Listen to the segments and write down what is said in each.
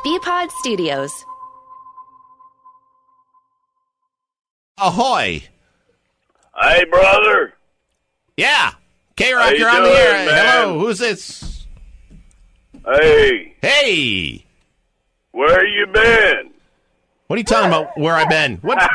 Bpod Studios. Ahoy. Hey, brother. Yeah. K-Rock, you're How on you the air. doing, man? Hello, who's this? Hey, Hey. where you been? What are you talking about, where I've been? What are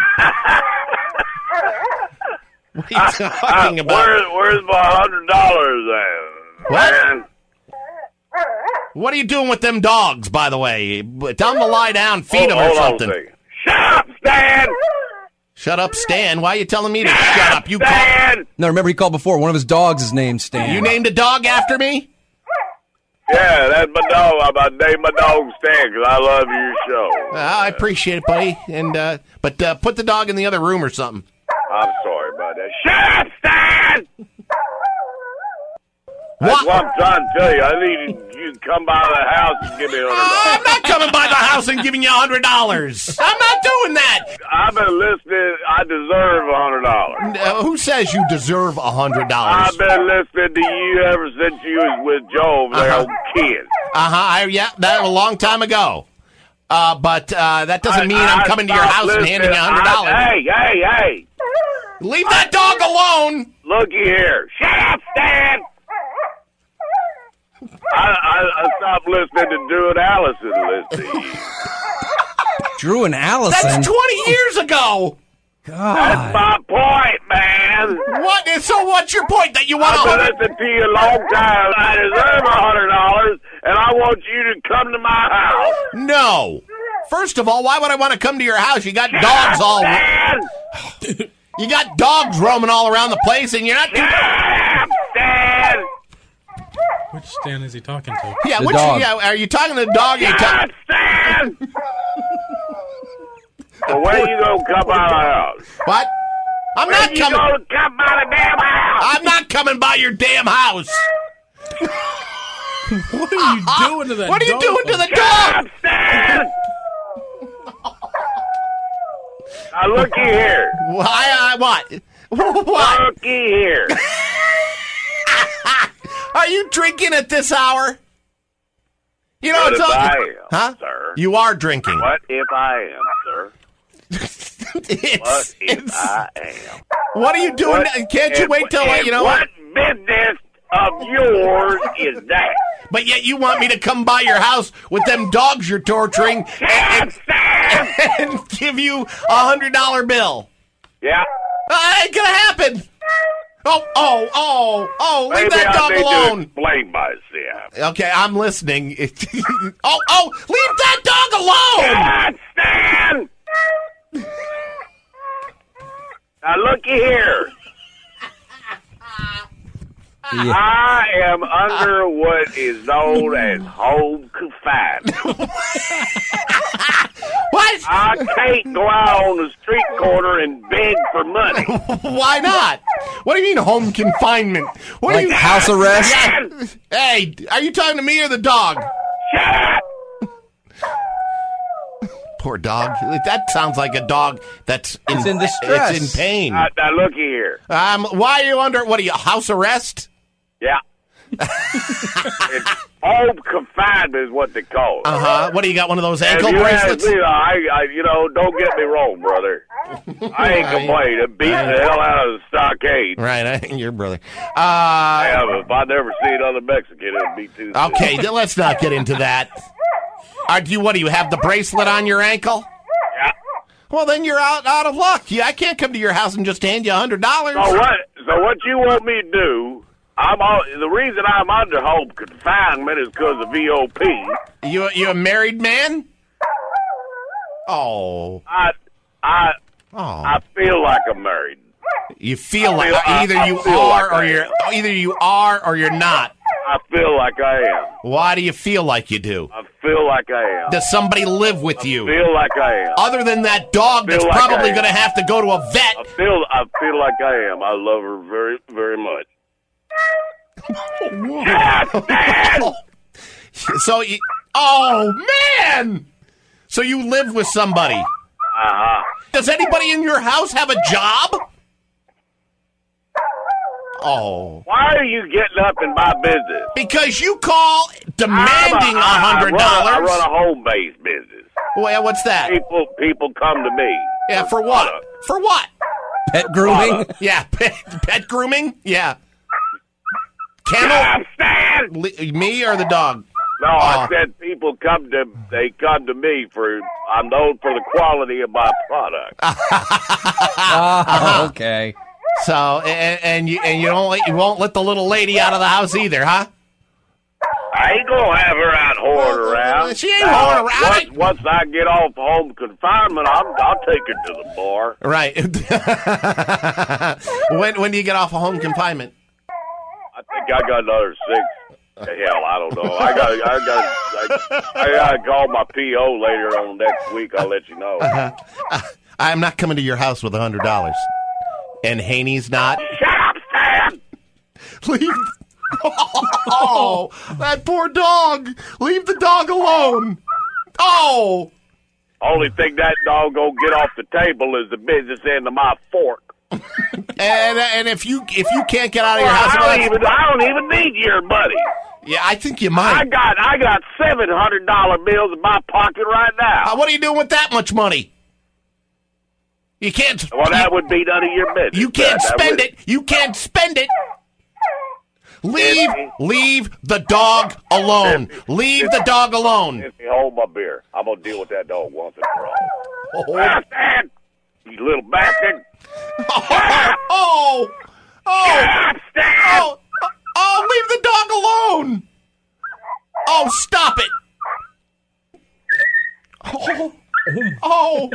you talking about? Where's my $100 at? What? Man? What are you doing with them dogs, by the way? Tell them to lie down, feed them or Hold on a something. second. Shut up, Stan! Shut up, Stan. Why are you telling me to shut up? You Stan! No, remember he called before. One of his dogs is named Stan. You named a dog after me? Yeah, that's my dog. I named my dog Stan because I love your show. I appreciate it, buddy. And but put the dog in the other room or something. I'm sorry about that. Shut up, Stan! That's What? what I'm trying to tell you. I need you to come by the house and give me $100. I'm not coming by the house and giving you $100. I'm not doing that. I've been listening. I deserve $100. Who says you deserve $100? I've been listening to you ever since you was with Joe over there on Kids. Yeah, that was a long time ago. But that doesn't mean I'm coming to your house and handing you $100. Hey! Leave that dog alone. Looky here. Shut up, Stan! I stopped listening to Drew and Allison listen to you. Drew and Allison. That's 20 years ago. That's my point, man. What? So what's your point? That you want I've been $100? listening to you a long time. I deserve $100, and I want you to come to my house. No. First of all, why would I want to come to your house? You got dogs all. Stan! You got dogs roaming all around the place, and you're not. Shut up, Stan! Which Stan is he talking to? Yeah, The dog. Yeah, are you talking to the dog? Or you Shut up, Stan! So when you gonna come by the house? What? I'm When not you coming. gonna come by the damn house? I'm not coming by your damn house. What are you doing to that What are you dog? doing to the Shut dog? up, Stan! Now looky here. Why? What? What? Looky here. Are you drinking at this hour? You know, What it's if all. I am, Huh? sir? You are drinking. What if I am, sir? What if I am? What are you doing? Can't you wait till and you know? What business of yours is that? But yet you want me to come by your house with them dogs you're torturing and give you $100 bill. Yeah. Ain't gonna happen. Oh! Leave Maybe that dog I need alone. to explain myself. Okay, I'm listening. Leave that dog alone. God, Stan! Now looky here. Yeah. I am under what is known as home confinement. What? I can't go out on the street corner and beg for money. Why not? What do you mean home confinement? What Like do you house arrest? Yeah. Hey, are you talking to me or the dog? Shut up! Poor dog. That sounds like a dog that's It's in distress. It's in pain. Now looky here. Why are you under? What are you? House arrest? Yeah. It's home confinement is what they call it. What do you got? One of those And ankle you ask bracelets? me, don't get me wrong, brother. I ain't complaining. It beats the hell out of the stockade. Right, your brother. I have. If I never see another Mexican, it'd be too soon. Okay, then let's not get into that. What do you have the bracelet on your ankle? Yeah. Well, then you're out of luck. Yeah, I can't come to your house and just hand you $100. So what you want me to do? The reason I'm under home confinement is because of VOP. You a married man? Oh. I feel like I'm married. You feel like I either you feel are like or you're not. I feel like I am. Why do you feel like you do? I feel like I am. Does somebody live with you? I feel like I am. Other than that dog that's Feel like probably I am. going to have to go to a vet. I feel like I am. I love her very, very much. So, man! So you live with somebody. Uh-huh. Does anybody in your house have a job? Oh. Why are you getting up in my business? Because you call demanding $100. I run a home-based business. Well, what's that? People come to me. Yeah, for what? For what? Pet grooming? Yeah, pet grooming? Yeah. Shut up, Stan! Me or the dog? No, I said people come to me for, I'm known for the quality of my product. Okay. So, and you won't let the little lady out of the house either, huh? I ain't gonna have her out whoring around. She ain't whoring around. Once I get off home confinement, I'll take her to the bar. Right. When do you get off of home confinement? I think I got another 6. Hell, I don't know. I gotta call my PO later on next week. I'll let you know. I'm not coming to your house with $100, and Haney's not. Shut up, Stan! Leave. Oh, that poor dog. Leave the dog alone. Oh. Only thing that dog gonna get off the table is the business end of my fork. And if you can't get out of your house, I don't even need your money. Yeah, I think you might. I got $700 bills in my pocket right now. What are you doing with that much money? You can't. Well, that would be none of your business. You can't spend it. You can't spend it. Leave the dog alone. Leave the dog alone. If you hold my beer, I'm gonna deal with that dog once and for all. Oh. You little bastard! Oh! Leave the dog alone! Oh, stop it! Oh!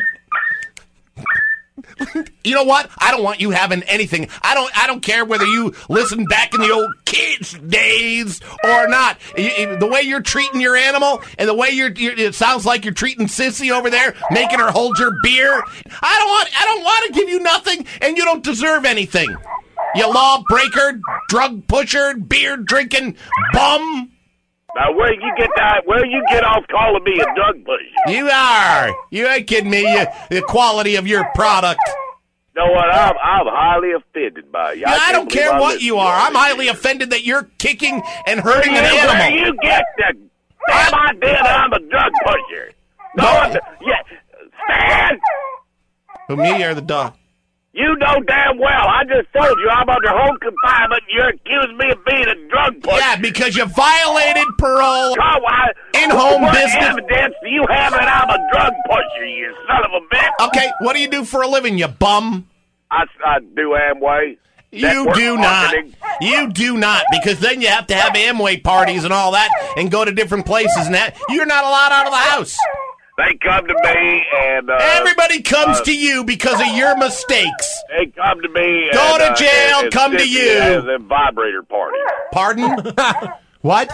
You know what? I don't want you having anything. I don't care whether you listen back in the old kids' days or not. The way you're treating your animal and the way it sounds like you're treating Sissy over there, making her hold your beer. I don't want to give you nothing, and you don't deserve anything. You lawbreaker, drug pusher, beer drinking bum. Now, where you get off calling me a drug pusher? You are. You ain't kidding me. The quality of your product. You know what? I'm highly offended by you. Yeah, I don't care what you are. I'm highly offended that you're kicking and hurting an animal. Where you get the damn idea that I'm a drug pusher? No. Stan! Who, me or the dog? You know damn well. I just told you I'm under home confinement. You're accusing me of being a drug pusher. Yeah, because you violated parole in home business. What evidence do you have that I'm a drug pusher, you son of a bitch? Okay, what do you do for a living, you bum? I do Amway. You do not. You do not, because then you have to have Amway parties and all that and go to different places and that. You're not allowed out of the house. They come to me and... everybody comes to you because of your mistakes. They come to me Go to jail, come to you. And then vibrator parties. Pardon? What?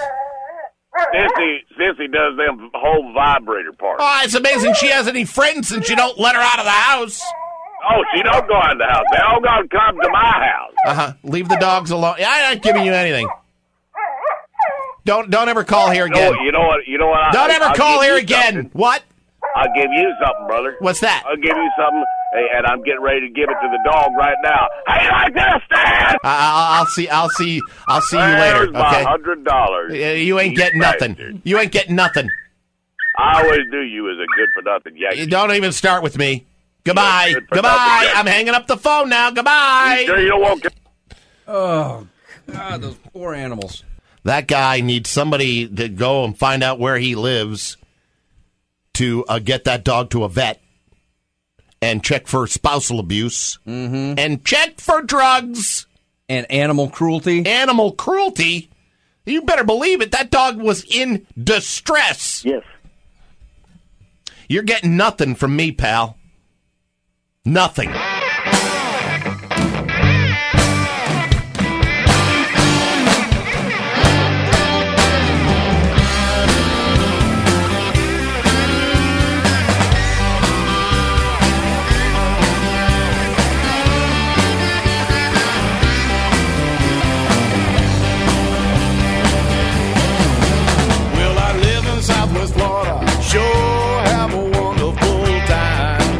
Sissy does them home vibrator parties. Oh, it's amazing she has any friends and you don't let her out of the house. Oh, she don't go out of the house. They all got to come to my house. Leave the dogs alone. I'm not giving you anything. Don't ever call here again. You know what? Don't ever call here again. Something. What? I'll give you something, brother. What's that? I'll give you something, and I'm getting ready to give it to the dog right now. How you like this, Stan? I'll see you later. There's my $100. You ain't getting nothing. You ain't getting nothing. I always do you as a good for nothing Yankee. You don't even start with me. Goodbye. Goodbye. I'm hanging up the phone now. Goodbye. You sure you don't want to... Oh, God, those poor animals. That guy needs somebody to go and find out where he lives to get that dog to a vet and check for spousal abuse and check for drugs. And animal cruelty. Animal cruelty? You better believe it. That dog was in distress. Yes. You're getting nothing from me, pal. Nothing.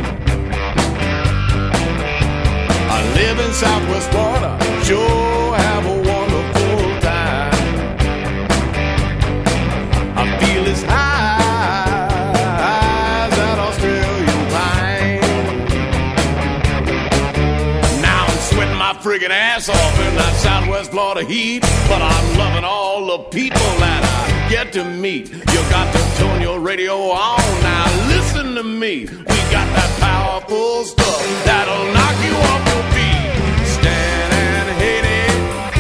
Southwest Florida, sure have ass off in that Southwest Florida heat. But I'm loving all the people that I get to meet. You got to turn your radio on. Now listen to me. We got that powerful stuff that'll knock you off your feet. Stan and Haney.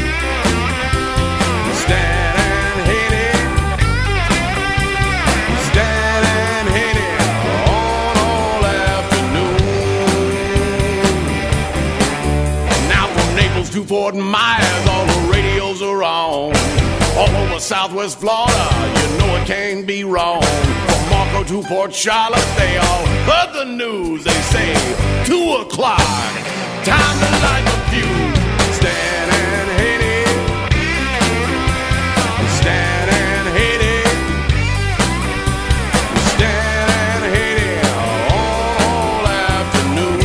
Stan and Haney. Stan and Haney on all afternoon. Now from Naples to Fort Myers, all the radios are on. All over Southwest Florida, you know it can't be wrong. From Marco to Port Charlotte, they all heard the news. They say 2 o'clock, time to light the fuse. Stan and Haney. Stan and Haney. Stan and Haney all afternoon.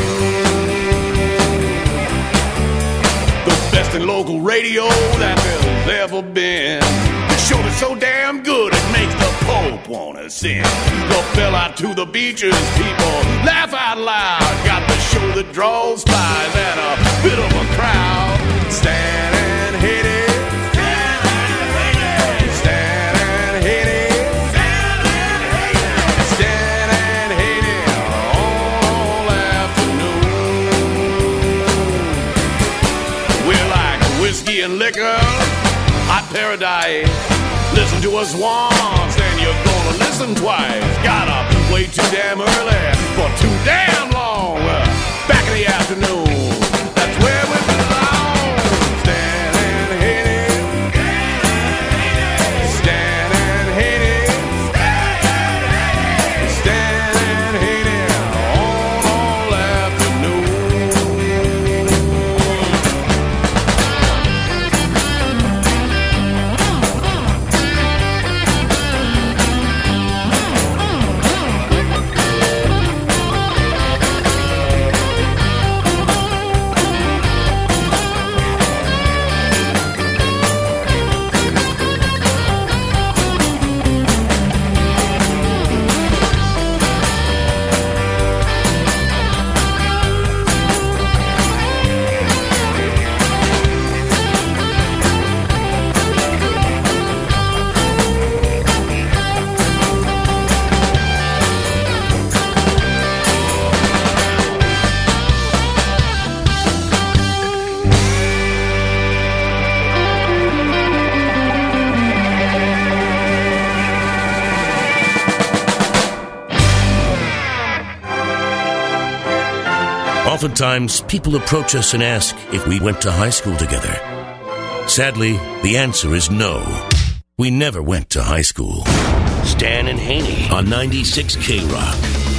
The best in local radio that there's ever been. The show is so damn good it makes the Pope wanna sing. Go fill out to the beaches, people laugh out loud. Got the show that draws spies and a bit of a crowd. Stan and Haney. Stan and Haney. Stan and Haney all afternoon. We're like whiskey and liquor, hot paradise. Listen to us once, then you're gonna listen twice. Gotta wait too damn early for too damn long. Back in the afternoon, that's where we belong. Stan and Haney. Stan and Haney. Stan and Haney on all afternoon. Oftentimes, people approach us and ask if we went to high school together. Sadly, the answer is no. We never went to high school. Stan and Haney on 96 K-Rock.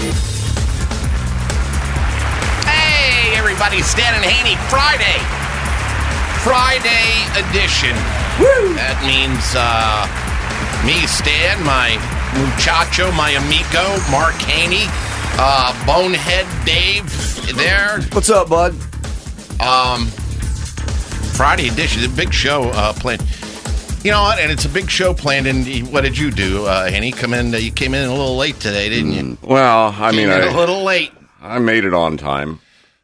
Hey, everybody, Stan and Haney, Friday edition. Woo! That means me, Stan, my muchacho, my amigo, Mark Haney, Bonehead Dave there. What's up, bud? Friday edition, a big show planned. You know what? And it's a big show planned. And what did you do, Henny? You came in a little late today, didn't you? Well, I mean, a little late. I made it on time.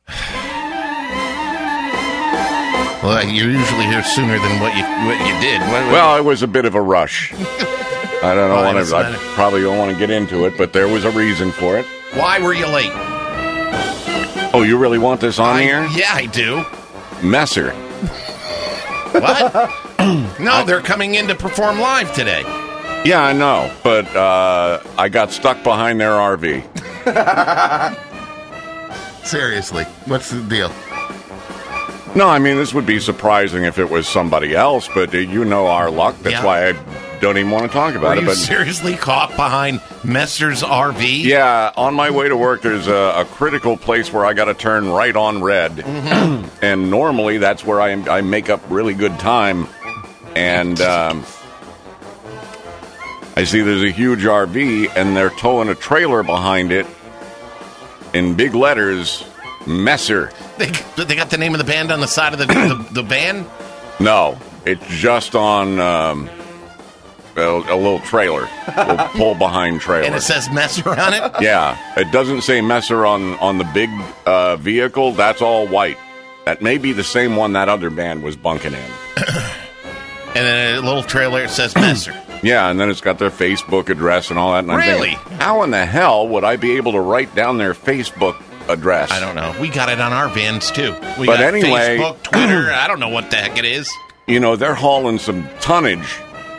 Well, you're usually here sooner than what you did. Well, it was a bit of a rush. I don't know. I probably don't want to get into it, but there was a reason for it. Why were you late? Oh, you really want this on here? Yeah, I do. Messer. What? No, they're coming in to perform live today. Yeah, I know, but I got stuck behind their RV. Seriously, what's the deal? No, I mean, this would be surprising if it was somebody else, but you know our luck. That's why I don't even want to talk about it. Are you seriously caught behind Messer's RV? Yeah, on my way to work, there's a critical place where I got to turn right on red. Mm-hmm. And normally that's where I make up really good time. And I see there's a huge RV, and they're towing a trailer behind it in big letters, Messer. They got the name of the band on the side of the van? No, it's just on a little trailer, a little pull-behind trailer. And it says Messer on it? Yeah, it doesn't say Messer on the big vehicle. That's all white. that may be the same one that other band was bunking in. And then a little trailer that says Messer. Yeah, and then it's got their Facebook address and all that. And I'm Really? thinking, how in the hell would I be able to write down their Facebook address? I don't know. We got it on our vans, too. We But got anyway- Facebook, Twitter. I don't know what the heck it is. You know, they're hauling some tonnage.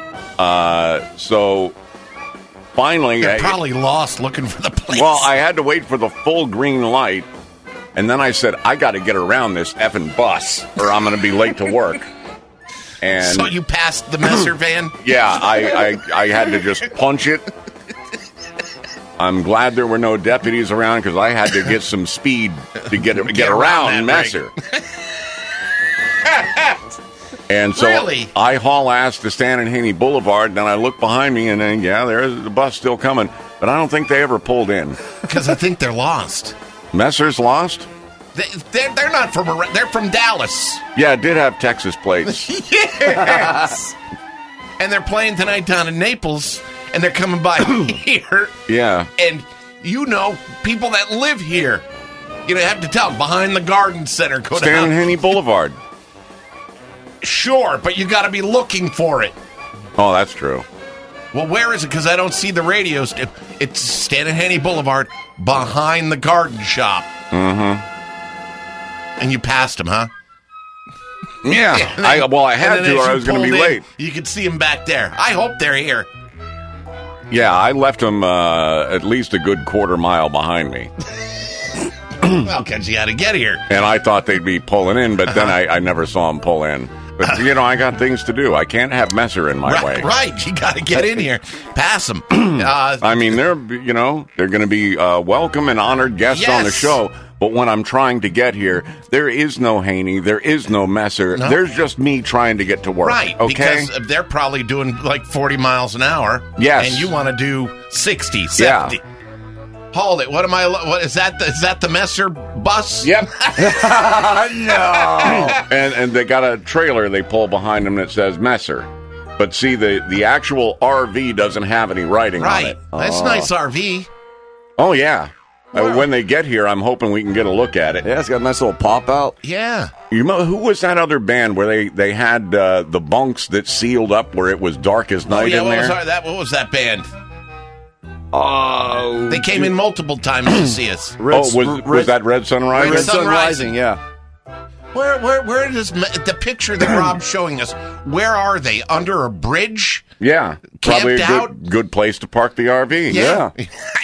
So finally, They're probably lost looking for the place. well, I had to wait for the full green light. And then I said, I got to get around this effing bus or I'm going to be late to work. And So you passed the Messer van? yeah, I had to just punch it. I'm glad there were no deputies around because I had to get some speed to get around that Messer. And so Really? I haul ass to Stan and Haney Boulevard, then I look behind me, and then, there's the bus still coming. But I don't think they ever pulled in. Because I think they're lost. Messer's lost? They're not from they're from Dallas. Yeah, it did have Texas plates. Yes. And they're playing tonight down in Naples, and they're coming by here. Yeah. And people that live here, have to tell them, behind the Garden Center. Go Stan and down. Haney Boulevard. Sure, but you got to be looking for it. Oh, that's true. Well, where is it? Because I don't see the radios. It's Stan and Haney Boulevard, behind the garden shop. Mm-hmm. And you passed them, huh? Yeah. I had And then to, or as I you was going to be pulled in, late. You could see them back there. I hope they're here. Yeah, I left them at least a good quarter mile behind me. Well, because you had to get here. And I thought they'd be pulling in, but then I never saw them pull in. But, I got things to do. I can't have Messer in my way. Right. You got to get in here. Pass them. I mean, they're going to be welcome and honored guests on the Yes. show. But when I'm trying to get here, there is no Haney. There is no Messer. No. There's just me trying to get to work. Right. Okay? Because they're probably doing like 40 miles an hour. Yes. And you want to do 60, 70. Yeah. Hold it. What is that? Is that the Messer bus? Yep. No. And they got a trailer they pull behind them that says Messer. But see, the actual RV doesn't have any writing on Right. it. That's a nice RV. Oh, yeah. Wow. When they get here, I'm hoping we can get a look at it. Yeah, it's got a nice little pop out. Yeah. You know, who was that other band where they had the bunks that sealed up where it was dark as night in there? What was that band? Oh. They came in multiple times to see us. Was that Red Sunrise? Red Red Sun Sun Rising, yeah. Where does the picture that Rob's showing us? Where are they? Under a bridge? Yeah, probably Camped a out? good place to park the RV. Yeah.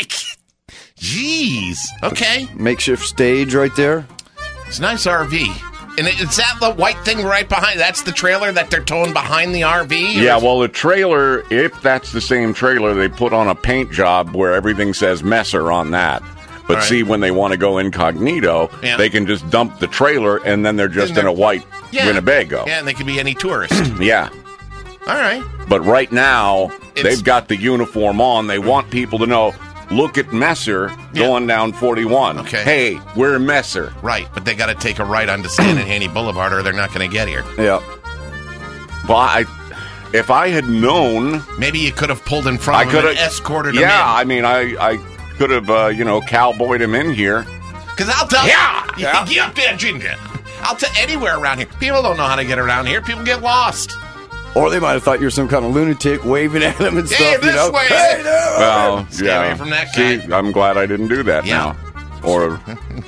Jeez. Okay. Makeshift stage right there. It's a nice RV. And is that the white thing right behind? That's the trailer that they're towing behind the RV? Or Yeah, is- well, the trailer, if that's the same trailer, they put on a paint job where everything says Messer on that. But All right. see, when they want to go incognito, Yeah. they can just dump the trailer and then they're just And in a they're- white Yeah. Winnebago. Yeah, and they could be any tourist. Yeah. All right. But right now, It's- they've got the uniform on. They want people to know, look at Messer going down 41. Okay. Hey, we're Messer. Right, but they got to take a right onto Stan and Haney Boulevard or they're not going to get here. Yeah. Well, if I had known, Maybe you could have pulled in front I of could him have and escorted him Yeah, in. I mean, I could have, cowboyed him in here. Because I'll tell Yeah. you, get up there, Ginger. I'll tell anywhere around here. People don't know how to get around here. People get lost. Or they might have thought you were some kind of lunatic waving at them and Hey, stuff, you this know? way. Hey, no! Well, Stay yeah. away from that See, guy. I'm glad I didn't do that Yeah. now. Or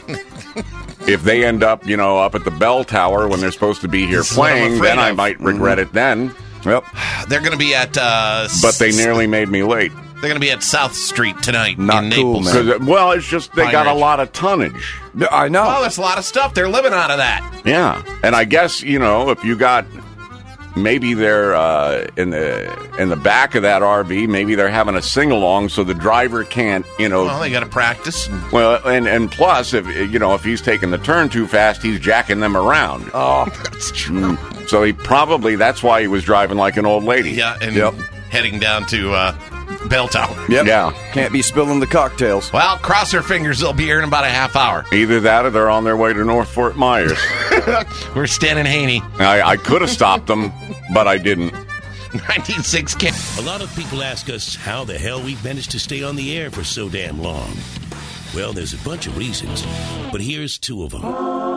if they end up, up at the bell tower when they're supposed to be here This is what I'm playing, afraid then I of. might regret it then. Yep. They're going to be at... But they nearly made me late. They're going to be at South Street tonight Not in cool, Naples. man. 'Cause, well, it's just they Pine got a Ridge. lot of tonnage. Yeah, I know. Well, that's a lot of stuff. They're living out of that. Yeah, and I guess if you got maybe they're in the back of that RV, maybe they're having a sing along, so the driver can't, Well, they got to practice. Well, and plus, if he's taking the turn too fast, he's jacking them around. Oh, That's true. So that's why he was driving like an old lady. Yeah, and Yep. heading down to Bell Tower. yep. Yeah. Can't be spilling the cocktails. Well, cross their fingers. They'll be here in about a half hour. Either that or they're on their way to North Fort Myers. We're Stan and Haney. I could have stopped them, but I didn't. 96 K. A lot of people ask us how the hell we've managed to stay on the air for so damn long. Well, there's a bunch of reasons, but here's two of them.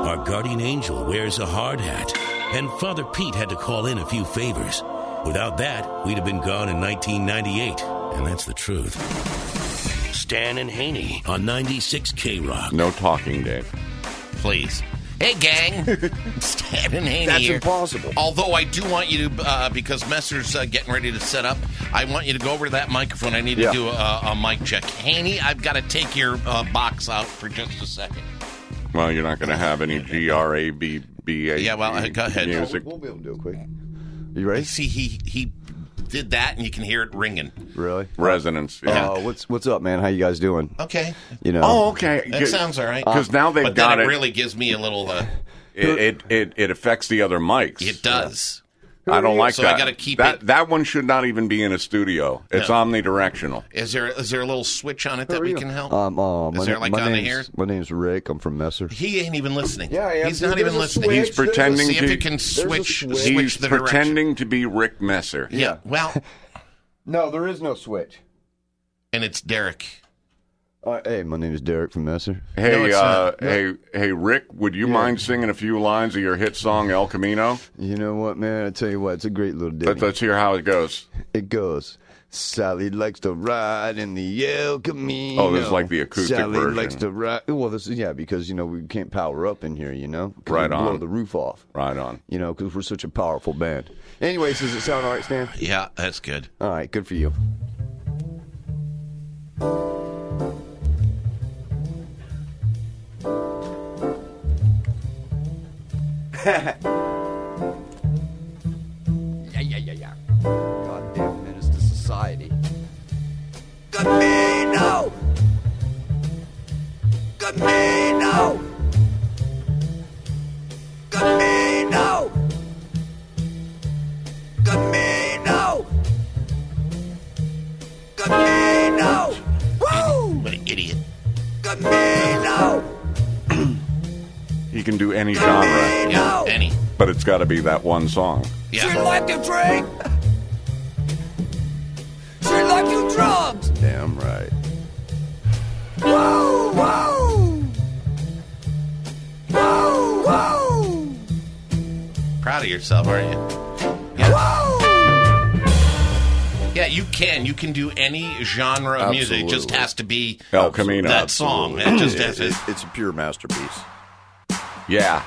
Our guardian angel wears a hard hat. And Father Pete had to call in a few favors. Without that, we'd have been gone in 1998. And that's the truth. Stan and Haney on 96 K-Rock. No talking, Dave. Please. Hey, gang. Stan and Haney That's here. impossible. Although I do want you to, because Messer's getting ready to set up, I want you to go over to that microphone. I need to do a mic check. Haney, I've got to take your box out for just a second. Well, you're not going to have any GRABBA. Yeah, well, go ahead. Music. We'll be able to do it quick. You ready? See, he did that, and you can hear it ringing. Really? Resonance. Yeah. What's up, man? How you guys doing? Okay. You know. Oh, okay. That sounds all right. Because now they've but got then it. It really gives me a little... It affects the other mics. it does. I don't like So that. I got to keep that. it... That one should not even be in a studio. It's omnidirectional. Is there a little switch on it that we can help? Is there like on the here? My name's Rick. I'm from Messer. He ain't even listening. Yeah, I am. He's not There's even a listening. switch. He's pretending See if to. you can switch He's the direction. pretending to be Rick Messer. Yeah, well, No, there is no switch. and it's Derek. Hey, my name is Derek from Messer. Hey, No, it's not. hey, Rick, would you mind singing a few lines of your hit song El Camino? You know what, man? I tell you what, it's a great little ditty. Let's hear how it goes. It goes. Sally likes to ride in the El Camino. Oh, this is like the acoustic Sally version. likes to ride. Well, this is because we can't power up in here, 'cause Right we blow on. the roof off. Right on. Because we're such a powerful band. Anyways, does it sound all right, Stan? Yeah, that's good. All right, good for you. Yeah. Goddamn menace to society. Camino! Camino! Camino! Camino! Camino! Woo! What an idiot. Camino! He can do any genre, Yeah, any. but it's got to be that one song. Yeah. like to drink. She like to drugs. Damn right. Whoa, whoa. Whoa, whoa. Proud of yourself, aren't you? Yeah. Whoa. Yeah, you can. You can do any genre of music. It just Absolutely. has to be El Camino. that song. It just has to... It's a pure masterpiece. Yeah.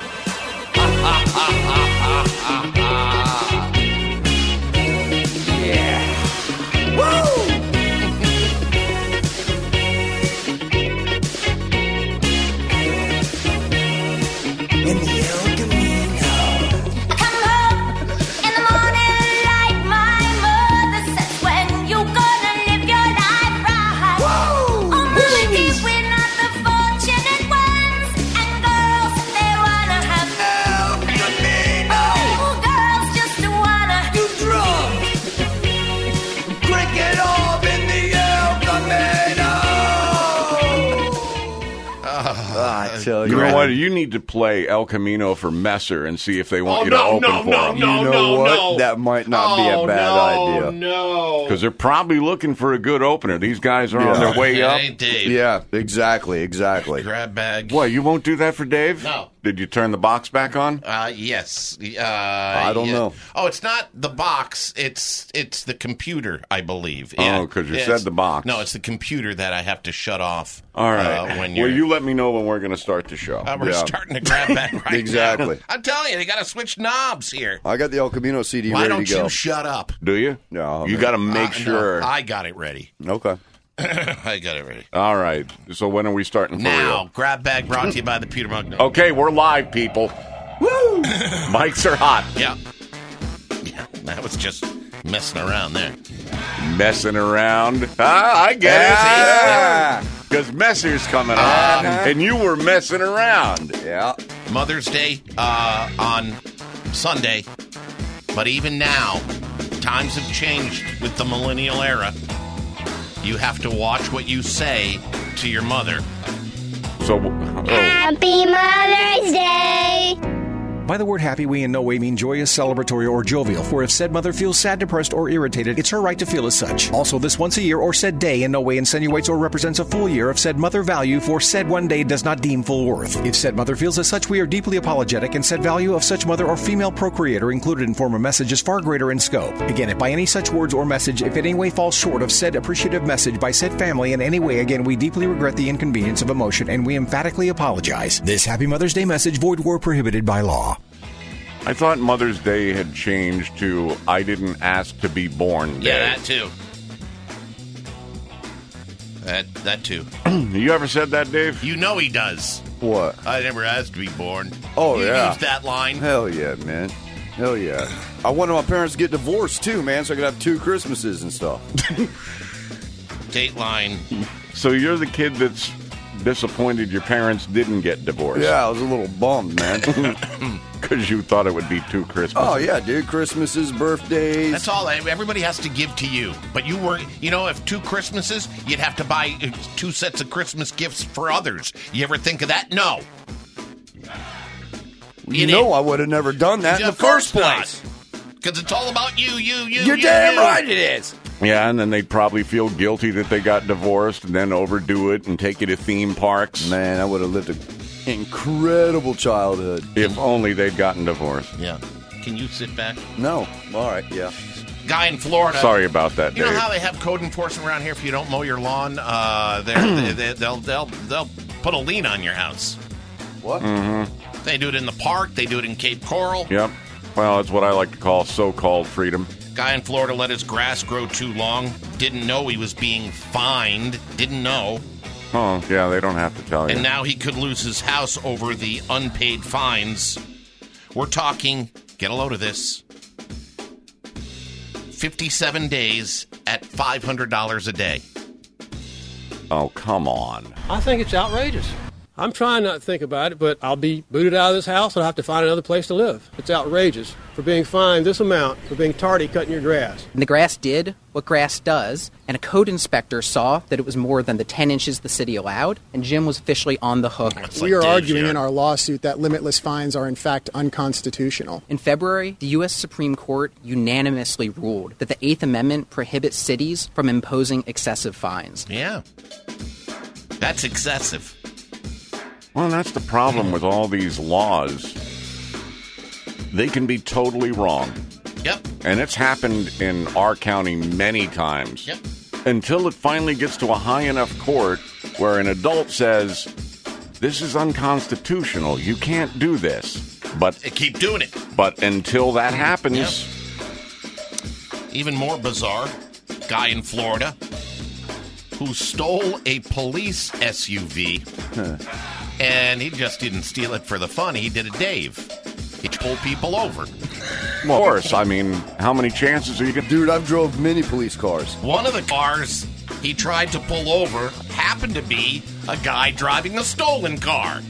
In the El Camino. Come home in the morning like my mother says. When you gonna live your life right? Oh, money, we're not the fortunate ones. And girls, they wanna have El Camino. Oh, girls just wanna Do drugs. Drink it all in the El Camino. I tell You know what? You need to play El Camino for Messer and see if they want you to no, open no, for no, them. You know no, what? no. That might not be a bad idea. No, Because they're probably looking for a good opener. These guys are on their way up. Hey, Dave. Yeah, exactly. Grab bag. What, you won't do that for Dave? No. Did you turn the box back on? Yes. I don't know. Oh, it's not the box. It's the computer, I believe. Oh, 'cause you It's- said the box. No, it's the computer that I have to shut off. All right. when Well, you're, you let me know when we're going to start the show. we're starting to grab back right Exactly. now. I'm telling you, they got to switch knobs here. I got the El Camino CD Why ready don't to go. you shut up? Do you? No, You man. got to make No, sure. I got it ready. Okay. I got it ready. All right. So when are we starting for Now, real? grab bag brought to you by the Peter Mugno. Okay, we're live, people. Woo! Mics are hot. Yeah. Yeah, that was just messing around there. Messing around. I get Yeah. it. Because Messer's coming on, and you were messing around. Yeah. Mother's Day on Sunday. But even now, times have changed with the millennial era. You have to watch what you say to your mother. So, Happy Mother's Day. By the word happy, we in no way mean joyous, celebratory, or jovial, for if said mother feels sad, depressed, or irritated, it's her right to feel as such. Also, this once a year or said day in no way insinuates or represents a full year of said mother value, for said one day does not deem full worth. If said mother feels as such, we are deeply apologetic, and said value of such mother or female procreator included in form of message is far greater in scope. Again, if by any such words or message, if in any way falls short of said appreciative message by said family in any way, again, we deeply regret the inconvenience of emotion, and we emphatically apologize. This Happy Mother's Day message void where prohibited by law. I thought Mother's Day had changed to I didn't ask to be born day. Yeah, that too. That too. You ever said that, Dave? You know he does. What? I never asked to be born. Oh, you yeah. used that line. Hell yeah, man. Hell yeah. I wanted my parents to get divorced, too, man, so I could have 2 Christmases and stuff. Dateline. So you're the kid that's disappointed your parents didn't get divorced. Yeah, I was a little bummed, man. Because you thought it would be 2 Christmases. Oh, yeah, dude. Christmases, birthdays. That's all. Everybody has to give to you. But you were, if 2 Christmases, you'd have to buy 2 sets of Christmas gifts for others. You ever think of that? No. I would have never done that in the first place. Because it's all about you. You're damn right it is. Yeah, and then they'd probably feel guilty that they got divorced and then overdo it and take you to theme parks. Man, I would have lived an incredible childhood. If only they'd gotten divorced. Yeah. Can you sit back? No. All right, yeah. Guy in Florida. Sorry about that, You Dave. know how they have code enforcement around here if you don't mow your lawn? They'll put a lien on your house. What? Mm-hmm. They do it in the park. They do it in Cape Coral. Yep. Well, it's what I like to call so-called freedom. Guy in Florida let his grass grow too long. Didn't know he was being fined. Didn't know. Oh, yeah, they don't have to tell you. And now he could lose his house over the unpaid fines. We're talking, get a load of this, 57 days at $500 a day. Oh, come on. I think it's outrageous. I'm trying not to think about it, but I'll be booted out of this house and I'll have to find another place to live. It's outrageous for being fined this amount for being tardy cutting your grass. And the grass did what grass does, and a code inspector saw that it was more than the 10 inches the city allowed, and Jim was officially on the hook. We are arguing in our lawsuit that limitless fines are in fact unconstitutional. In February, the U.S. Supreme Court unanimously ruled that the Eighth Amendment prohibits cities from imposing excessive fines. Yeah. That's excessive. Well, that's the problem with all these laws. They can be totally wrong. Yep. And it's happened in our county many times. Yep. Until it finally gets to a high enough court where an adult says, this is unconstitutional. You can't do this. But they keep doing it. But until that happens. Yep. Even more bizarre, guy in Florida who stole a police SUV. And he just didn't steal it for the fun. He did a Dave. He pulled people over. Well, of course. I mean, how many chances are you going to... Dude, I've drove many police cars. One of the cars he tried to pull over happened to be a guy driving a stolen car.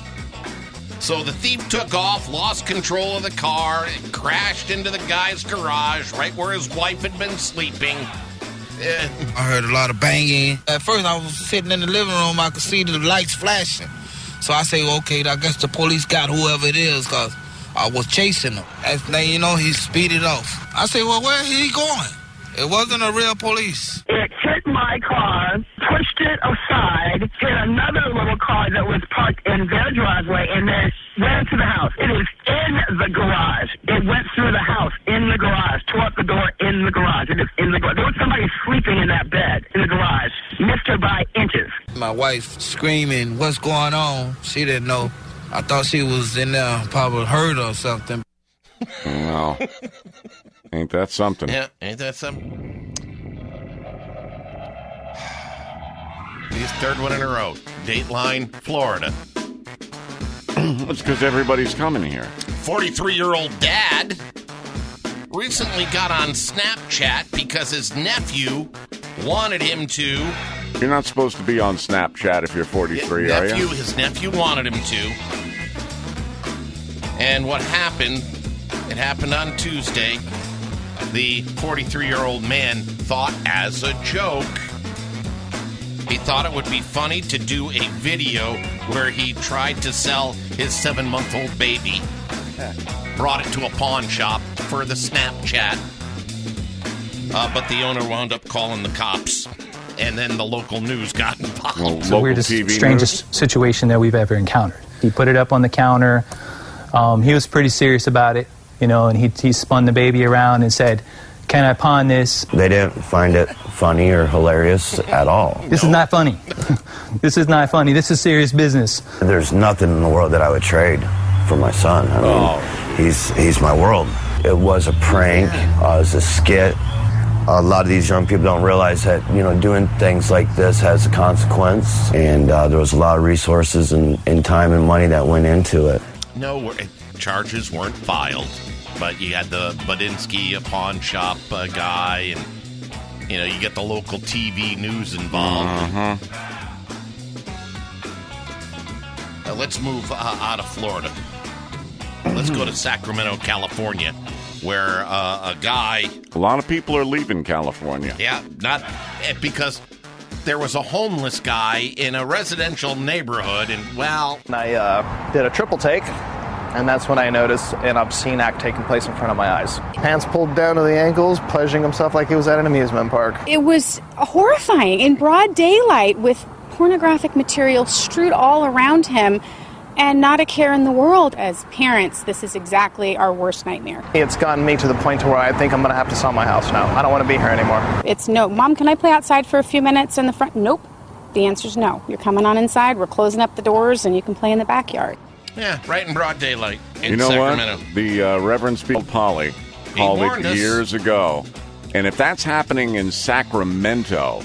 So the thief took off, lost control of the car, and crashed into the guy's garage right where his wife had been sleeping. I heard a lot of banging. At first, I was sitting in the living room. I could see the lights flashing. So I say, okay, I guess the police got whoever it is, because I was chasing him. As they, he speeded off. I say, well, where is he going? It wasn't a real police. It hit my car, pushed it aside, hit another little car that was parked in their driveway, and then went to the house. It is in the garage. It went through the house, in the garage, tore up the door in the garage. It is in the garage. There was somebody sleeping in that bed in the garage. Missed her by inches. My wife screaming, what's going on? She didn't know. I thought she was in there, probably hurt or something. No. Ain't that something? Yeah, ain't that something? He's third one in a row. Dateline, Florida. It's because everybody's coming here. 43-year-old dad recently got on Snapchat because his nephew wanted him to. You're not supposed to be on Snapchat if you're 43, are you? His nephew wanted him to. And what happened, it happened on Tuesday. The 43-year-old man thought as a joke, he thought it would be funny to do a video where he tried to sell his 7-month-old baby. brought it to a pawn shop for the Snapchat. But the owner wound up calling the cops, and then the local news got involved. It's the weirdest, strangest situation that we've ever encountered. He put it up on the counter. He was pretty serious about it, and he spun the baby around and said, "Can I pawn this?" They didn't find it funny or hilarious at all. This is not funny. This is not funny. This is serious business. There's nothing in the world that I would trade for my son. I mean, he's my world. It was a prank. It was a skit. A lot of these young people don't realize that, doing things like this has a consequence. And there was a lot of resources and time and money that went into it. No, charges weren't filed. But you had the Badinsky, a pawn shop guy, and, you get the local TV news involved. Let's move out of Florida. Let's go to Sacramento, California, where a guy... A lot of people are leaving California. Yeah, not because there was a homeless guy in a residential neighborhood, and, I did a triple take, and that's when I noticed an obscene act taking place in front of my eyes. Pants pulled down to the ankles, pleasuring himself like he was at an amusement park. It was horrifying, in broad daylight, with pornographic material strewed all around him, and not a care in the world. As parents, this is exactly our worst nightmare. It's gotten me to the point to where I think I'm going to have to sell my house now. I don't want to be here anymore. It's no. Mom, can I play outside for a few minutes in the front? Nope. The answer's no. You're coming on inside, we're closing up the doors, and you can play in the backyard. Yeah, right in broad daylight in You know Sacramento. what? The Reverend Spiegel Polly called warned it us. years ago. And if that's happening in Sacramento...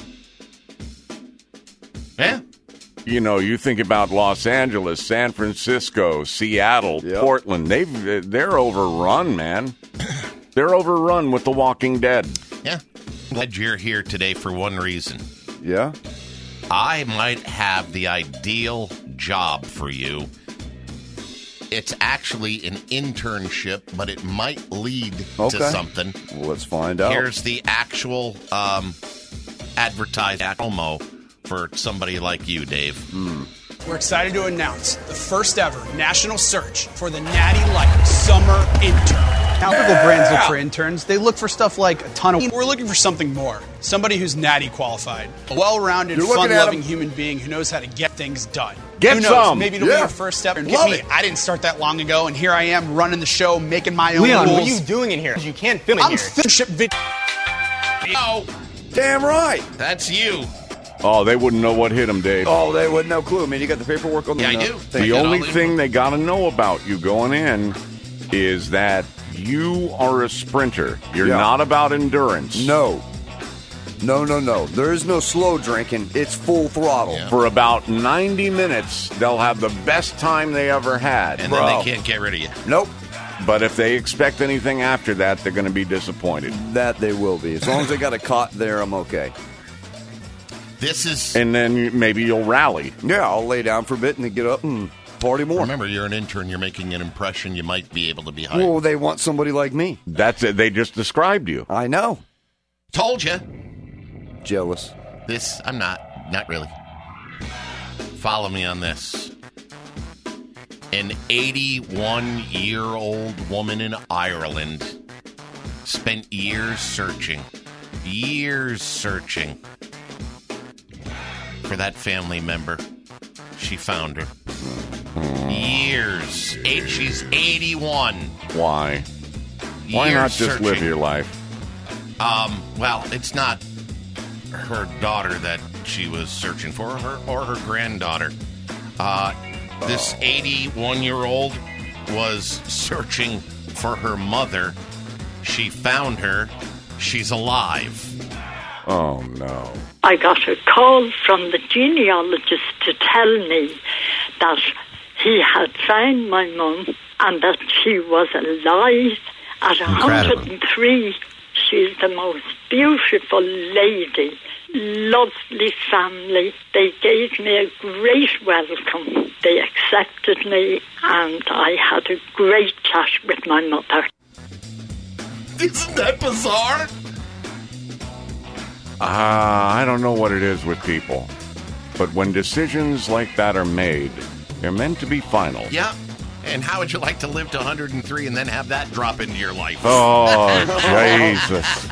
Yeah. You think about Los Angeles, San Francisco, Seattle, Portland. They're overrun, man. They're overrun with The Walking Dead. Yeah. Glad you're here today for one reason. Yeah? I might have the ideal job for you. It's actually an internship, but it might lead to something. Well, let's find out. Here's the actual advertised promo for somebody like you, Dave. We're excited to announce the first ever national search for the Natty Light Summer Intern. Typical brands look for interns. They look for stuff like a ton of... We're looking for something more. Somebody who's Natty qualified. A well-rounded, fun-loving human being who knows how to get things done. Get who knows? some. Maybe it'll be your first step. And get me. I didn't start that long ago, and here I am running the show, making my own Leon, rules. what are you doing in here? You can't film in here. No. Damn right. That's you. Oh, they wouldn't know what hit them, Dave. Oh, they wouldn't no clue. I mean, you got the paperwork on the... Yeah, I do. The only thing they got to know about you going in is that you are a sprinter. You're not about endurance. No. There is no slow drinking. It's full throttle. Yeah. For about 90 minutes, they'll have the best time they ever had. And then they can't get rid of you. Nope. But if they expect anything after that, they're going to be disappointed. That they will be. As long as they got a cot there, I'm okay. This is... And then maybe you'll rally. Yeah, I'll lay down for a bit and then get up and party more. Remember, you're an intern. You're making an impression. You might be able to be hired. Well, they want somebody like me. That's it. They just described you. I know. Told you. Jealous. I'm not really. Follow me on this. An 81-year-old woman in Ireland spent years searching for that family member. She found her. Years. She's 81. Why? Why Years not just searching. live your life? Well, it's not her daughter that she was searching for, or her granddaughter. This 81-year-old was searching for her mother. She found her. She's alive. Oh, no. I got a call from the genealogist to tell me that he had found my mum and that she was alive at 103. She's the most beautiful lady, lovely family. They gave me a great welcome. They accepted me and I had a great chat with my mother. Isn't that bizarre? I don't know what it is with people, but when decisions like that are made, they're meant to be final. Yeah. And how would you like to live to 103 and then have that drop into your life? Oh, Jesus.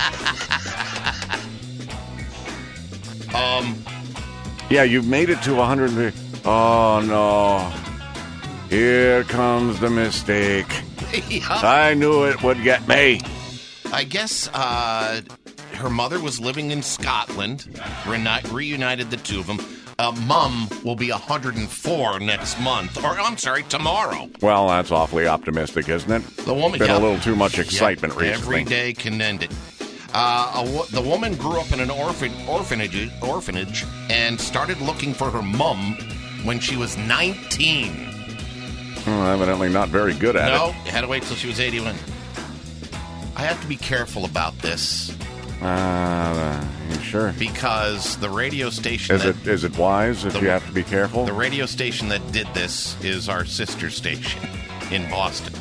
Yeah, you've made it to 103. Oh, no. Here comes the mistake. Yeah. I knew it would get me. I guess her mother was living in Scotland, reunited the two of them. Mom will be 104 next month, or I'm sorry, tomorrow. Well, that's awfully optimistic, isn't it? The woman been a little too much excitement recently. Every day can end it. The woman grew up in an orphanage and started looking for her mom when she was 19. Evidently not very good at it. No, you had to wait till she was 81. I have to be careful about this. You sure? Because the radio station... Is it wise if you have to be careful? The radio station that did this is our sister station in Boston.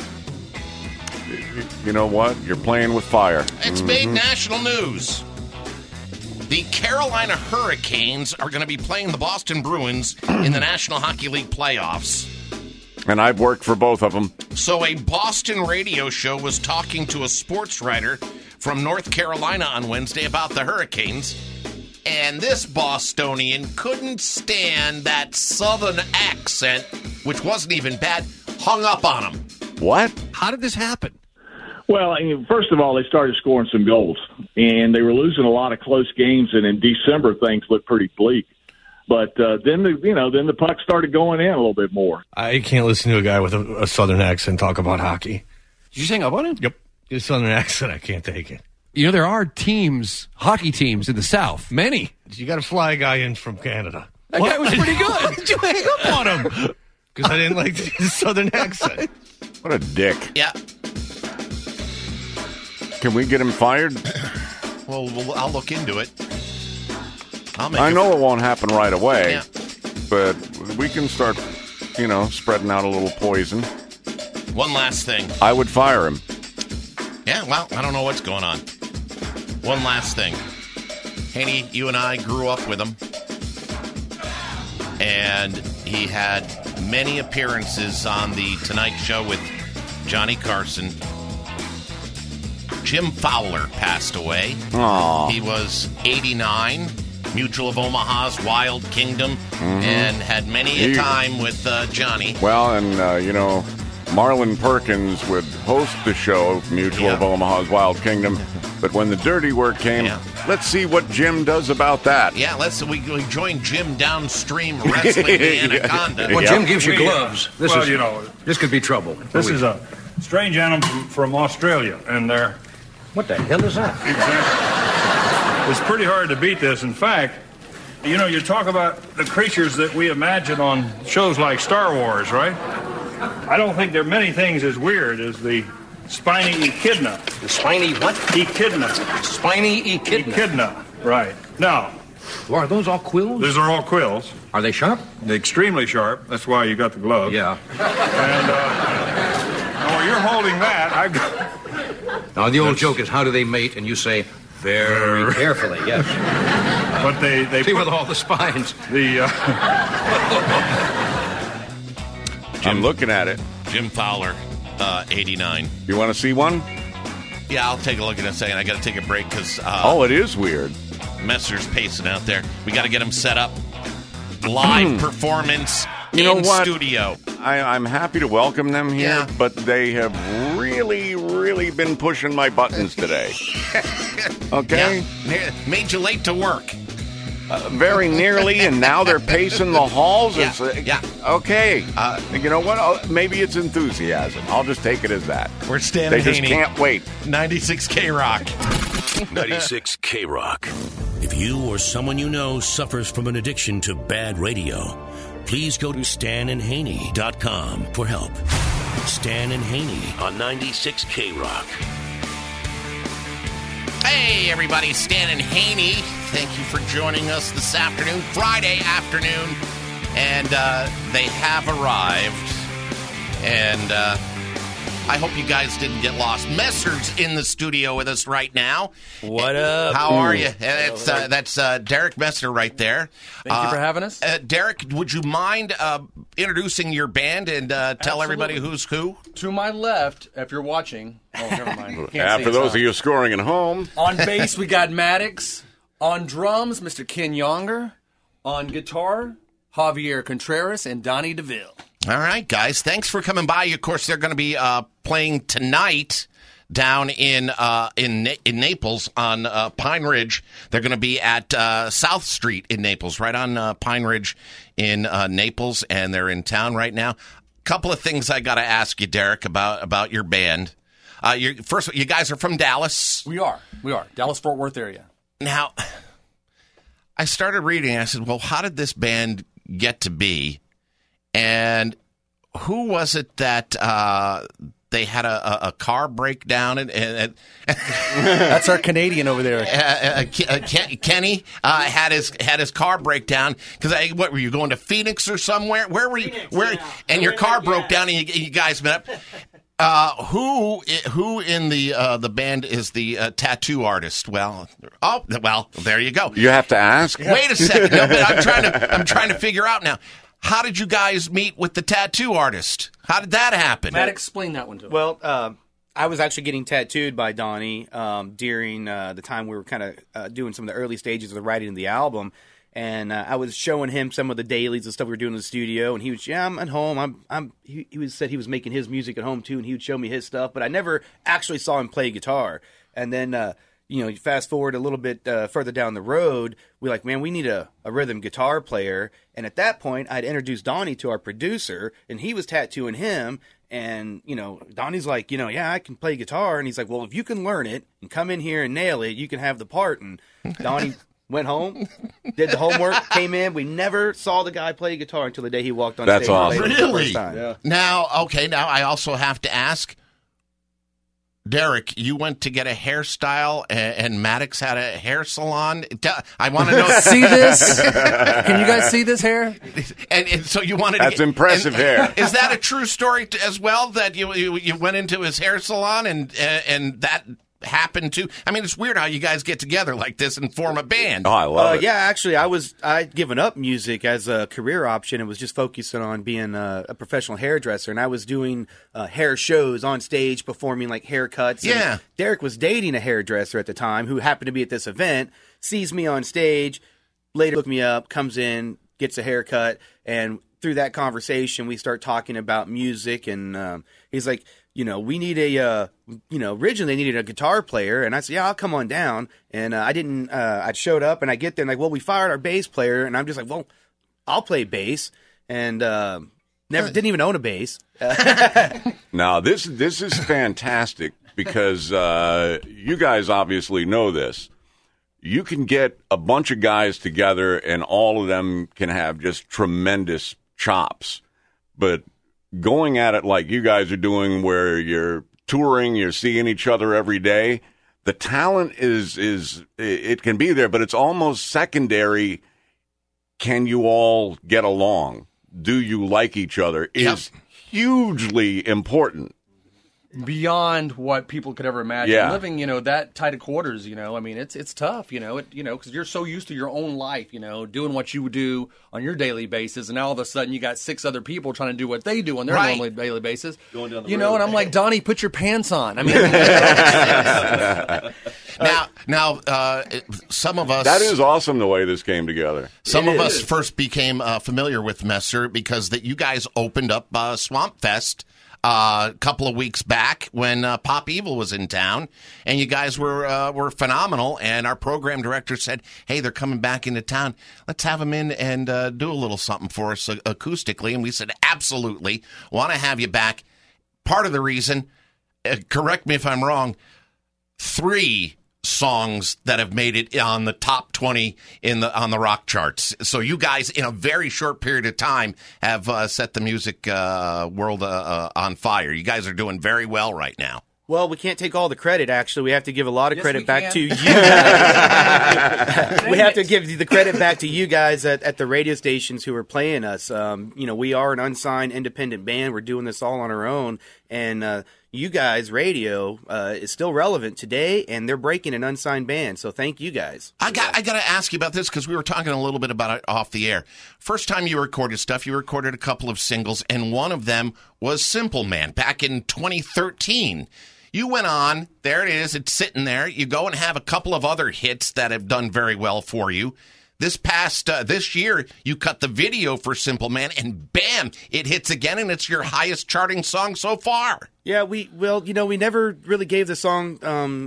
You know what? You're playing with fire. It's made national news. The Carolina Hurricanes are going to be playing the Boston Bruins in the National Hockey League playoffs. And I've worked for both of them. So a Boston radio show was talking to a sports writer from North Carolina on Wednesday about the Hurricanes. And this Bostonian couldn't stand that southern accent, which wasn't even bad, hung up on him. What? How did this happen? Well, I mean, first of all, they started scoring some goals, and they were losing a lot of close games, and in December things looked pretty bleak. But then the puck started going in a little bit more. I can't listen to a guy with a southern accent talk about hockey. Did you hang up on him? Yep. His southern accent, I can't take it. You know, there are hockey teams in the South. Many. You got to fly a guy in from Canada. That guy was pretty good. Why did you hang up on him? Because I didn't like his southern accent. What a dick. Yeah. Can we get him fired? Well, I'll look into it. I know it won't happen right away, but we can start, spreading out a little poison. One last thing. I would fire him. Yeah, well, I don't know what's going on. One last thing. Haney, you and I grew up with him, and he had many appearances on the Tonight Show with Johnny Carson. Jim Fowler passed away. Aww. He was 89. Mutual of Omaha's Wild Kingdom, and had many a time with Johnny. Well, and, Marlon Perkins would host the show, Mutual of Omaha's Wild Kingdom, but when the dirty work came, let's see what Jim does about that. Yeah, we joined Jim downstream wrestling the Anaconda. When Jim gives you gloves, this could be trouble. This is a strange animal from Australia, and they're... What the hell is that? Exactly. It's pretty hard to beat this. In fact, you talk about the creatures that we imagine on shows like Star Wars, right? I don't think there are many things as weird as the spiny echidna. The spiny what? Echidna. Spiny echidna. Echidna, right. Now... Well, are those all quills? Those are all quills. Are they sharp? They're extremely sharp. That's why you got the glove. Yeah. And, while you're holding that, I've got... Now, the old joke is, how do they mate? And you say... Very carefully, yes. But they see with all the spines. I'm looking at it. Jim Fowler, 89. You want to see one? Yeah, I'll take a look in a second. I got to take a break because... it is weird. Messer's pacing out there. We got to get him set up. Live performance in studio. I'm happy to welcome them here, but they have really been pushing my buttons today. Okay? Yeah. Made you late to work. Very nearly, and now they're pacing the halls. Yeah. Okay. You know what? Maybe it's enthusiasm. I'll just take it as that. We're standing. They just can't wait. 96 K-Rock. 96 K-Rock. If you or someone you know suffers from an addiction to bad radio, please go to StanandHaney.com for help. Stan and Haney on 96 K-Rock. Hey, everybody. Stan and Haney. Thank you for joining us this afternoon, Friday afternoon. And they have arrived. And I hope you guys didn't get lost. Messer's in the studio with us right now. What up? How are you? That's Derek Messer right there. Thank you for having us. Derek, would you mind introducing your band and tell everybody who's who? To my left, if you're watching. Oh, never mind. For those of you scoring at home. On bass, we got Maddox. On drums, Mr. Ken Younger. On guitar, Javier Contreras and Donnie DeVille. All right, guys. Thanks for coming by. Of course, they're going to be playing tonight down in Naples on Pine Ridge. They're going to be at South Street in Naples, right on Pine Ridge in Naples, and they're in town right now. Couple of things I got to ask you, Derek, about your band. First, you guys are from Dallas. We are. Dallas-Fort Worth area. Now, I started reading. I said, well, how did this band get to be? And who was it that they had a car breakdown? And that's our Canadian over there. Kenny had his car breakdown because what were you going to Phoenix or somewhere? Where were you? And your car broke down and you guys met up. Who in the band is the tattoo artist? Well, there you go. You have to ask. Wait a second. No, but I'm trying to figure out now. How did you guys meet with the tattoo artist? How did that happen? Matt, explain that one to us. Well, I was actually getting tattooed by Donnie during the time we were kind of doing some of the early stages of the writing of the album. And I was showing him some of the dailies and stuff we were doing in the studio. And he was, I'm at home. He said he was making his music at home, too, and he would show me his stuff. But I never actually saw him play guitar. And then, you fast forward a little bit further down the road, we're like, man, we need a rhythm guitar player. And at that point, I'd introduced Donnie to our producer, and he was tattooing him. And, Donnie's like, yeah, I can play guitar. And he's like, well, if you can learn it and come in here and nail it, you can have the part. And Donnie went home, did the homework, came in. We never saw the guy play guitar until the day he walked on stage. That's awesome. Really? Yeah. Now I also have to ask, Derek, you went to get a hairstyle, and Maddox had a hair salon. I want to know. See this? Can you guys see this hair? And so you wanted. That's impressive hair. Is that a true story as well? That you went into his hair salon and that happened to? I mean, it's weird how you guys get together like this and form a band. Oh, I love it. Yeah, actually, I'd given up music as a career option and was just focusing on being a professional hairdresser. And I was doing hair shows on stage, performing like haircuts. Yeah. And Derek was dating a hairdresser at the time who happened to be at this event, sees me on stage, later looked me up, comes in, gets a haircut, and through that conversation, we start talking about music. And he's like, we need originally they needed a guitar player. And I said, yeah, I'll come on down. And I showed up and I get there and we fired our bass player. And I'm just like, well, I'll play bass. And didn't even own a bass. Now, this is fantastic because you guys obviously know this. You can get a bunch of guys together and all of them can have just tremendous chops. But going at it like you guys are doing where you're touring, you're seeing each other every day, the talent is it can be there, but it's almost secondary. Can you all get along? Do you like each other? Is hugely important. Beyond what people could ever imagine. Yeah. Living, that tight of quarters, I mean, it's tough, because you're so used to your own life, doing what you do on your daily basis, and now all of a sudden you got 6 other people trying to do what they do on their normal daily basis. Going down the road. And I'm like, Donnie, put your pants on. I mean, now, some of us. That is awesome the way this came together. Some of us first became familiar with Messer because that you guys opened up Swamp Fest a couple of weeks back when Pop Evil was in town, and you guys were phenomenal. And our program director said, "Hey, they're coming back into town. Let's have them in and do a little something for us acoustically." And we said, "Absolutely, want to have you back." Part of the reason, correct me if I'm wrong, 3 songs that have made it on the top 20 on the rock charts. So you guys, in a very short period of time, have set the music world on fire. You guys are doing very well right now. Well, we can't take all the credit, actually. We have to give a lot of credit back to you guys. We have to give the credit back to you guys at the radio stations who are playing us. We are an unsigned independent band. We're doing this all on our own. And, you guys' radio is still relevant today, and they're breaking an unsigned band. So thank you guys. I got to ask you about this because we were talking a little bit about it off the air. First time you recorded stuff, you recorded a couple of singles, and one of them was Simple Man back in 2013. You went on, there it is, it's sitting there. You go and have a couple of other hits that have done very well for you. This year, you cut the video for Simple Man, and bam, it hits again, and it's your highest charting song so far. Yeah, we never really gave the song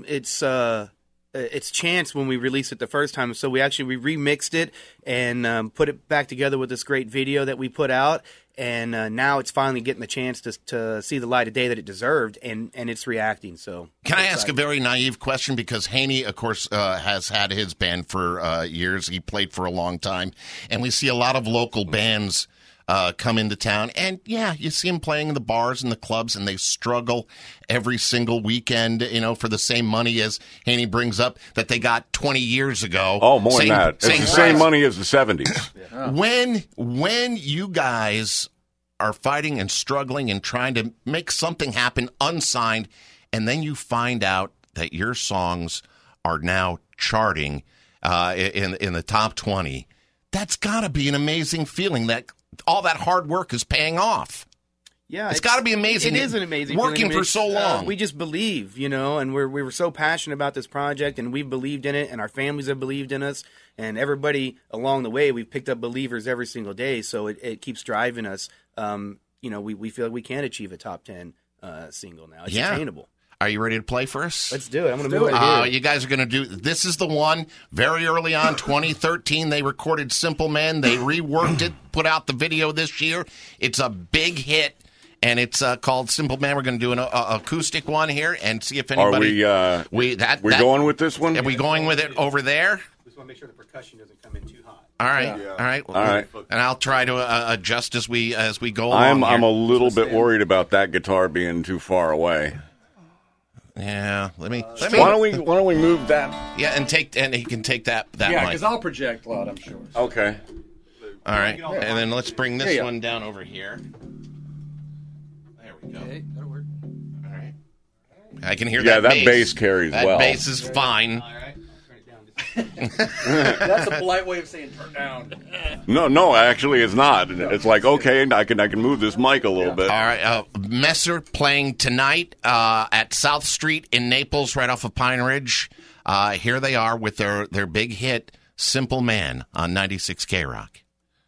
its chance when we released it the first time. So we remixed it and put it back together with this great video that we put out. And now it's finally getting the chance to see the light of day that it deserved, and it's reacting. So, can I ask a very naive question? Because Haney, of course, has had his band for years. He played for a long time, and we see a lot of local bands come into town. And yeah, you see them playing in the bars and the clubs, and they struggle every single weekend, for the same money as Haney brings up that they got 20 years ago. Oh, more than that. It's the same money as the 70s. Yeah. When you guys are fighting and struggling and trying to make something happen unsigned, and then you find out that your songs are now charting in the top 20, that's got to be an amazing feeling that all that hard work is paying off. Yeah, it's got to be amazing. It is an amazing working feeling. for so long. We just believe, and we were so passionate about this project, and we believed in it, and our families have believed in us, and everybody along the way, we've picked up believers every single day. So it keeps driving us. We feel like we can achieve a top 10 single now. It's attainable. Are you ready to play for us? Let's do it. I'm going to move right here. You guys are going to do. This is the one. Very early on, 2013, they recorded Simple Man. They reworked it, put out the video this year. It's a big hit. And it's called Simple Man. We're going to do an acoustic one here and see if anybody... Are we going with this one? Are we going with it over there? Just want to make sure the percussion doesn't come in too hot. All right. Yeah. All right. And I'll try to adjust as we go along. I'm a little bit worried about that guitar being too far away. Yeah, let me. Why don't we move that? Yeah, and he can take that. Yeah, because I'll project a lot, I'm sure. Okay. All right, and then let's bring this one down over here. Okay, that'll work. All right. I can hear that bass. Yeah, that bass carries well. That bass is fine. All right. Turn it down. That's a polite way of saying turn down. No, actually it's not. It's like, okay, I can move this mic a little bit. All right. Messer playing tonight at South Street in Naples, right off of Pine Ridge. Here they are with their big hit, Simple Man, on 96 K-Rock.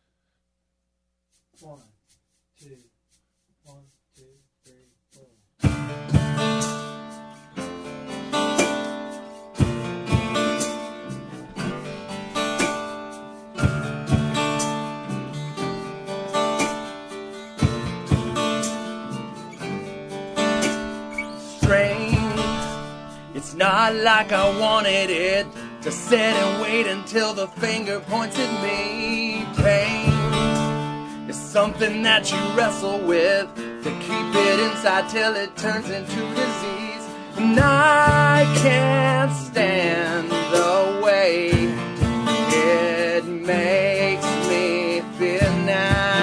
It's not like I wanted it to sit and wait until the finger points at me. Pain is something that you wrestle with to keep it inside till it turns into disease. And I can't stand the way it makes me feel now.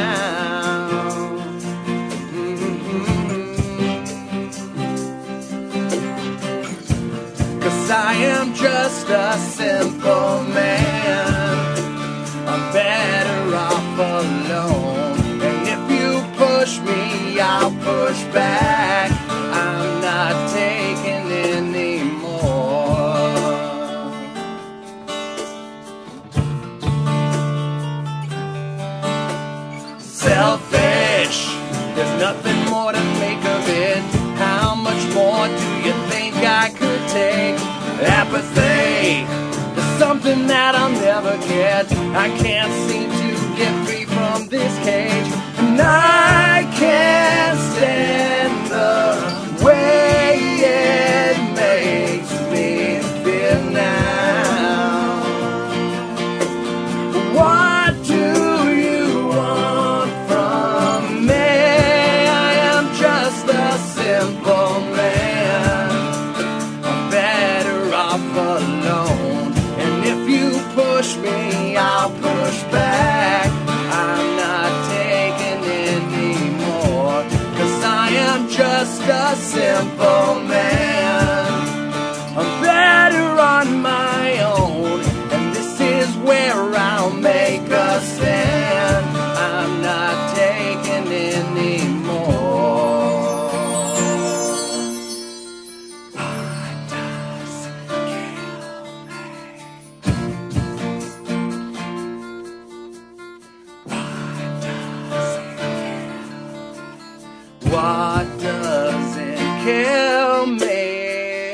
I am just a simple man. I'm better off alone. And if you push me, I'll push back. I'm not taking anymore. Selfish, there's nothing more to make of it. How much more do you think I could take? Apathy is something that I'll never get. I can't seem to get free from this cage. And I can't stand the way it makes me feel now. What do you want from me? I am just a simple man. Alone, and if you push me, I'll push back. I'm not taking anymore, 'cause I am just a a simple man. I'm better on my own, and this is where I'll make a stand. I'm not taking anymore. What doesn't kill me?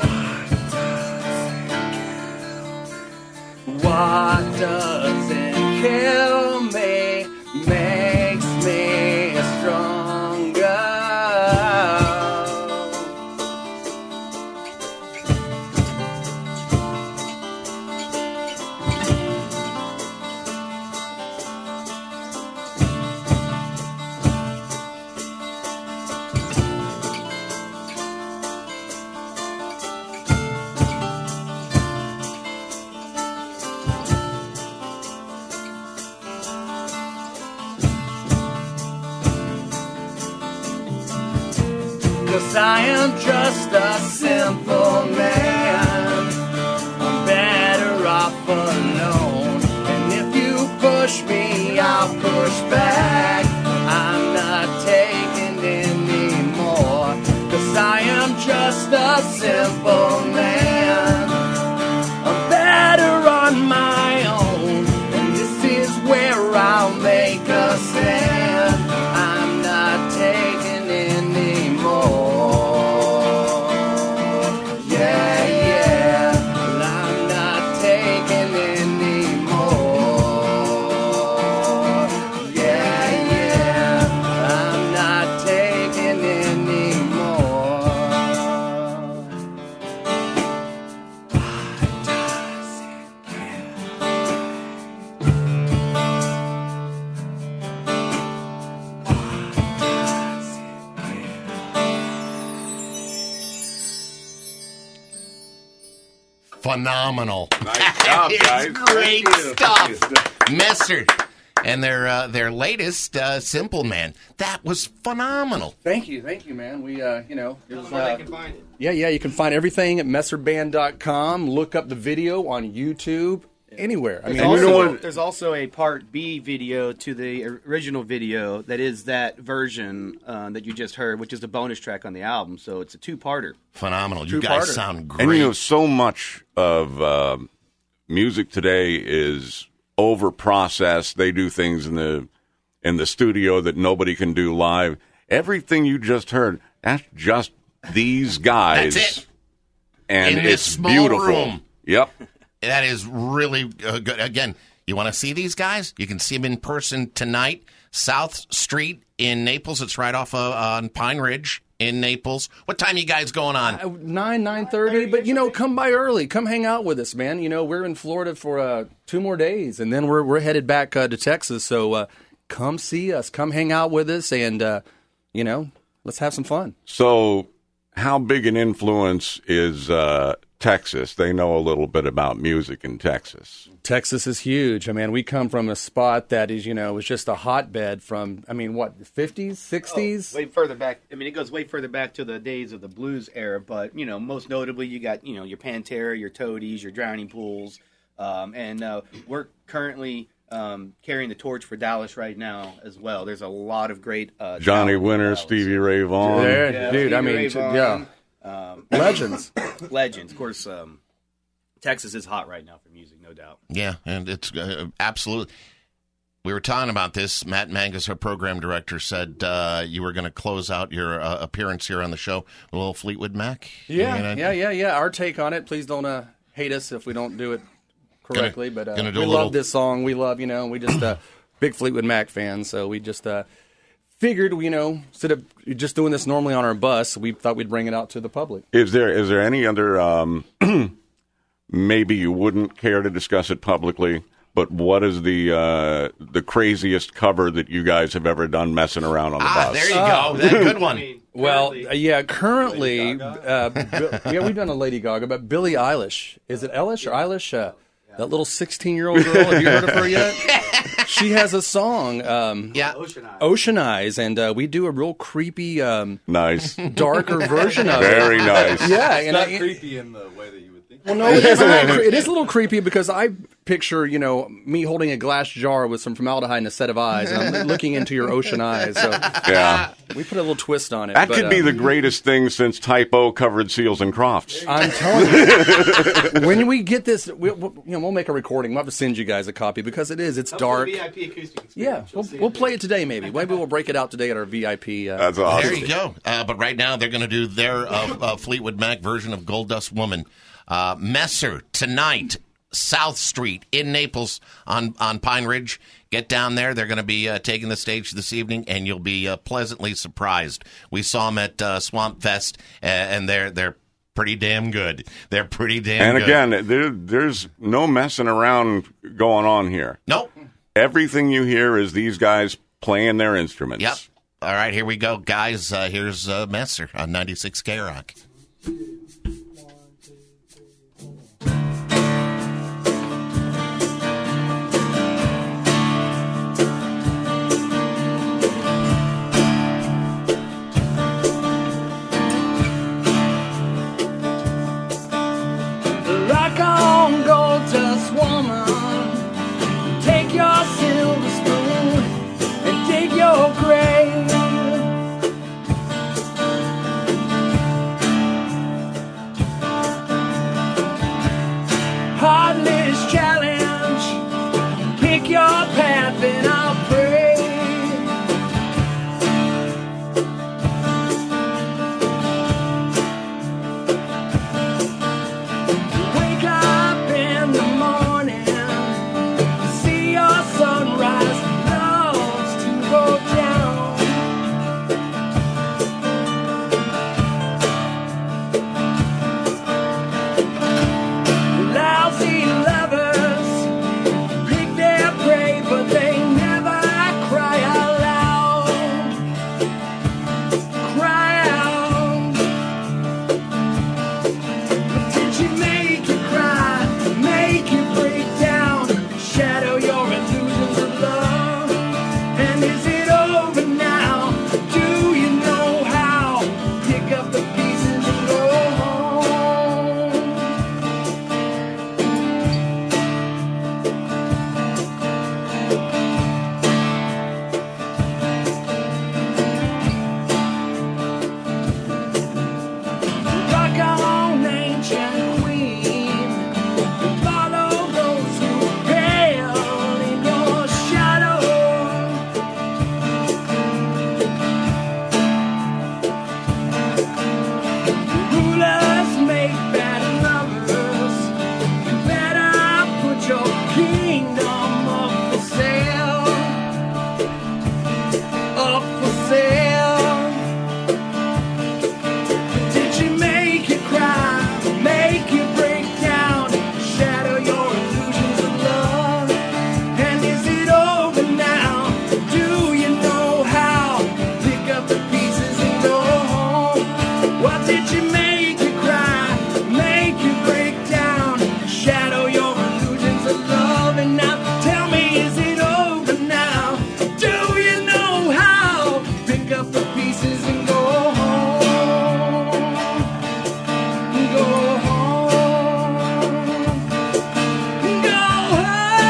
What doesn't kill me makes me stronger. Cause I am just a simple man. I'm better off alone. And if you push me, I'll push back. I'm not taking anymore. Cause I am just a simple man. I'm better on my own. And this is where I'll make a stand. I'm not taking anymore. Phenomenal. Nice job, guys. Great Thank you. stuff. Mustard. And their latest, Simple Man. That was phenomenal. Thank you, man. We, it was, Where they can find it. Yeah, you can find everything at messerdband.com. Look up the video on YouTube, anywhere. I mean, There's also a Part B video to the original video that is that version that you just heard, which is the bonus track on the album. So it's a two-parter. Phenomenal. You guys sound great. And you know, so much of music today is over-processed. They do things in the studio that nobody can do live. Everything you just heard, that's just these guys. That's it. And in this it's small beautiful. room. Yep. That is really good. Again, you want to see these guys? You can see them in person tonight. South Street in Naples. It's right off on Pine Ridge in Naples. What time you guys going on? 9:30. But come by early. Come hang out with us, man. We're in Florida for 2 more days, and then we're headed back to Texas. So come see us. Come hang out with us, and let's have some fun. So, how big an influence is Texas? They know a little bit about music in Texas. Texas is huge. I mean, we come from a spot that is, was just a hotbed from, the 50s, 60s? Way further back. I mean, it goes way further back to the days of the blues era. But, most notably, you got, your Pantera, your Toadies, your Drowning Pools. And we're currently carrying the torch for Dallas right now as well. There's a lot of great Johnny Winter, Stevie Ray Vaughan. Dude, legends. Legends. Of course, Texas is hot right now for music, no doubt. Yeah, and it's absolutely. We were talking about this. Matt Mangus, our program director, said you were going to close out your appearance here on the show with a little Fleetwood Mac. Yeah. Our take on it. Please don't hate us if we don't do it correctly. But we love this song. We love, we just big Fleetwood Mac fans. So we just figured, instead of just doing this normally on our bus, we thought we'd bring it out to the public. Is there any other? Maybe you wouldn't care to discuss it publicly, but what is the craziest cover that you guys have ever done messing around on the bus? There you go. That good one. Currently, we've done a Lady Gaga, but Billie Eilish. Is it Eilish or Eilish? That little 16-year-old girl. Have you heard of her yet? She has a song, Ocean Eyes, and we do a real creepy, nice, darker version of it. Very nice. Yeah, it's and not creepy in the way that you would think. Well, no, it is a little creepy because I picture, me holding a glass jar with some formaldehyde and a set of eyes, and I'm looking into your ocean eyes. So yeah, we put a little twist on it. That could be the greatest thing since Type O covered Seals and Crofts. I'm telling you, when we get this, we'll make a recording. We'll have to send you guys a copy because it's dark. VIP acoustic experience. Yeah, we'll play it today. Maybe we'll break it out today at our VIP. That's awesome. There you go. But right now they're going to do their Fleetwood Mac version of Gold Dust Woman. Messer tonight, South Street in Naples on Pine Ridge. Get down there. They're going to be taking the stage this evening, and you'll be pleasantly surprised. We saw them at Swamp Fest, and they're pretty damn good. They're pretty damn good. And again, there's no messing around going on here. Nope. Everything you hear is these guys playing their instruments. Yep. All right, here we go, guys. Here's Messer on 96 K-Rock. Rock on, gold dust woman. Take your silver spoon and dig your grave. Heartless challenge. Pick your path and I'll pray. Wake up in the morning, see your sunrise, loves to go down. Lousy lovers pick their prey, but they never cry out loud. Cry out. Did she make you cry, make you break down, shadow your illusions of love? And is it over now? Do you know how? Pick up the pieces and go home. Rock on, ancient queen, and follow those who pale in your shadow. Rulers make bad lovers. You better put your kingdom up for sale. Up for sale. Did she make you cry, make you break down, shadow your illusions of love? And is it over now? Do you know how? Pick up the pieces and go home. What did she make you cry, make you break down, shadow your illusions of love? And now tell me, is it over now? Do you know how? Pick up the pieces and go home. Go home. Go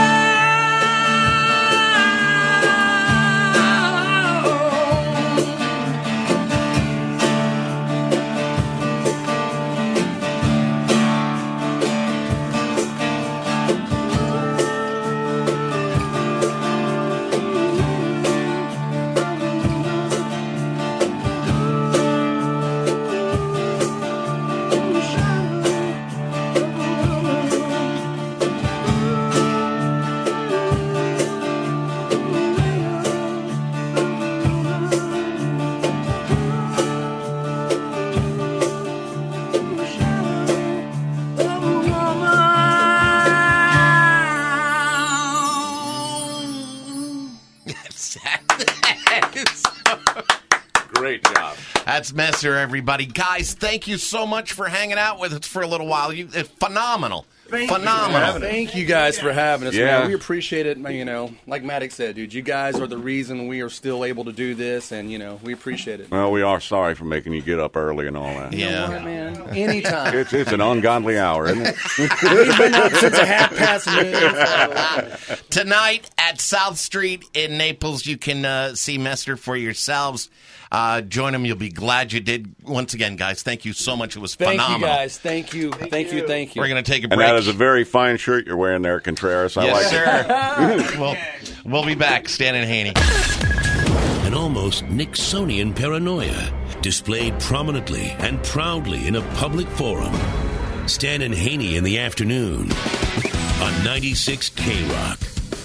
Great job. That's Messer, everybody. Guys, thank you so much for hanging out with us for a little while. It's phenomenal. Phenomenal. Thank you guys for having us, Yeah. man. We appreciate it. You know, like Maddox said, dude, you guys are the reason we are still able to do this, and, you know, we appreciate it. Well, we are sorry for making you get up early and all that. You know what, man? Anytime. It's an ungodly hour, isn't it? We've been up since a half past noon. Tonight at South Street in Naples, you can see Messer for yourselves. Join him. You'll be glad you did. Once again, guys, thank you so much. It was phenomenal. Thank you, guys. Thank you. Thank you. We're going to take a And break. that is a very fine shirt you're wearing there, Contreras. I like sir. We'll be back. Stan and Haney. An almost Nixonian paranoia displayed prominently and proudly in a public forum. Stan and Haney in the afternoon on 96 K-Rock.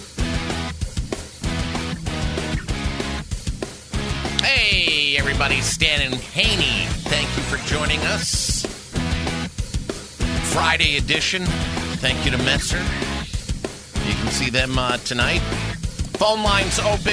Hey, everybody. Stan and Haney. Thank you for joining us. Friday edition. Thank you to Messer. You can see them tonight. Phone lines open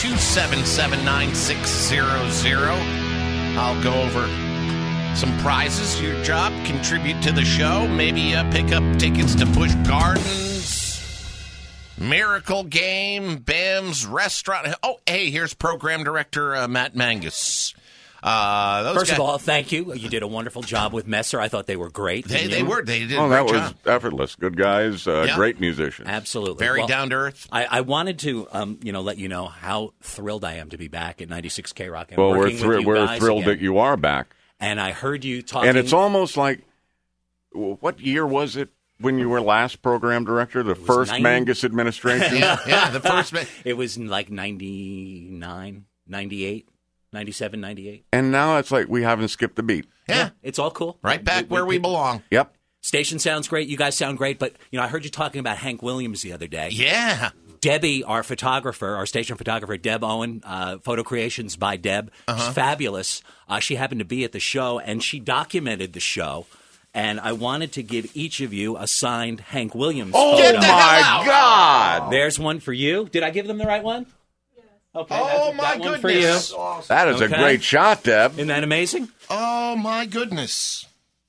277-9600. I'll go over some prizes. Your job, contribute to the show. Maybe pick up tickets to Busch Gardens, Miracle Game, Bam's Restaurant. Oh, hey, here's Program Director Matt Mangus. First of all, thank you. You did a wonderful job with Messer. I thought they were great. They did a Oh, great that was job. effortless. Good guys, great musicians. Absolutely. Very down to earth. I wanted to, let you know how thrilled I am to be back at 96 K-Rock. And Well, working with you we're guys thrilled again. that you are back. And I heard you talking. And it's almost like, what year was it when you were last program director? The first Mangus administration? the first. It was like 99, 98. 97, 98. And now it's like we haven't skipped a beat. Yeah, it's all cool. Right back where we belong. Yep. Station sounds great. You guys sound great. But, I heard you talking about Hank Williams the other day. Yeah. Debbie, our photographer, our station photographer, Deb Owen, Photo Creations by Deb. She's fabulous. She happened to be at the show, and she documented the show. And I wanted to give each of you a signed Hank Williams photo. Get the hell out. God! There's one for you. Did I give them the right one? Okay, Oh, that my one goodness. for you. That is a great shot, Deb. Isn't that amazing? Oh, my goodness.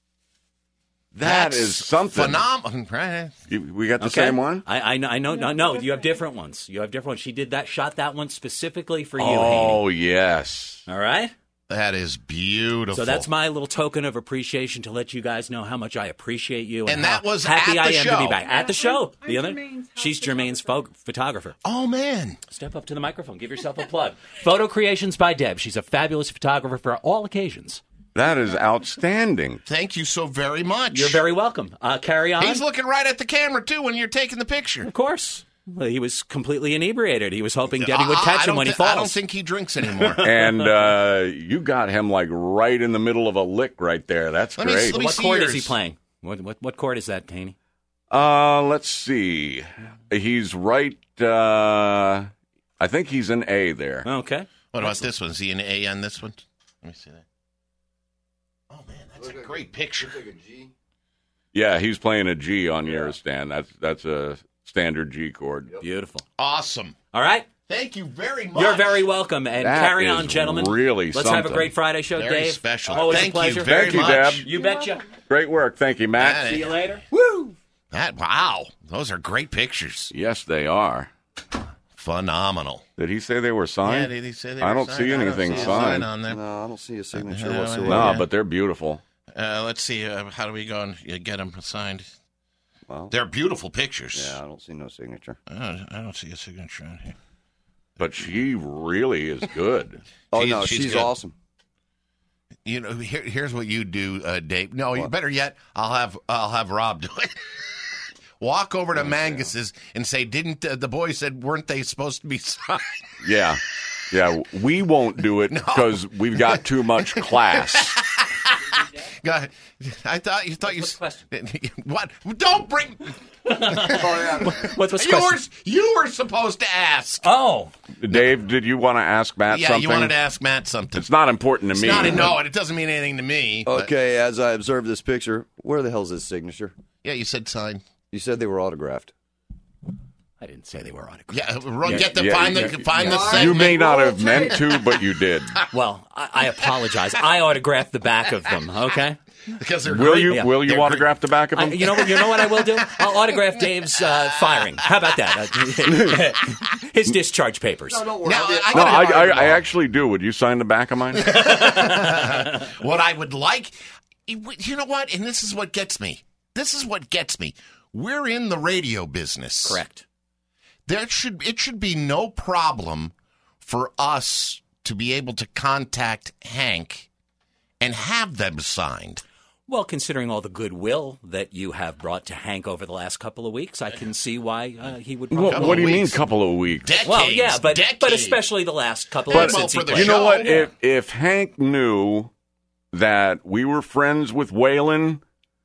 That is something. Phenomenal. Right. We got the same one? I know. No, you have different ones. She did that, shot that one specifically for you, Oh, Haney. yes. All right? That is beautiful. So that's my little token of appreciation to let you guys know how much I appreciate you. And how that was happy at I the am show. to be back. At the show. She's Jermaine's photographer. Oh, man. Step up to the microphone. Give yourself a plug. Photo Creations by Deb. She's a fabulous photographer for all occasions. That is outstanding. Thank you so very much. You're very welcome. Carry on. He's looking right at the camera, too, when you're taking the picture. Of course. Well, he was completely inebriated. He was hoping Debbie would catch him when he falls. I don't think he drinks anymore. And you got him like right in the middle of a lick right there. That's great. What chord is he playing? What chord is that, Haney? Let's see. He's right. I think he's an A there. Okay. What about this one? Is he an A on this one? Let me see that. Oh, man, that's a great picture. Yeah, he's playing a G on yours, Stan. That's a standard G chord. Beautiful. Awesome. All right. Thank you very much. You're very welcome. And That carry is on, gentlemen. really Let's have a something. great Friday show, Very Dave. special. Always Thank a pleasure. you very Thank you, much. Deb. You betcha. Great work. Thank you, Matt. See you later. Woo! Wow. Those are great pictures. Yes, they are. Phenomenal. Did he say they were signed? Yeah, did he say they I were don't signed? see I don't anything see a signed. sign on there. No, I don't see a signature No, whatsoever. No, but they're beautiful. Let's see. How do we go and get them signed? Well, They're beautiful pictures. yeah, I don't see no signature. I don't see a signature on here. But she really is good. Oh, She's- no, she's she's good. awesome. You know, here's what you do, Dave. No, you better yet. I'll have Rob do it. Walk over to Mangus's and say, "Didn't the boys said weren't they supposed to be signed?" Yeah. Yeah, we won't do it because we've got too much class. God, I thought you What's the question? What? Don't bring. What's the question? You were supposed to ask. Oh, Dave, did you want to ask Matt Yeah, something? you wanted to ask Matt something. It's not important to It's me. not no, it doesn't mean anything to me. but- Okay, as I observe this picture, where the hell's his signature? Yeah, you said sign. You said they were autographed. I didn't say they were autographed. Yeah, get the find the segment. You may not have meant to, but you did. Well, I apologize. I autographed the back of them, okay? because they're Will great. you? Yeah. Will you They're autograph the back of them? You know what I will do? I'll autograph Dave's firing. How about that? His discharge papers. No, I actually do. Would you sign the back of mine? What I would like, you know what? And this is what gets me. We're in the radio business. Correct. It should be no problem for us to be able to contact Hank and have them signed. Well, considering all the goodwill that you have brought to Hank over the last couple of weeks, I can see why he would. What do you mean, couple of weeks? Decades, well, yeah, but especially the last couple of weeks since he played. You know what? If Hank knew that we were friends with Waylon,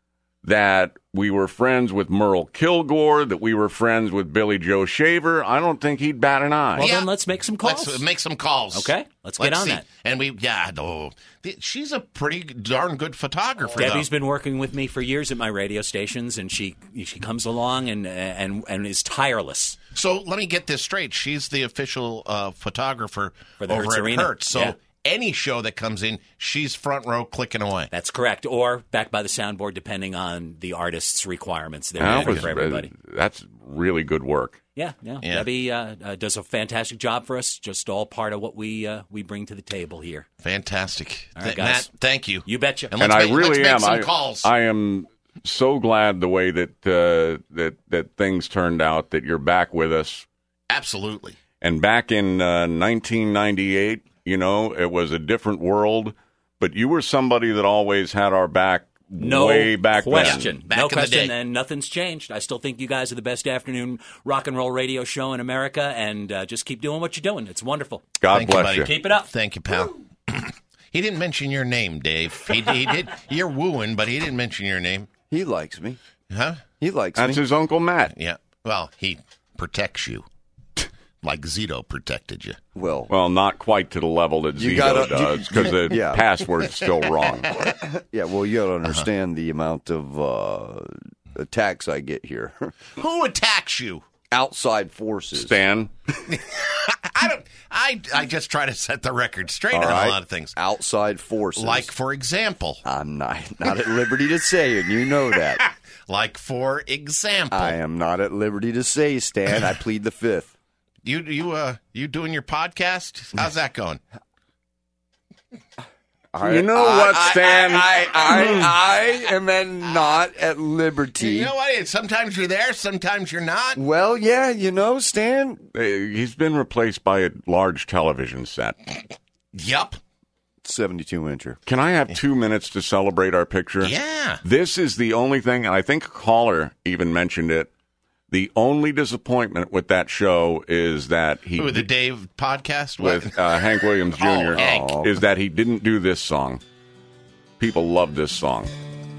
that we were friends with Merle Kilgore, that we were friends with Billy Joe Shaver, I don't think he'd bat an eye. Well, then let's make some calls. Let's make some calls. Okay, let's get on see. that. And she's a pretty darn good photographer. Debbie's been working with me for years at my radio stations, and she comes along and is tireless. So let me get this straight. She's the official photographer for the over Hertz at Arena. Hertz. So any show that comes in, she's front row clicking away. That's correct. Or back by the soundboard, depending on the artist's requirements. They're ready for everybody. That's really good work. Yeah. Debbie does a fantastic job for us. Just all part of what we bring to the table here. Fantastic. All right, guys. Matt, thank you. You betcha. And I really am. Some calls. I am so glad the way that that things turned out, that you're back with us. Absolutely. And back in 1998, it was a different world, but you were somebody that always had our back way back question. then. No question, and nothing's changed. I still think you guys are the best afternoon rock and roll radio show in America, and just keep doing what you're doing. It's wonderful. God bless you. Keep it up. Thank you, pal. He didn't mention your name, Dave. He did. You're wooing, but he didn't mention your name. He likes me. Huh? He likes me. That's his Uncle Matt. Yeah. Well, he protects you. Like Zito protected you. Well, not quite to the level that Zito does, because the password's still wrong. Yeah, well, you got to understand the amount of attacks I get here. Who attacks you? Outside forces. Stan? I just try to set the record straight on a lot of things. Outside forces. Like, for example. I'm not at liberty to say, and you know that. Like, for example. I am not at liberty to say, Stan. I plead the fifth. You doing your podcast? How's that going? You know what, Stan? I am not at liberty. You know what? Sometimes you're there, sometimes you're not. Well, yeah, Stan. He's been replaced by a large television set. Yup. 72-incher. Can I have 2 minutes to celebrate our picture? Yeah. This is the only thing, and I think a caller even mentioned it. The only disappointment with that show is that the Dave podcast with Hank Williams Jr. Is that he didn't do this song. People love this song.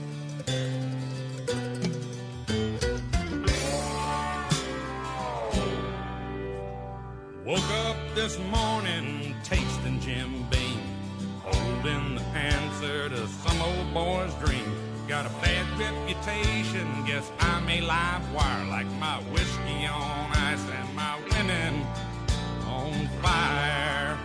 Woke up this morning tasting Jim Beam, holding the answer to some old boy's dream. Got a bad reputation, guess I'm a live wire, like my whiskey on ice and my women on fire.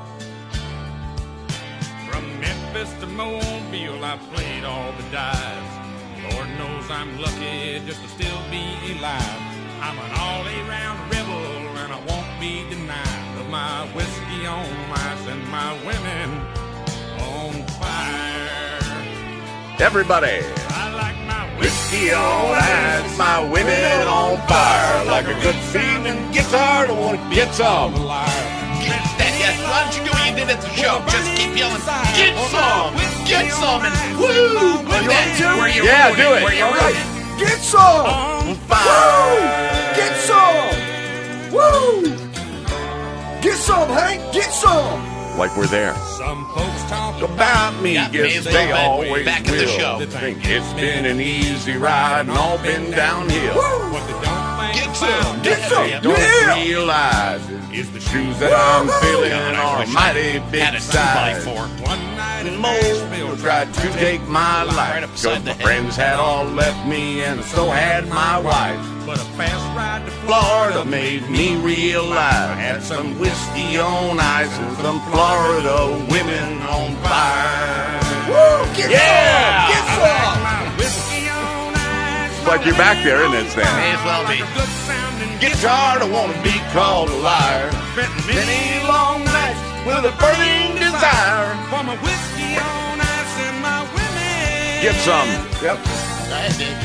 From Memphis to Mobile, I played all the dives. Lord knows I'm lucky just to still be alive. I'm an all-around rebel, and I won't be denied of my whiskey on ice and my women on fire. Everybody. I like my whiskey on ice, my women on fire. Like a good feeling guitar, I want to get some. Why don't you do what you did at the show? Just keep yelling, get some, and woo! Where you yeah, rooting, do it. where you All right. rooting. Get some. Woo! Get some. Woo! Get some, Hank. Get some. Like we're there. Some folks talk about me, guess they always back will. at the show. Think it's been an easy ride and all been downhill. What they don't think Get some. Get some. Don't realize is the shoes that I'm filling are mighty big size. One night in Mobile tried to take my life, because my friends had all left me and so had my wife. But a fast ride to Florida made me realize I had some whiskey on ice and some Florida women on fire. Woo! Get Yeah! some! Get some! It's like you're back there, isn't it, Stan? May as well be. Get tired, I want to be called a liar. Many long nights with a burning desire. For my whiskey on ice and my women. Get some. Yep. That's it.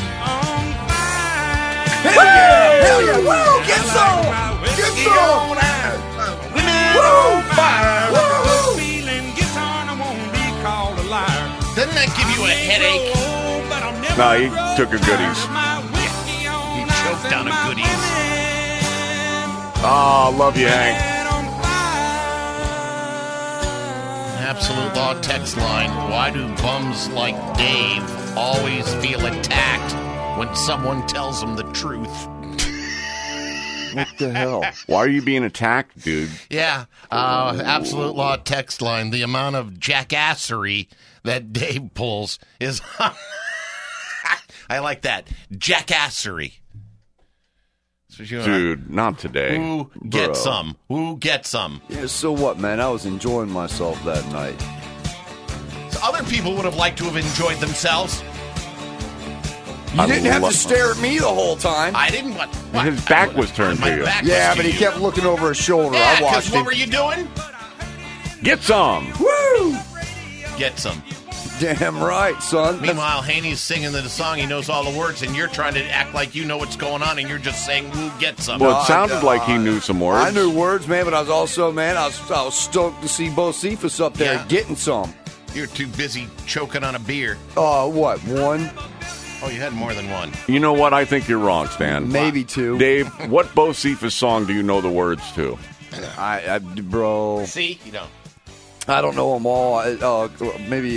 Hell yeah! Hell yeah! Woo! Get some! Get some! Woo! Fire! Woo! Feeling guitar, I won't be called a liar. Doesn't that give you a headache? No, he took a goodies. He choked down a goodies. Oh, love you, Hank. Absolute Law text line. Why do bums like Dave always feel attacked when someone tells them the truth? What the hell? Why are you being attacked, dude? Yeah. Absolute Law text line. The amount of jackassery that Dave pulls is... I like that. Jackassery. Dude, not today. Who get Bro. some? Who get some? Yeah, so what, man? I was enjoying myself that night. So other people would have liked to have enjoyed themselves. You didn't have to stare at me the whole time. I didn't want... His back was turned to you. Yeah, but he kept looking over his shoulder. Yeah, I watched what him. were you doing? Get some. Woo! Get some. Damn right, son. Meanwhile, Haney's singing the song. He knows all the words, and you're trying to act like you know what's going on, and you're just saying, "Woo, get some." Well, it sounded like he knew some words. I knew words, man, but I was also, man, I was stoked to see Bo Cephas up there getting some. You're too busy choking on a beer. What, one? Oh, you had more than one. You know what? I think you're wrong, Stan. Maybe two. Dave, what Bo Cephas song do you know the words to? Bro. See? You don't. I don't know them all. Maybe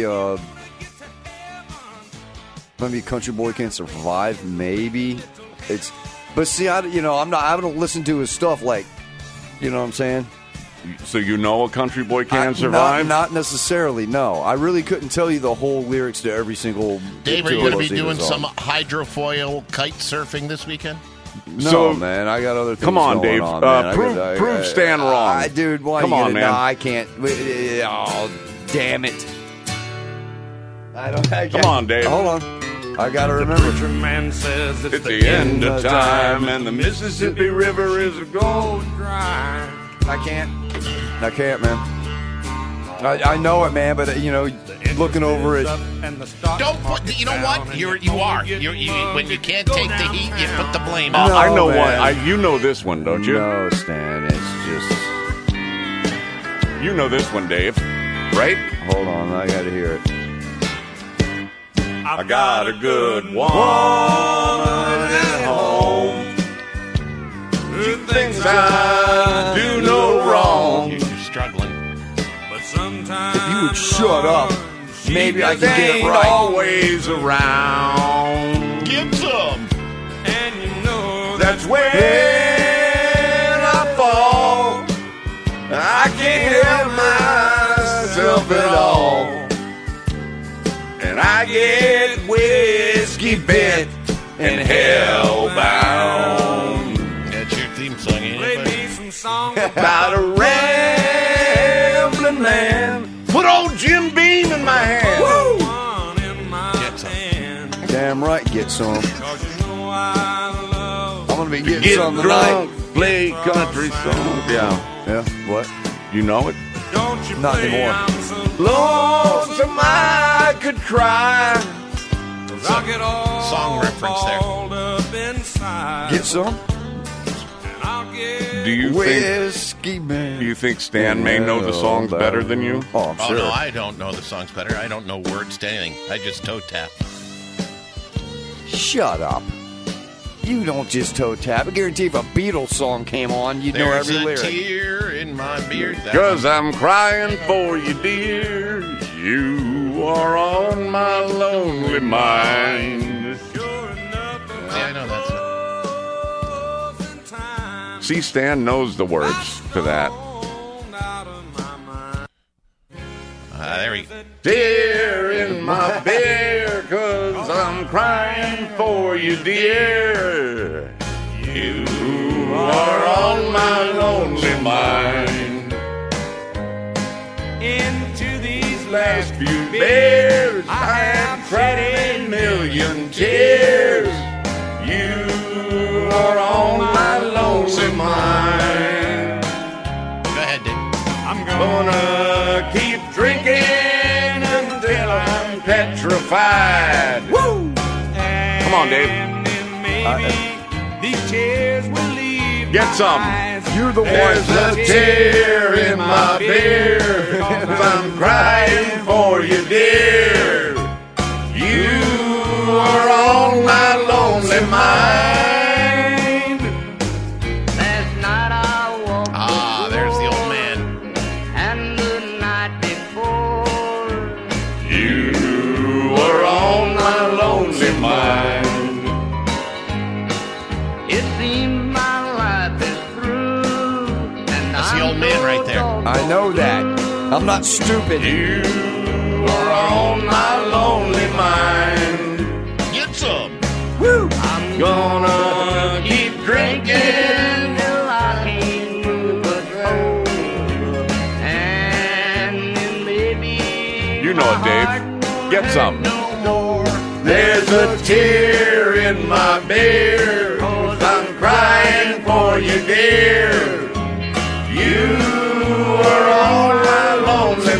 Country Boy Can't Survive. Maybe but see, I don't listen to his stuff like, you know what I'm saying. So you know a Country Boy Can't Survive? Not necessarily. No, I really couldn't tell you the whole lyrics to every single. Dave, are you going to be doing some hydrofoil kite surfing this weekend? No, man, I got other things. Come on, going Dave. on, man. Prove Stan wrong. Dude, why come on, man. No, I can't. Oh, damn it! Come on, Dave. Hold on. I gotta remember. The man says it's the end of time, and the Mississippi River is going dry. I can't, man. I know it, man, but looking over it. Don't put. You know what? You are. When you can't take the heat, you put the blame on. I know man. one. You know this one, don't you? No, Stan. It's just. You know this one, Dave. Right? Hold on, I gotta hear it. I got a good woman at home. Two things I do no wrong. You're struggling. But sometimes If you would shut up, maybe I can get it right. Always around. Get some. and you know That's when I fall. I can't help myself at all. And I get whiskey bit and hellbound. That's your theme song, ain't play it? me some songs About a rambling man. Put old Jim Beam in my hand. Woo! one in my Get some. hand. Damn right, get some. 'Cause you know I love I'm gonna be getting Get some drunk, tonight. play country songs. Yeah. Yeah. What? You know it? Don't you Not play, anymore. I'm so Lonesome I could cry. I'll get all Song reference there. balled up inside. Get some And I'll get Do you think whiskey, man. Stan may know the songs better than you? Oh, I'm Oh sure. no, I don't know the songs better. I don't know words to anything. I just toe tap. Shut up. You don't just toe tap. I guarantee if a Beatles song came on, you'd know There's every a lyric. tear in my beard. That Cause I'm crying for you, dear. You are on my lonely mind. Yeah, I know that's See, Stan knows the words to that. there we go. Tear in my beer, cause I'm crying for you, dear. You are on my lonely mind. into these Last few beers cried a million tears. You are on my lonely mind. Go ahead, Dave. I'm gonna keep drinking until I'm petrified. Woo! Come on, Dave. These tears will leave. Get some. You're the one. There's a tear in my beer, 'cause I'm crying for you, dear. You are on my lonely mind. Ah, there's the old man. And the night before, You are on my lonely mind. it seems my life is through. And That's the old man right there. I know that. I'm not stupid. You are on my lonely mind. Get some. Woo! I'm gonna keep drinking. till I can't move but hold. And then maybe You know it, Dave. Get some. There's a tear in my beer, 'cause I'm crying for you, dear. You are on my lonely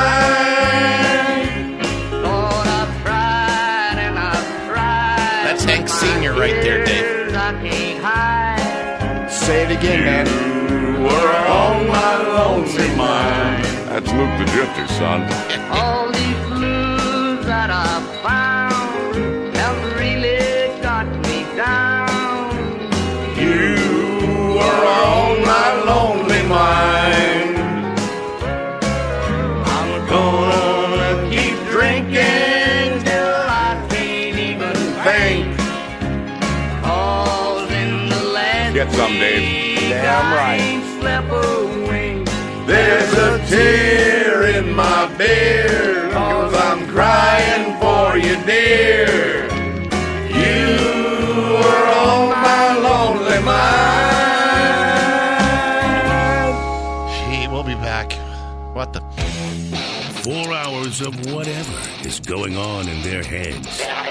mind. Lord, I've tried and I've tried. That's Hank Sr. right there, Dave. I can't hide. Say it again, man. You are on my lonely mind. That's Luke the Drifter, son. All these blues that I found have really got me down. You are on my lonely mind. I'm gonna keep drinking till I can't even think. Cause in the last Get some, Dave. Damn I right. ain't slept a wink. There's a tear in my beer, 'cause I'm crying for you, dear. You are on my lonely mind. Gee, we'll be back. What the? 4 hours of whatever is going on in their heads.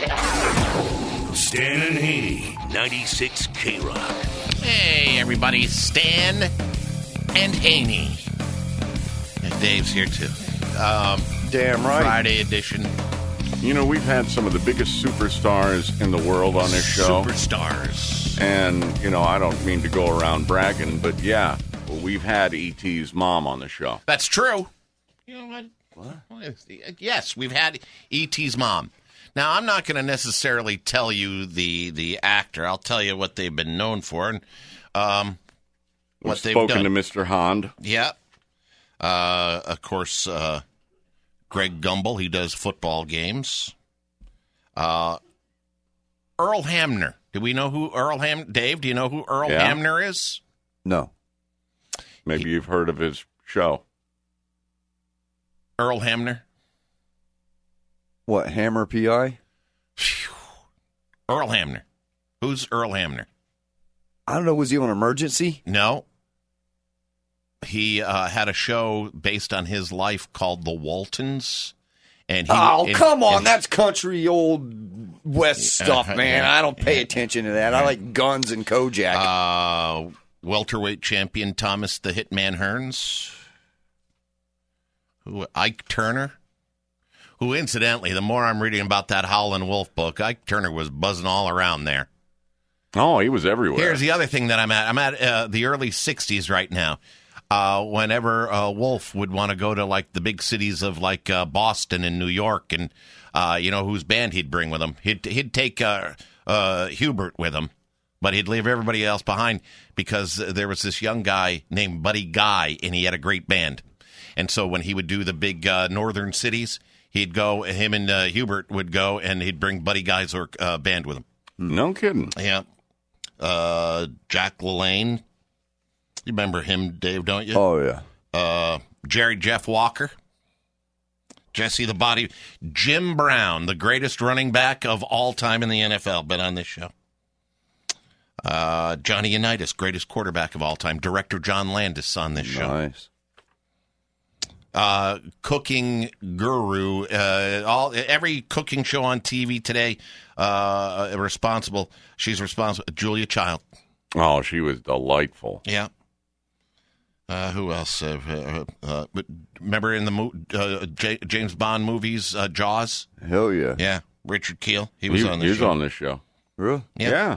Stan and Haney, 96 K-Rock. Hey, everybody. Stan and Haney. And Dave's here, too. Damn right. Friday edition. You know, we've had some of the biggest superstars in the world on this show. Superstars. And, you know, I don't mean to go around bragging, but yeah, we've had E.T.'s mom on the show. That's true. You know what? Yes, we've had E.T.'s mom. Now, I'm not going to necessarily tell you the actor. I'll tell you what they've been known for and what they've done. Spoken to Mr. Hond. Yeah. Of course, Greg Gumbel, he does football games. Earl Hamner. Do we know who Earl Hamner? Dave, do you know who Earl Hamner is? No. Maybe you've heard of his show. Earl Hamner? What, Hammer P.I.? Earl Hamner. Who's Earl Hamner? I don't know. Was he on Emergency? No. He had a show based on his life called The Waltons. And he, come on. That's country old West stuff, man. I don't pay attention to that. I like Guns and Kojak. Welterweight champion Thomas the Hitman Hearns. Ike Turner. Who, incidentally, the more I'm reading about that Howlin' Wolf book, Ike Turner was buzzing all around there. Oh, he was everywhere. Here's the other thing that I'm at. I'm at the early 60s right now. Whenever Wolf would want to go to, like, the big cities of, like, Boston and New York and, you know, whose band he'd bring with him. He'd take Hubert with him, but he'd leave everybody else behind because there was this young guy named Buddy Guy, and he had a great band. And so when he would do the big northern cities, he'd go, him and Hubert would go, and he'd bring Buddy Guy's band with him. No kidding. Yeah. Jack LaLanne. You remember him, Dave, don't you? Oh, yeah. Jerry Jeff Walker. Jesse the Body. Jim Brown, the greatest running back of all time in the NFL, been on this show. Johnny Unitas, greatest quarterback of all time. Director John Landis on this show. Nice. cooking guru. Every cooking show on TV today, she's responsible. Julia Child. Oh, she was delightful. Yeah. Who else? Remember in the James Bond movies, Jaws? Hell yeah. Yeah. Richard Kiel. He was on this show. He was on this show. Really? Yeah.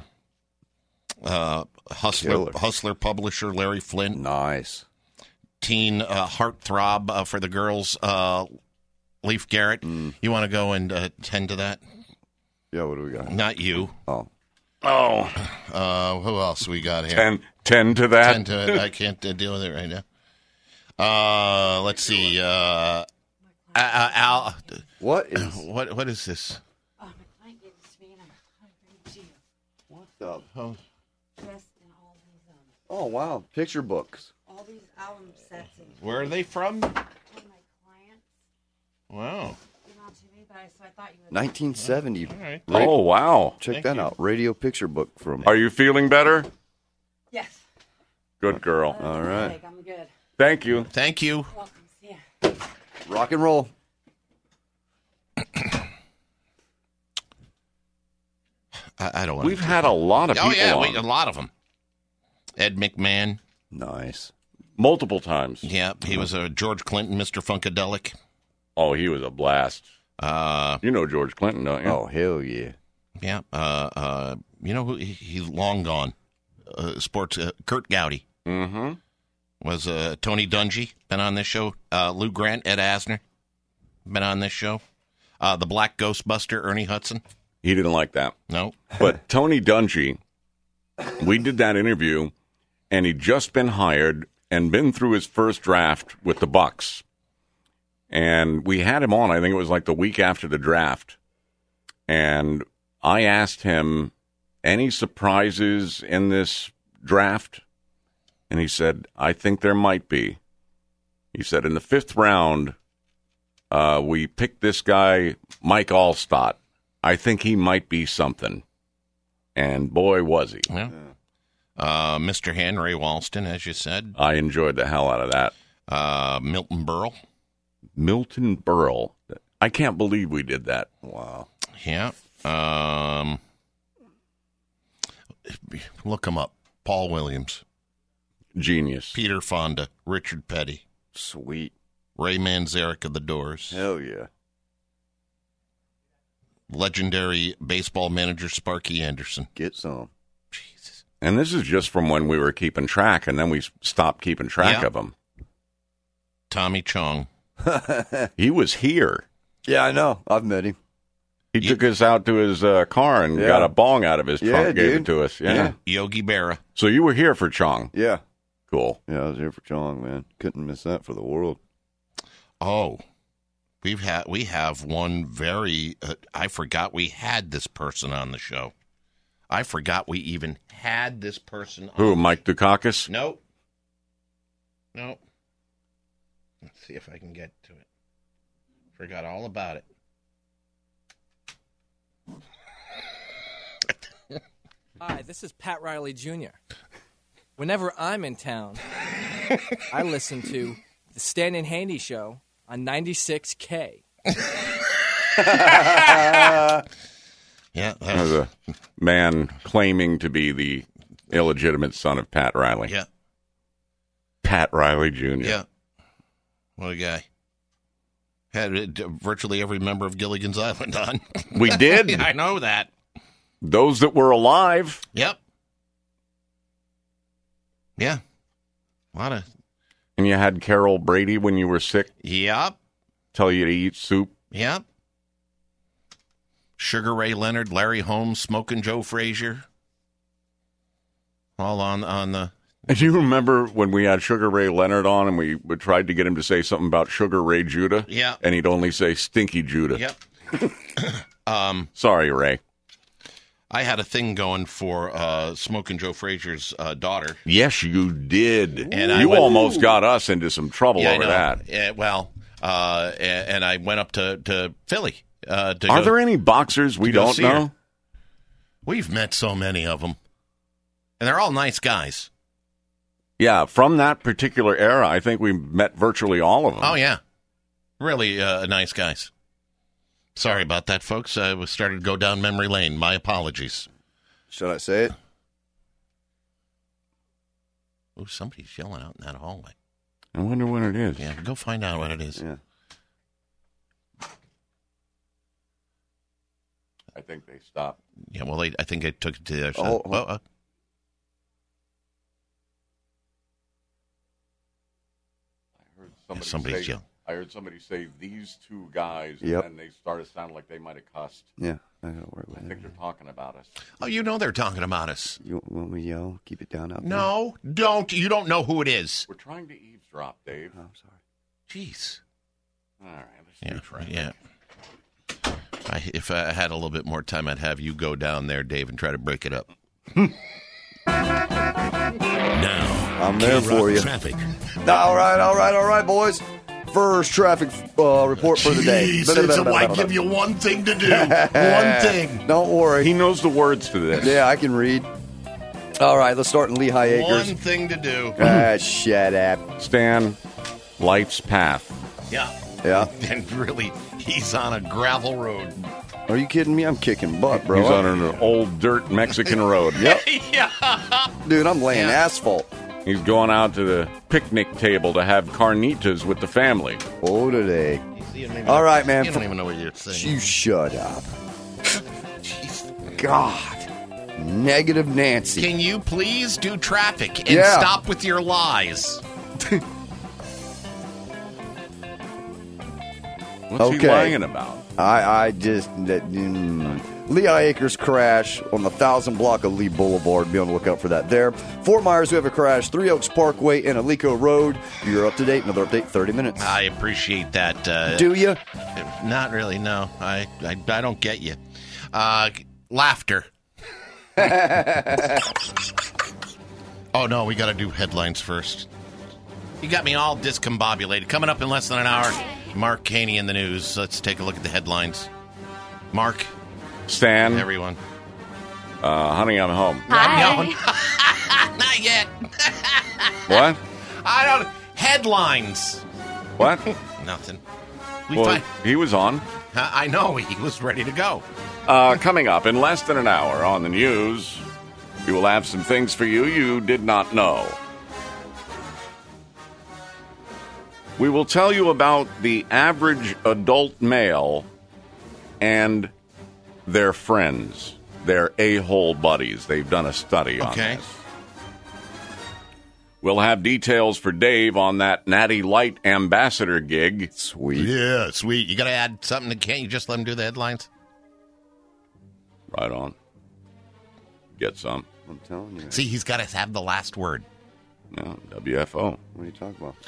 Hustler publisher Larry Flint. Nice. Teen heartthrob for the girls, Leif Garrett. You want to go and tend to that? Yeah, what do we got? Not you. Oh. Who else we got here? Tend to that. Tend to it. I can't deal with it right now. Let's see. Al. What is? What is this? My client gave this to me, and I'm going to you. What the? Oh. Dressed in all these. Oh wow, picture books. All these album sets. And Where are they from? One of my clients. Wow. Emailed to me, so I thought you would. 1970. All right. Oh wow! Check that out. Radio picture book from. Are you feeling better? Yes. Good girl. All right. I'm good. Thank you. Thank you. Welcome. See ya. Rock and roll. I don't want. We've had a lot of people. Oh yeah, a lot of them. Ed McMahon. Nice. Multiple times. Yeah, he was a George Clinton, Mr. Funkadelic. Oh, he was a blast. You know George Clinton, don't you? Oh, hell yeah. Yeah. You know who he's long gone. Sports. Kurt Gowdy. Mm-hmm. Was Tony Dungy been on this show? Lou Grant, Ed Asner been on this show. The Black Ghostbuster, Ernie Hudson. He didn't like that. No. But Tony Dungy, we did that interview, and he'd just been hired and been through his first draft with the Bucks. And we had him on, I think it was like the week after the draft. And I asked him, any surprises in this draft? And he said, I think there might be. He said, in the 5th round, we picked this guy, Mike Allstott. I think he might be something. And boy, was he. Yeah. Mr. Henry Walston, as you said. I enjoyed the hell out of that. Milton Berle. Milton Berle. I can't believe we did that. Wow. Yeah. Look him up. Paul Williams. Genius. Peter Fonda. Richard Petty. Sweet. Ray Manzarek of the Doors. Hell yeah. Legendary baseball manager Sparky Anderson. Get some. Jesus. And this is just from when we were keeping track, and then we stopped keeping track of them. Tommy Chong. He was here. Yeah, I know. I've met him. He took us out to his car and got a bong out of his trunk, gave it to us. Yeah. Yogi Berra. So you were here for Chong. Yeah. Cool. Yeah, I was here for Chong, man. Couldn't miss that for the world. Oh, we have one very. I forgot we had this person on the show. I forgot we even had this person. Who? Mike Dukakis? Nope. Let's see if I can get to it. Forgot all about it. Hi, this is Pat Riley Jr. Whenever I'm in town, I listen to the Stan and Handy Show on 96K. Yeah, as a man claiming to be the illegitimate son of Pat Riley. Yeah. Pat Riley Jr. Yeah. What a guy. Had virtually every member of Gilligan's Island on. We did. I know that. Those that were alive. Yep. Yeah. A lot of. And you had Carol Brady when you were sick. Yep. Tell you to eat soup. Yep. Sugar Ray Leonard, Larry Holmes, Smoking Joe Frazier. All on the. And do you remember when we had Sugar Ray Leonard on and we tried to get him to say something about Sugar Ray Judah? Yeah. And he'd only say Stinky Judah. Yep. Sorry, Ray. I had a thing going for Smoking Joe Frazier's daughter. Yes, you did. And you almost got us into some trouble over that. And I went up to Philly. Are there any boxers we don't know? We've met so many of them. And they're all nice guys. Yeah, from that particular era, I think we met virtually all of them. Oh, yeah. Really nice guys. Sorry about that, folks. I was starting to go down memory lane. My apologies. Should I say it? Oh, somebody's yelling out in that hallway. I wonder what it is. Yeah, go find out what it is. Yeah. I think they stopped. Yeah, well, I think I took it to their Oh, somebody's yelling. I heard somebody say these two guys, Yep. and then they started sounding like they might have cussed. Yeah, I gotta work with I think they're talking about us. Oh, you know they're talking about us. You want me to yell? Keep it down out there? No, don't. You don't know who it is. We're trying to eavesdrop, Dave. Oh, I'm sorry. Jeez. All right. Let's try. Yeah. If I had a little bit more time, I'd have you go down there, Dave, and try to break it up. Now, I'm there for you. Traffic. All right, boys. First traffic report for the day. I give you one thing to do. One thing. Don't worry. He knows the words to this. Yeah, I can read. All right, let's start in Lehigh Acres. One thing to do. Shut up. Stan, life's path. Yeah. Yeah. And really, he's on a gravel road. Are you kidding me? I'm kicking butt, bro. He's on an old dirt Mexican road. Yep. Yeah. Dude, I'm laying asphalt. He's going out to the picnic table to have carnitas with the family. Oh, today. All right, man. You don't even know what you're saying. You shut up. God. Negative Nancy. Can you please do traffic and Yeah. stop with your lies? What's he lying about? I just... Lehigh Acres crash on the 1000 block of Lee Boulevard. Be on the lookout for that there. Fort Myers, we have a crash. 3 Oaks Parkway and Alico Road. You're up to date. Another update, 30 minutes. I appreciate that. Do you? Not really, no. I don't get you. Laughter. Oh, no, we got to do headlines first. You got me all discombobulated. Coming up in less than an hour, Mark Haney in the news. Let's take a look at the headlines. Mark. Stan. Everyone. Honey, I'm home. Hi. Not yet. What? I don't... Headlines. What? Nothing. He was on. I know. He was ready to go. Coming up in less than an hour on the news, we will have some things for you did not know. We will tell you about the average adult male and their friends, their a-hole buddies. They've done a study on this. We'll have details for Dave on that Natty Light ambassador gig. Sweet. Yeah, sweet. You got to add something. Can't you just let him do the headlines? Right on. Get some. I'm telling you. See, he's got to have the last word. No, WFO. What are you talking about?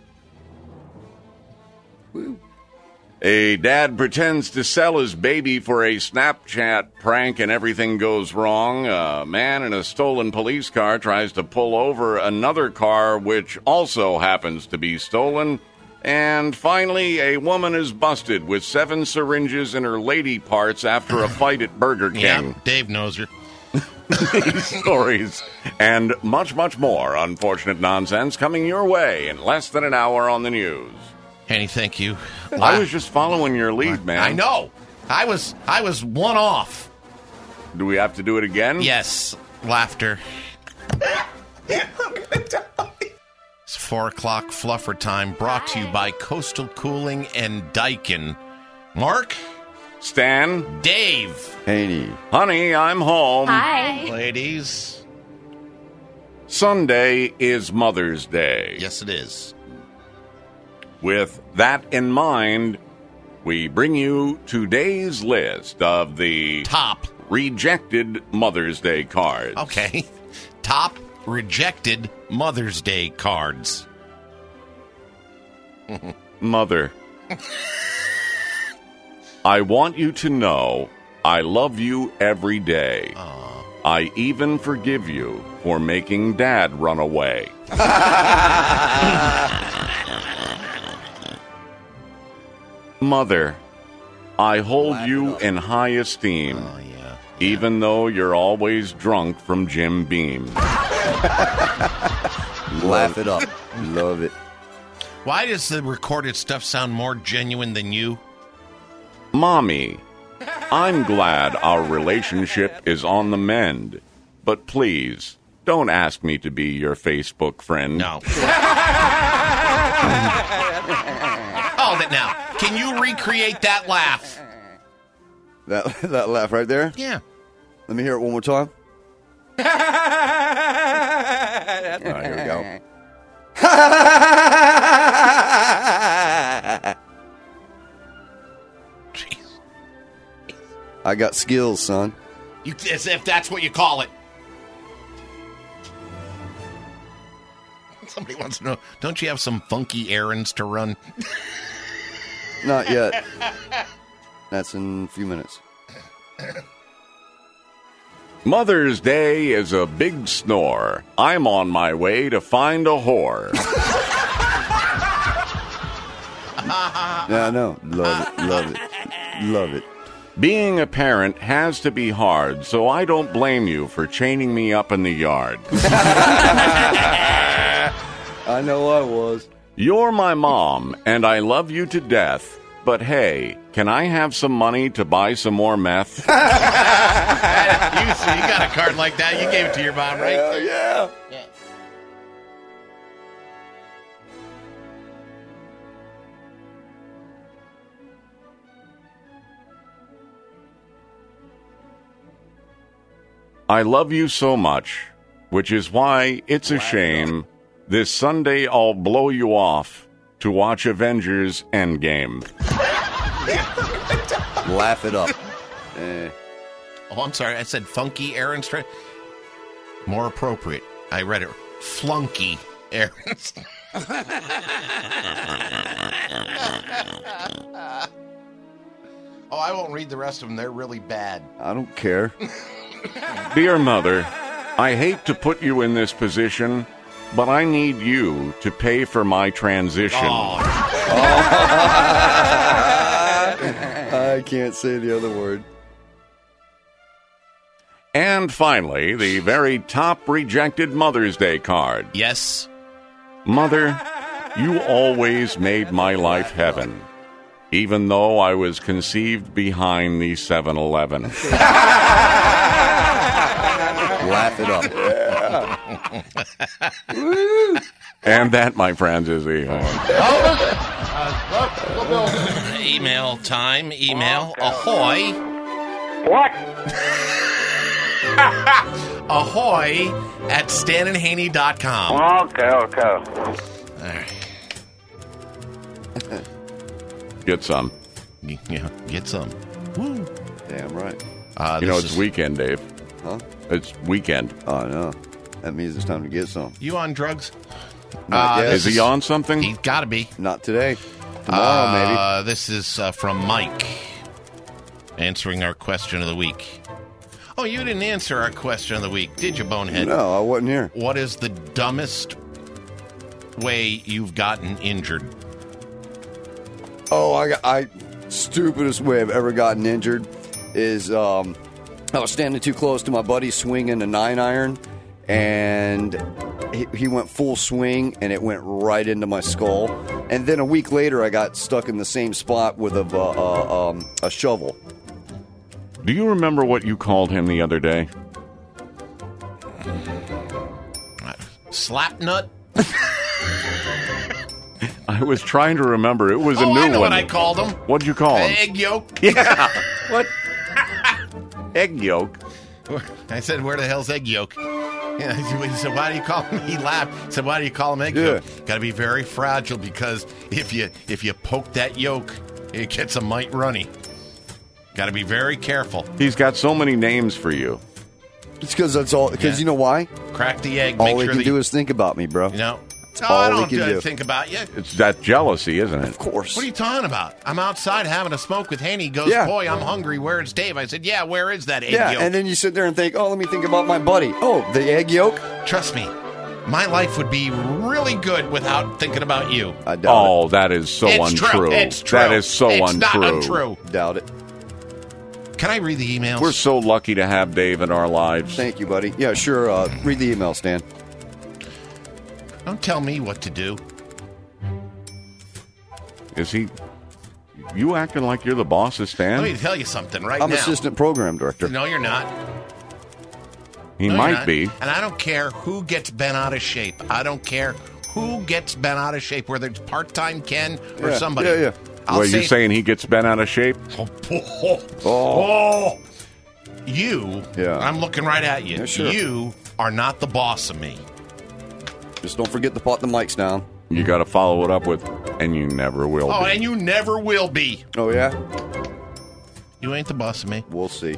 Woo. A dad pretends to sell his baby for a Snapchat prank and everything goes wrong. A man in a stolen police car tries to pull over another car which also happens to be stolen. And finally, a woman is busted with 7 syringes in her lady parts after a fight at Burger King. Yeah, Dave knows her. These stories and much, much more unfortunate nonsense coming your way in less than an hour on the news. Henny, thank you. I was just following your lead, man. I know. I was one off. Do we have to do it again? Yes. Laughter. It's 4 o'clock fluffer time, brought to you by Coastal Cooling and Daikin. Mark? Stan? Dave? Haney. Honey, I'm home. Hi. Ladies? Sunday is Mother's Day. Yes, it is. With that in mind, we bring you today's list of the top rejected Mother's Day cards. Okay. Top rejected Mother's Day cards. Mother, I want you to know I love you every day. I even forgive you for making Dad run away. Mother, I hold you in high esteem, even though you're always drunk from Jim Beam. Laugh it up. Love it. Why does the recorded stuff sound more genuine than you? Mommy, I'm glad our relationship is on the mend, but please don't ask me to be your Facebook friend. No. Hold it now. Can you recreate that laugh? That laugh right there? Yeah. Let me hear it one more time. All right, here we go. I got skills, son. As if that's what you call it. Somebody wants to know, don't you have some funky errands to run? Not yet. That's in a few minutes. Mother's Day is a big snore. I'm on my way to find a whore. Yeah, I know. Love it. Love it. Love it. Being a parent has to be hard, so I don't blame you for chaining me up in the yard. I know I was. You're my mom, and I love you to death. But hey, can I have some money to buy some more meth? You got a card like that. You gave it to your mom, right? Hell yeah. I love you so much, which is why it's a shame this Sunday I'll blow you off to watch Avengers Endgame. Laugh it up. Oh, I'm sorry. I said funky errands. More appropriate. I read it. Flunky errands. Oh, I won't read the rest of them. They're really bad. I don't care. Dear Mother, I hate to put you in this position, but I need you to pay for my transition. I can't say the other word. And finally, the very top rejected Mother's Day card. Yes. Mother, you always made my life heaven, even though I was conceived behind the 7-Eleven. Laugh it up. Yeah. And that, my friends, is the email time. Email. Ahoy. What? Ahoy at StanandHaney.com. Okay. All right. Get some. Yeah, get some. Woo. Damn right. It's weekend, Dave. Huh? It's weekend. Oh, no. That means it's time to get some. You on drugs? Is he on something? He's got to be. Not today. Tomorrow, maybe. This is from Mike, answering our question of the week. Oh, you didn't answer our question of the week, did you, Bonehead? No, I wasn't here. What is the dumbest way you've gotten injured? Oh, I stupidest way I've ever gotten injured is I was standing too close to my buddy swinging a 9-iron, and he went full swing, and it went right into my skull. And then a week later, I got stuck in the same spot with a shovel. Do you remember what you called him the other day? Slapnut? I was trying to remember. It was a new one. I know what I called him. What'd you call him? Egg yolk. Yeah. What? Egg yolk? I said, where the hell's egg yolk? Yeah, he said, why do you call him? He laughed. He said, why do you call him egg yolk? Got to be very fragile, because if you poke that yolk, it gets a mite runny. Got to be very careful. He's got so many names for you. It's because that's all. Because you know why? Crack the egg. All make he sure can do is think about me, bro. You know? That's all I he don't can do. think about you. It's that jealousy, isn't it? Of course. What are you talking about? I'm outside having a smoke with Haney. He goes, boy, I'm hungry. Where's Dave? I said, yeah, where is that egg yolk? And then you sit there and think, oh, let me think about my buddy. Oh, the egg yolk? Trust me, my life would be really good without thinking about you. I doubt it. That is so untrue. It's true. That is so it's untrue. Not untrue. Doubt it. Can I read the emails? We're so lucky to have Dave in our lives. Thank you, buddy. Yeah, sure. Read the email, Stan. Don't tell me what to do. Is he? You acting like you're the boss of Stan? Let me tell you something right now. I'm assistant program director. No, you're not. He No, might you're not. be. And I don't care who gets bent out of shape. I don't care who gets bent out of shape, whether it's part-time Ken or somebody. Yeah. Well, you saying he gets bent out of shape? Oh. You, Yeah. I'm looking right at you. Yeah, sure. You are not the boss of me. Just don't forget to pot the mics down. You got to follow it up with, and you never will Oh, be. and you never will be. Oh, yeah? You ain't the boss of me. We'll see.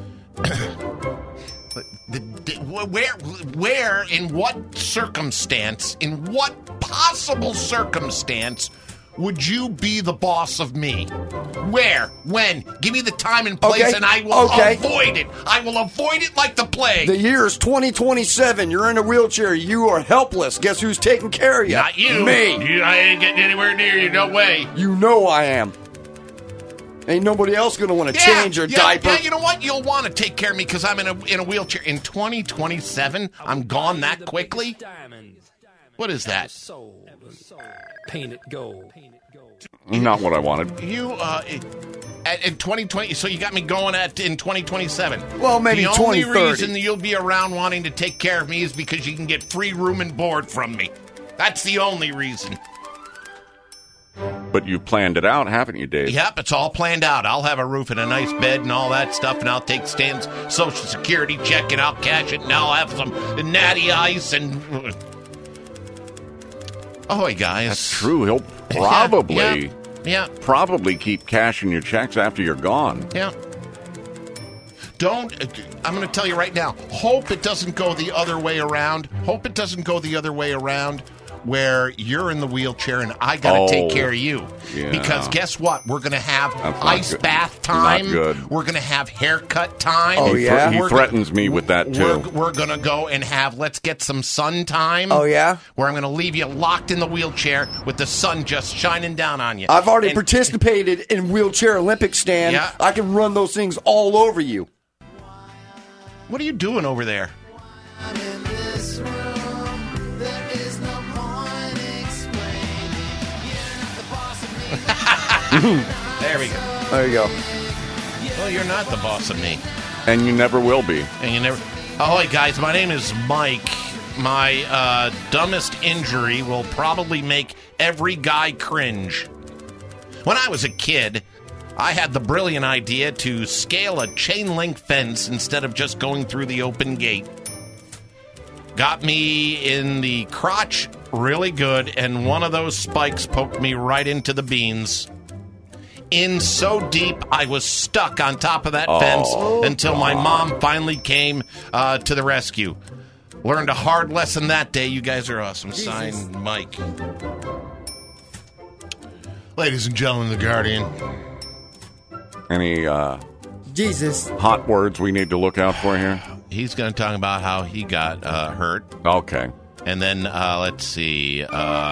Where, in what circumstance, in what possible circumstance would you be the boss of me? Where? When? Give me the time and place, Okay. and I will avoid it. I will avoid it like the plague. The year is 2027. You're in a wheelchair. You are helpless. Guess who's taking care of you? Not you. Me. I ain't getting anywhere near you. No way. You know I am. Ain't nobody else going to want to change your diaper. Yeah, you know what? You'll want to take care of me because I'm in a wheelchair. In 2027, I'm gone that quickly? What is that? Painted gold. Not what I wanted. You, in 2020, so you got me going in 2027. Well, maybe the only 2030. reason you'll be around wanting to take care of me is because you can get free room and board from me. That's the only reason. But you planned it out, haven't you, Dave? Yep, it's all planned out. I'll have a roof and a nice bed and all that stuff, and I'll take Stan's Social Security check and I'll cash it, and I'll have some natty ice and... Ahoy, guys. That's true. He'll probably, probably keep cashing your checks after you're gone. Yeah. I'm going to tell you right now, hope it doesn't go the other way around. Hope it doesn't go the other way around where you're in the wheelchair and I got to take care of you. Yeah. Because guess what? We're going to have That's not ice good. bath time. Not good. We're going to have haircut time. Oh, yeah? He We're threatens me with that, too. We're going to go and have let's get some sun time. Oh, yeah? Where I'm going to leave you locked in the wheelchair with the sun just shining down on you. I've already And- participated in wheelchair Olympics, Stan. Yeah. I can run those things all over you. What are you doing over there? There we go. There you go. Well, you're not the boss of me. And you never will be. And you never... Ahoy, guys. My name is Mike. My dumbest injury will probably make every guy cringe. When I was a kid, I had the brilliant idea to scale a chain link fence instead of just going through the open gate. Got me in the crotch really good, and one of those spikes poked me right into the beans. In so deep, I was stuck on top of that fence until my mom finally came to the rescue. Learned a hard lesson that day. You guys are awesome. Signed, Mike. Ladies and gentlemen, The Guardian. Any Jesus. hot words we need to look out for here? He's going to talk about how he got hurt. Okay. And then, let's see,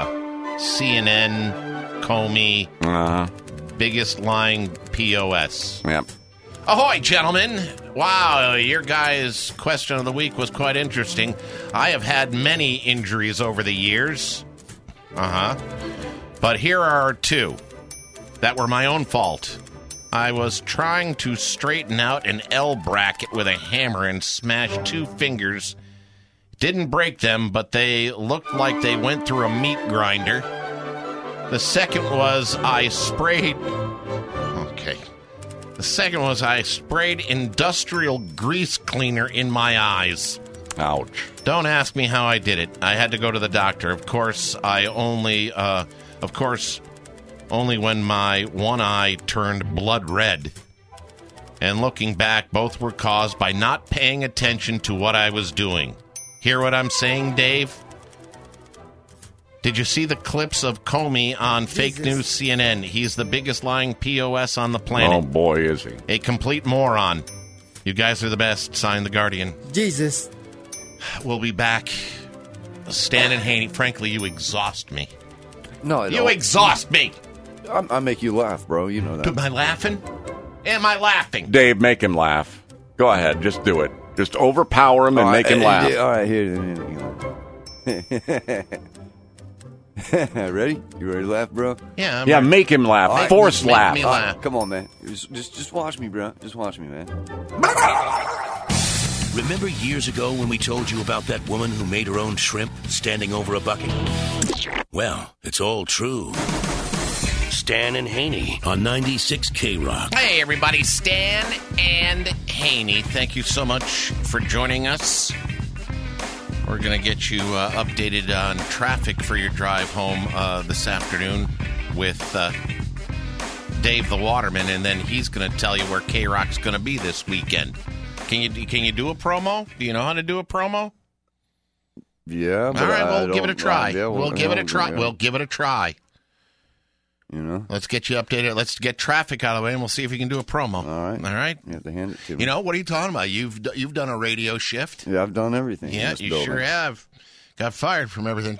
CNN, Comey, biggest lying POS. Yep. Ahoy, gentlemen. Wow, your guys' question of the week was quite interesting. I have had many injuries over the years. But here are two that were my own fault. I was trying to straighten out an L bracket with a hammer and smashed two fingers. Didn't break them, but they looked like they went through a meat grinder. The second was I sprayed industrial grease cleaner in my eyes. Ouch. Don't ask me how I did it. I had to go to the doctor. Of course, only when my one eye turned blood red. And looking back, both were caused by not paying attention to what I was doing. Hear what I'm saying, Dave? Did you see the clips of Comey on Fake News CNN? He's the biggest lying POS on the planet. Oh, boy, is he. A complete moron. You guys are the best. Signed, The Guardian. Jesus. We'll be back. Stan and Haney, frankly, you exhaust me. No, I You don't. exhaust me. I make you laugh, bro. You know that. Am I laughing? Am I laughing? Dave, make him laugh. Go ahead. Just do it. Just overpower him and make him laugh. All right, here. Ready? You ready to laugh, bro? Yeah. Yeah, make him laugh. All Force make laugh. me laugh. Come on, man. Just watch me, bro. Just watch me, man. Remember years ago when we told you about that woman who made her own shrimp standing over a bucket? Well, it's all true. Stan and Haney on 96 K-Rock. Hey, everybody. Stan and Haney. Thank you so much for joining us. We're going to get you updated on traffic for your drive home this afternoon with Dave the Waterman, and then he's going to tell you where K-Rock's going to be this weekend. Can you do a promo? Do you know how to do a promo? Yeah. All right, we'll give it a try. Yeah, We'll give it a try. yeah. We'll give it a try. You know? Let's get you updated. Let's get traffic out of the way, and we'll see if you can do a promo. All right. All right? You have to hand it to me. You know, what are you talking about? You've done a radio shift. Yeah, I've done everything. Yeah, in this you building. sure have. Got fired from everything.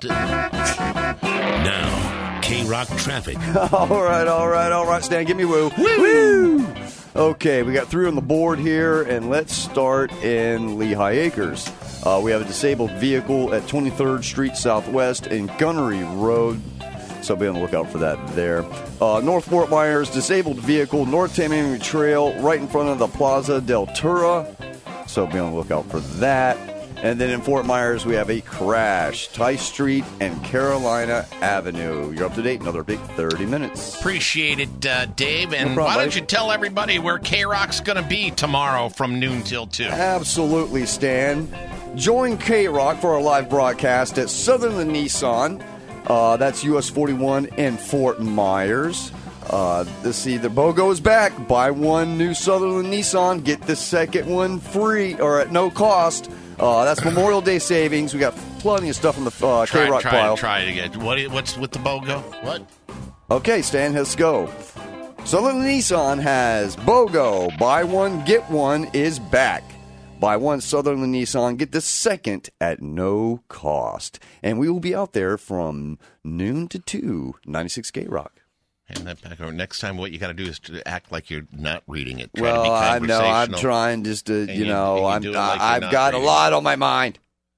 Now, K-Rock traffic. All right, Stan, give me woo. Woo! Okay, we got 3 on the board here, and let's start in Lehigh Acres. We have a disabled vehicle at 23rd Street Southwest and Gunnery Road, so be on the lookout for that there. North Fort Myers, disabled vehicle, North Tammany Trail, right in front of the Plaza del Tura, so be on the lookout for that. And then in Fort Myers, we have a crash, Tice Street and Carolina Avenue. You're up to date, another big 30 minutes. Appreciate it, Dave. And No problem, why don't buddy. you tell everybody where K-Rock's going to be tomorrow from noon till 2? Absolutely, Stan. Join K-Rock for our live broadcast at Sutherland Nissan. That's US 41 in Fort Myers. Let's see, the BOGO is back. Buy one new Sutherland Nissan, get the second one free or at no cost. That's Memorial Day savings. We got plenty of stuff on the K-Rock pile. Try it again. What's with the BOGO? What? Okay, Stan, let's go. Sutherland Nissan has BOGO. Buy one, get one is back. Buy one Sutherland Nissan, get the second at no cost. And we will be out there from noon to 2, 96 K-Rock. Hand that back over. Next time, what you got to do is to act like you're not reading it. Well, I know. I'm conversational. trying just to, And you do it like you're I've not got a reading lot on my mind.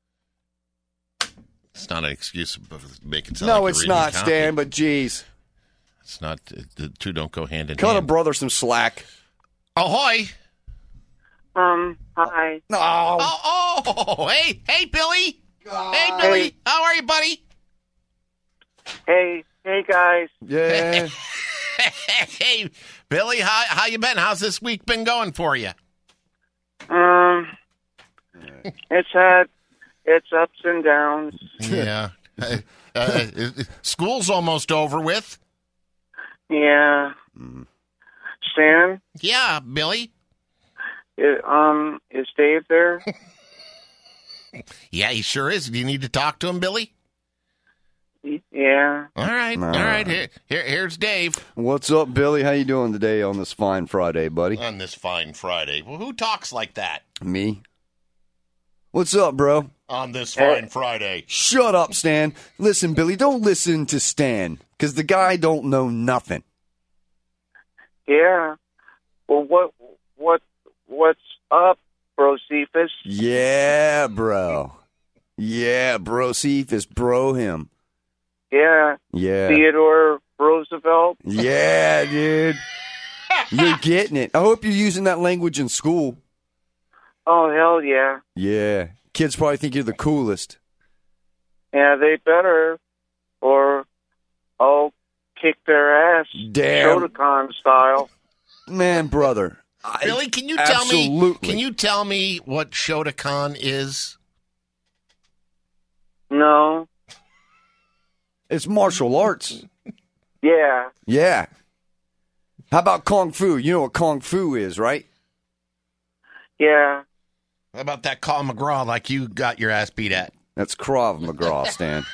It's not an excuse to make it sound No, like it's you're reading not, copy. Stan, but geez. It's not. The two don't go hand in Cut a hand. brother some slack. Ahoy! Hi. No. Oh, hey, Billy. Hey, Billy. Hey. How are you, buddy? Hey, guys. Yeah. Hey, Billy. How you been? How's this week been going for you? It's had its ups and downs. Yeah. School's almost over with. Yeah. Stan, Yeah, Billy. is Dave there? Yeah, he sure is. Do you need to talk to him, Billy? Yeah. All right. All All right. Here's Dave. What's up, Billy? How you doing today on this fine Friday, buddy? On this fine Friday. Well, who talks like that? Me. What's up, bro? On this fine Friday. Shut up, Stan. Listen, Billy, don't listen to Stan, because the guy don't know nothing. Yeah. Well, what's up, Bro Cephas? Yeah, bro. Yeah, bro. Cephas, bro him. Yeah. Yeah. Theodore Roosevelt? Yeah, dude. You're getting it. I hope you're using that language in school. Oh, hell yeah. Yeah. Kids probably think you're the coolest. Yeah, they better, or I'll kick their ass. Damn. Shotokan style. Man, brother. Billy, can you tell me? Absolutely. Can you tell me what Shotokan is? No. It's martial arts. Yeah. Yeah. How about Kung Fu? You know what Kung Fu is, right? Yeah. How about that Carl McGraw like you got your ass beat at? That's Krav McGraw, Stan.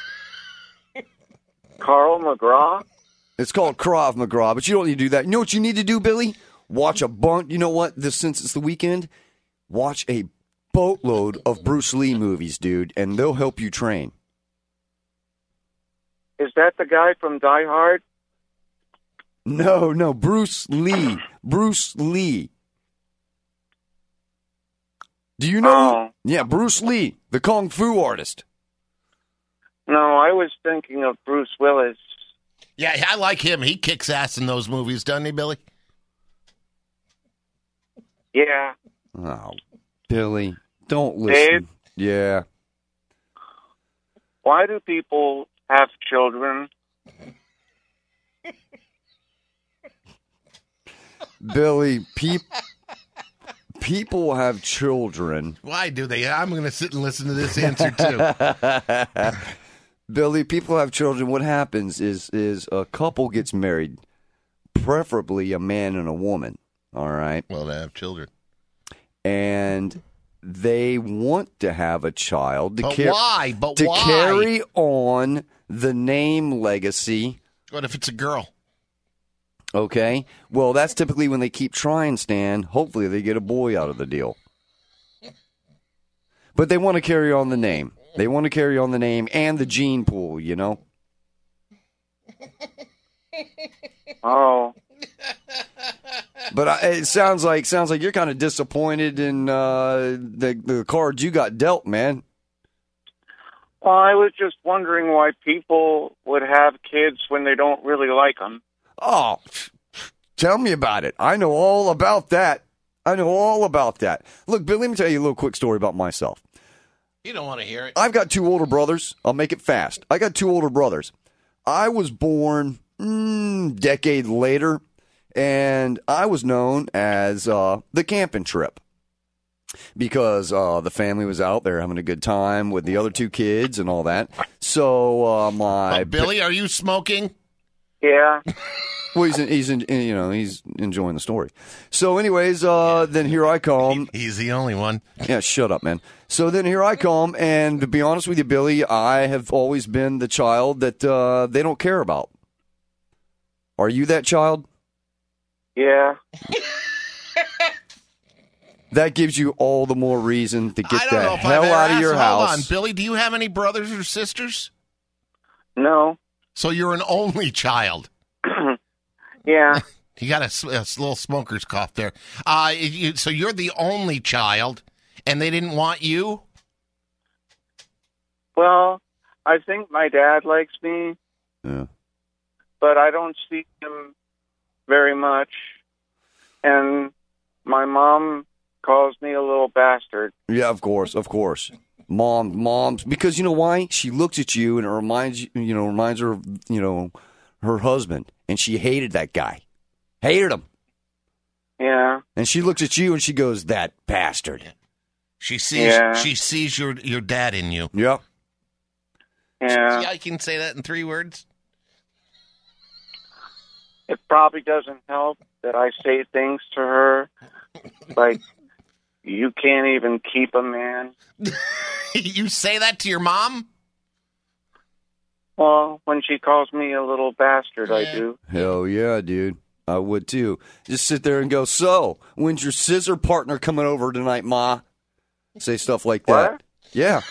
Carl McGraw? It's called Krav McGraw, but you don't need to do that. You know what you need to do, Billy? Watch a bunch. You know what? Since it's the weekend, watch a boatload of Bruce Lee movies, dude, and they'll help you train. Is that the guy from Die Hard? No, Bruce Lee. Bruce Lee. Do you know? Oh. Yeah, Bruce Lee, the Kung Fu artist. No, I was thinking of Bruce Willis. Yeah, I like him. He kicks ass in those movies, doesn't he, Billy? Yeah. Oh, Billy, don't listen. Dave? Yeah. Why do people have children? Billy, people have children. Why do they? I'm going to sit and listen to this answer, too. Billy, people have children. What happens is a couple gets married, preferably a man and a woman, all right? Well, they have children. And they want to have a child. But why? But to why? carry on the name legacy. What if it's a girl? Okay. Well, that's typically when they keep trying, Stan. Hopefully they get a boy out of the deal. But they want to carry on the name. They want to carry on the name and the gene pool, you know? Oh. But it sounds like you're kind of disappointed in the cards you got dealt, man. Well, I was just wondering why people would have kids when they don't really like them. Oh, tell me about it. I know all about that. Look, Bill, let me tell you a little quick story about myself. You don't want to hear it. I've got 2 older brothers. I'll make it fast. I got 2 older brothers. I was born decade later, and I was known as the camping trip because the family was out there having a good time with the other 2 kids and all that. So Billy, are you smoking? Yeah. Well, he's enjoying the story. So, anyways, then here I come. He's the only one. Yeah, shut up, man. So then here I come, and to be honest with you, Billy, I have always been the child that they don't care about. Are you that child? Yeah. That gives you all the more reason to get the hell out of your house. Hold on, Billy, do you have any brothers or sisters? No. So you're an only child. Yeah. You got a little smoker's cough there. So you're the only child, and they didn't want you? Well, I think my dad likes me. Yeah. But I don't see him very much. And my mom calls me a little bastard. Yeah, of course. Moms, because you know why? She looks at you and it reminds her of, her husband, and she hated that guy. Hated him. Yeah. And she looks at you and she goes, "That bastard." She sees your dad in you. Yep. Yeah. See how you can say that in 3 words? It probably doesn't help that I say things to her like, "You can't even keep a man." You say that to your mom? Well, when she calls me a little bastard, I do. Hell yeah, dude. I would too. Just sit there and go, "So, when's your scissor partner coming over tonight, Ma?" Say stuff like that. What? Yeah.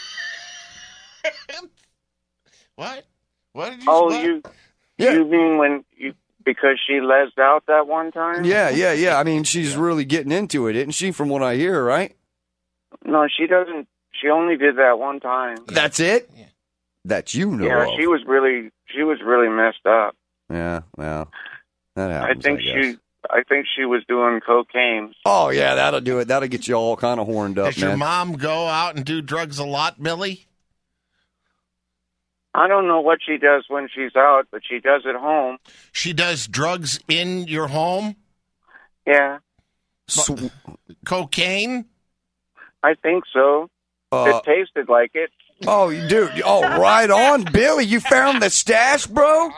What? What did you Oh, you mean when because she lesed out that one time? Yeah. I mean, she's really getting into it, isn't she, from what I hear, right? No, she doesn't. She only did that one time. That's it? Yeah. That you know Yeah, of. she was really messed up. Yeah, well, that happens, I think she was doing cocaine. Oh, yeah, that'll do it. That'll get you all kind of horned up, Does your mom go out and do drugs a lot, Billy? I don't know what she does when she's out, but she does at home. She does drugs in your home? Yeah. Cocaine? I think so. It tasted like it. Oh, dude. Oh, right on, Billy. You found the stash, bro?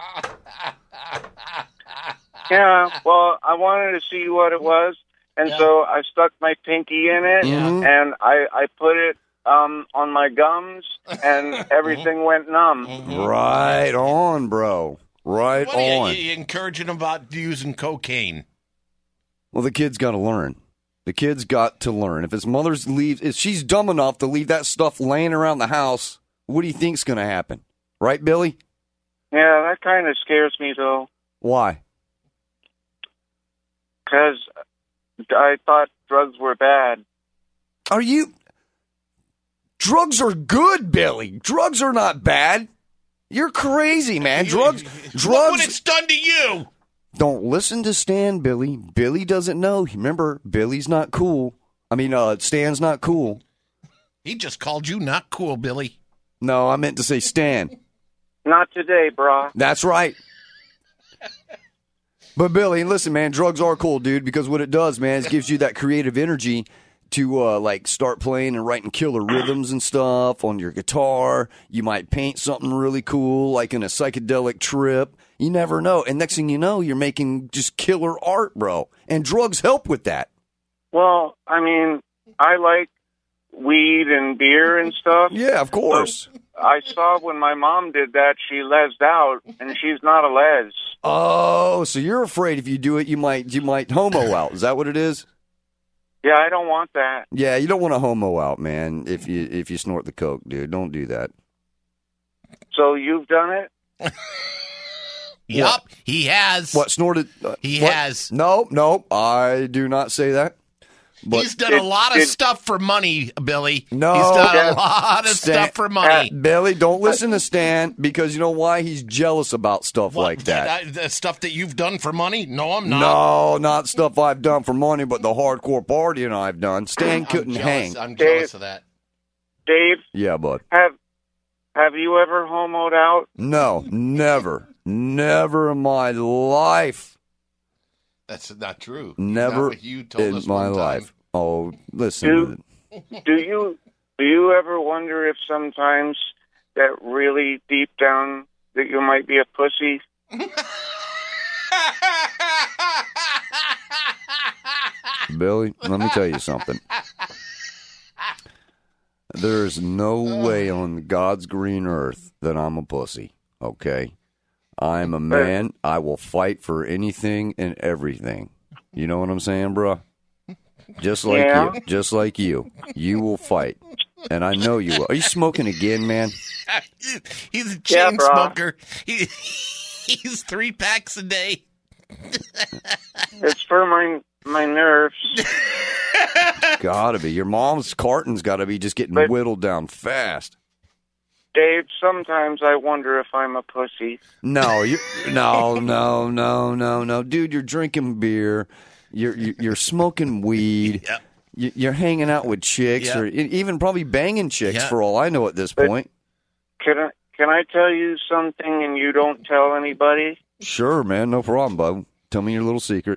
Yeah, well, I wanted to see what it was, and so I stuck my pinky in it, and I put it on my gums, and everything went numb. Right on, bro. Right on. You encouraging them about using cocaine? Well, the kid's got to learn. The kid's got to learn. If his if she's dumb enough to leave that stuff laying around the house, what do you think's going to happen? Right, Billy? Yeah, that kind of scares me, though. Why? Because I thought drugs were bad. Are you... Drugs are good, Billy. Drugs are not bad. You're crazy, man. Drugs. Look what it's done to you. Don't listen to Stan, Billy. Billy doesn't know. Remember, Billy's not cool. I mean, Stan's not cool. He just called you not cool, Billy. No, I meant to say Stan. Not today, brah. That's right. But Billy, listen, man, drugs are cool, dude, because what it does, man, is it gives you that creative energy to like start playing and writing killer rhythms and stuff on your guitar. You might paint something really cool, like in a psychedelic trip. You never know. And next thing you know, you're making just killer art, bro. And drugs help with that. Well, I mean, I like weed and beer and stuff. Yeah, of course. I saw when my mom did that, she lesed out, and she's not a les. Oh, so you're afraid if you do it, you might homo out. Is that what it is? Yeah, I don't want that. Yeah, you don't want to homo out, man, if you snort the coke, dude. Don't do that. So you've done it? Yup, he has. What, snorted? He what? has. No, I do not say that. But He's done a lot of stuff for money, Billy. No. He's done a lot of stuff for money. Billy, don't listen to Stan, because you know why? He's jealous about stuff like that. The stuff that you've done for money? No, I'm not. No, not stuff I've done for money, but the hardcore partying I've done. Stan couldn't hang. I'm jealous of that. Dave? Yeah, bud. Have you ever homoed out? No, never. Never in my life. That's not true. Never Not what you told in us my one time. life. Oh, listen. Do you ever wonder if sometimes that really deep down that you might be a pussy? Billy, let me tell you something. There's no way on God's green earth that I'm a pussy, okay? I'm a man. I will fight for anything and everything. You know what I'm saying, bro? Just like Yeah. you. Just like you. You will fight. And I know you will. Are you smoking again, man? He's a Yeah, chain bro. smoker. He's 3 packs a day. It's for my nerves. Gotta be. Your mom's carton's gotta be just getting whittled down fast. Dave, sometimes I wonder if I'm a pussy. No, no, dude. You're drinking beer. You're smoking weed. Yep. You're hanging out with chicks, Yep. or even probably banging chicks. Yep. For all I know at this point. Can I tell you something and you don't tell anybody? Sure, man. No problem, bud. Tell me your little secret.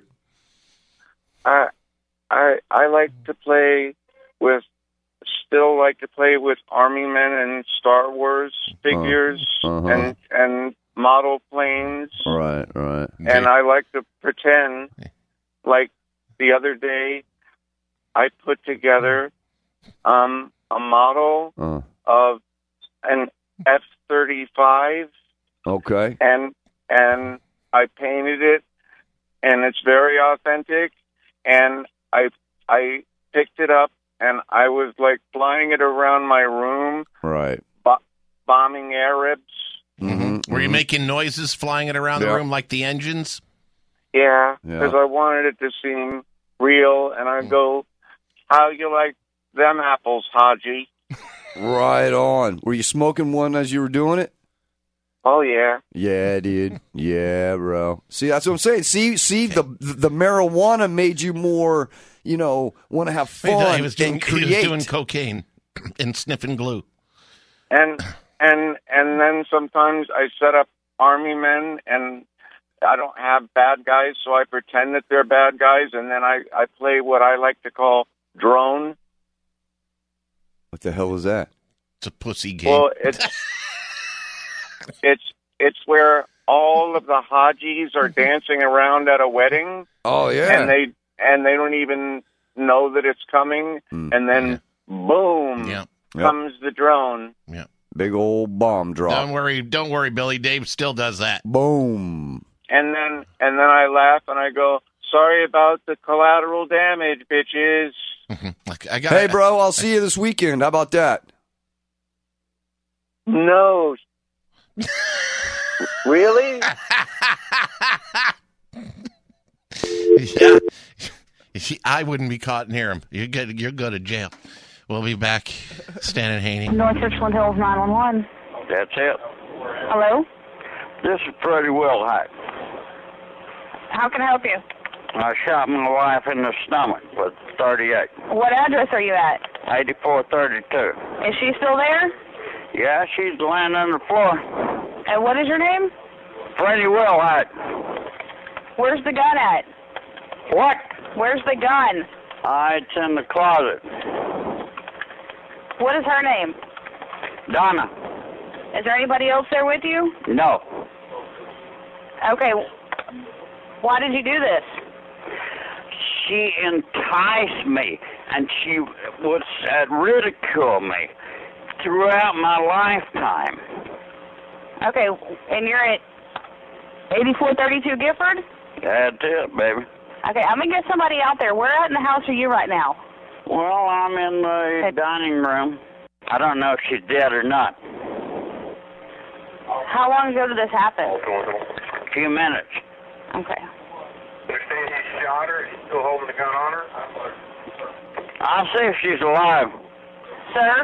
I like to play with. Still like to play with Army men and Star Wars figures and model planes. Right. And I like to pretend like the other day I put together a model of an F-35. Okay. And I painted it, and it's very authentic. And I picked it up, and I was like flying it around my room, Right. bombing Arabs. Mm-hmm. Were you making noises flying it around the room like the engines? Yeah, because I wanted it to seem real. And I go, "How you like them apples, Haji?" Right on. Were you smoking one as you were doing it? Oh yeah. Yeah, dude. Yeah, bro. See, that's what I'm saying. See, the marijuana made you more, want to have fun He was doing cocaine and sniffing glue. And then sometimes I set up army men, and I don't have bad guys, so I pretend that they're bad guys, and then I play what I like to call drone. What the hell is that? It's a pussy game. Well, it's where all of the Hajis are dancing around at a wedding. Oh yeah. And they don't even know that it's coming, and then boom comes the drone. Yeah. Big old bomb drop. Don't worry, Billy. Dave still does that. Boom. And then I laugh and I go, "Sorry about the collateral damage, bitches." Hey, bro, I'll see you this weekend. How about that? No. Really? Yeah. You see, I wouldn't be caught near him. You'll go to jail. We'll be back. Stan and Haney. North Richland Hills 911. That's it. Hello? This is Freddie Wilhite. How can I help you? I shot my wife in the stomach with 38. What address are you at? 8432. Is she still there? Yeah, she's laying on the floor. And what is your name? Freddie Wilhite. Where's the gun at? What? Where's the gun? It's in the closet. What is her name? Donna. Is there anybody else there with you? No. Okay. Why did you do this? She enticed me, and she would ridicule me throughout my lifetime. Okay, and you're at 8432 Gifford? That's it, baby. Okay, I'm going to get somebody out there. Where at in the house are you right now? Well, I'm in the dining room. I don't know if she's dead or not. How long ago did this happen? A few minutes. Okay. They're saying he shot her. He's still holding the gun on her. I'll see if she's alive. Sir?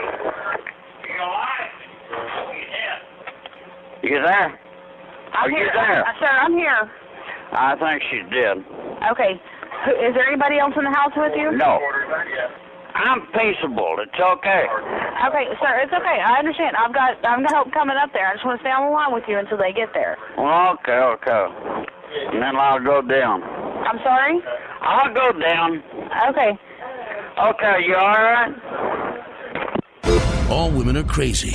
You there? Are you there? Sir, I'm here. I think she's dead. Okay. Is there anybody else in the house with you? No. I'm peaceable. It's okay. Okay, sir, it's okay. I understand. I've got help coming up there. I just want to stay on the line with you until they get there. Well, okay. And then I'll go down. I'm sorry? I'll go down. Okay. Okay, you all right? All women are crazy.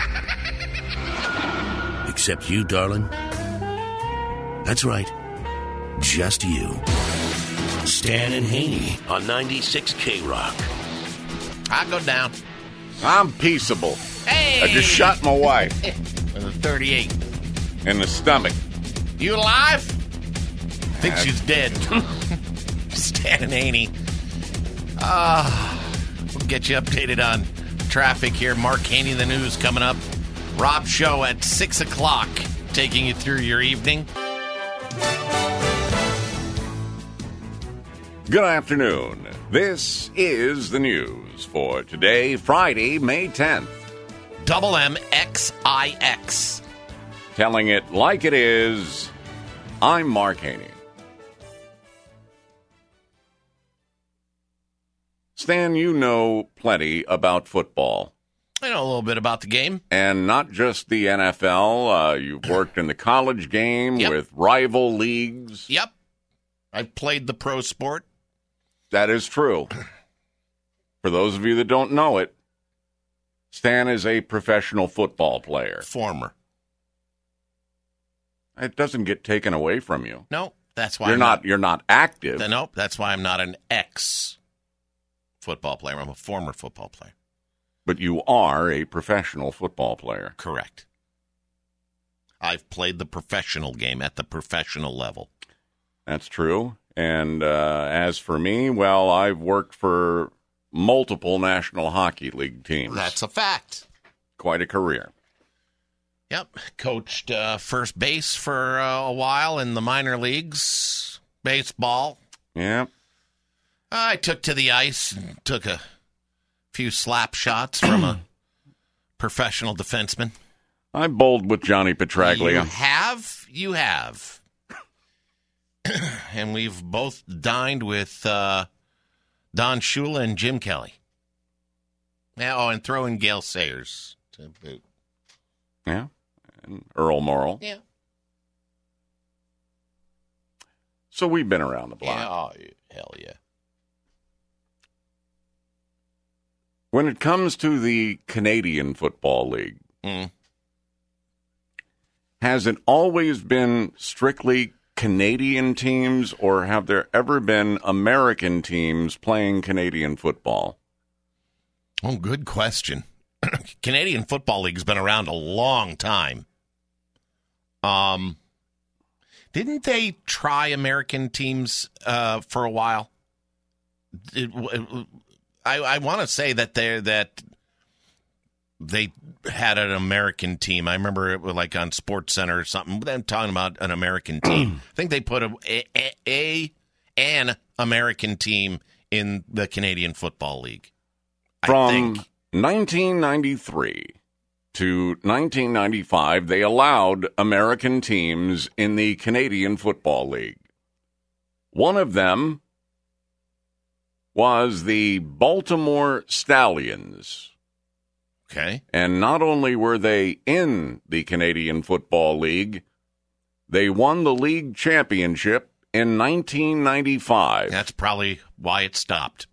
Except you, darling. That's right. Just you. Stan and Haney on 96 K-Rock. I go down. I'm peaceable. Hey! I just shot my wife. With a 38. In the stomach. You alive? I think she's dead. Stan and Haney. We'll get you updated on traffic here. Mark Haney, the news coming up. Rob Show at 6 o'clock, taking you through your evening. Good afternoon. This is the news for today, Friday, May 10th. Double MXIX. Telling it like it is, I'm Mark Haney. Stan, you know plenty about football. I know a little bit about the game. And not just the NFL. You've worked in the college game with rival leagues. Yep. I've played the pro sport. That is true. For those of you that don't know it, Stan is a professional football player. Former. It doesn't get taken away from you. No, that's why you're not active. Nope, that's why I'm not an ex-football player. I'm a former football player. But you are a professional football player. Correct. I've played the professional game at the professional level. That's true. And as for me, well, I've worked for multiple National Hockey League teams. That's a fact. Quite a career. Yep. Coached first base for a while in the minor leagues, baseball. Yeah. I took to the ice and took a few slap shots from a professional defenseman. I bowled with Johnny Petraglia. You have. And we've both dined with Don Shula and Jim Kelly. Yeah, and throw in Gale Sayers to boot. Yeah, and Earl Morrill. Yeah. So we've been around the block. Yeah, oh, hell yeah. When it comes to the Canadian Football League, has it always been strictly Canadian teams, or have there ever been American teams playing Canadian football? Oh, good question. Canadian Football League's been around a long time. Didn't they try American teams for a while? I want to say that they had an American team. I remember it was like on Sports Center or something. I'm talking about an American team. I think they put an American team in the Canadian Football League. From 1993 to 1995, they allowed American teams in the Canadian Football League. One of them was the Baltimore Stallions. Okay. And not only were they in the Canadian Football League, they won the league championship in 1995. That's probably why it stopped.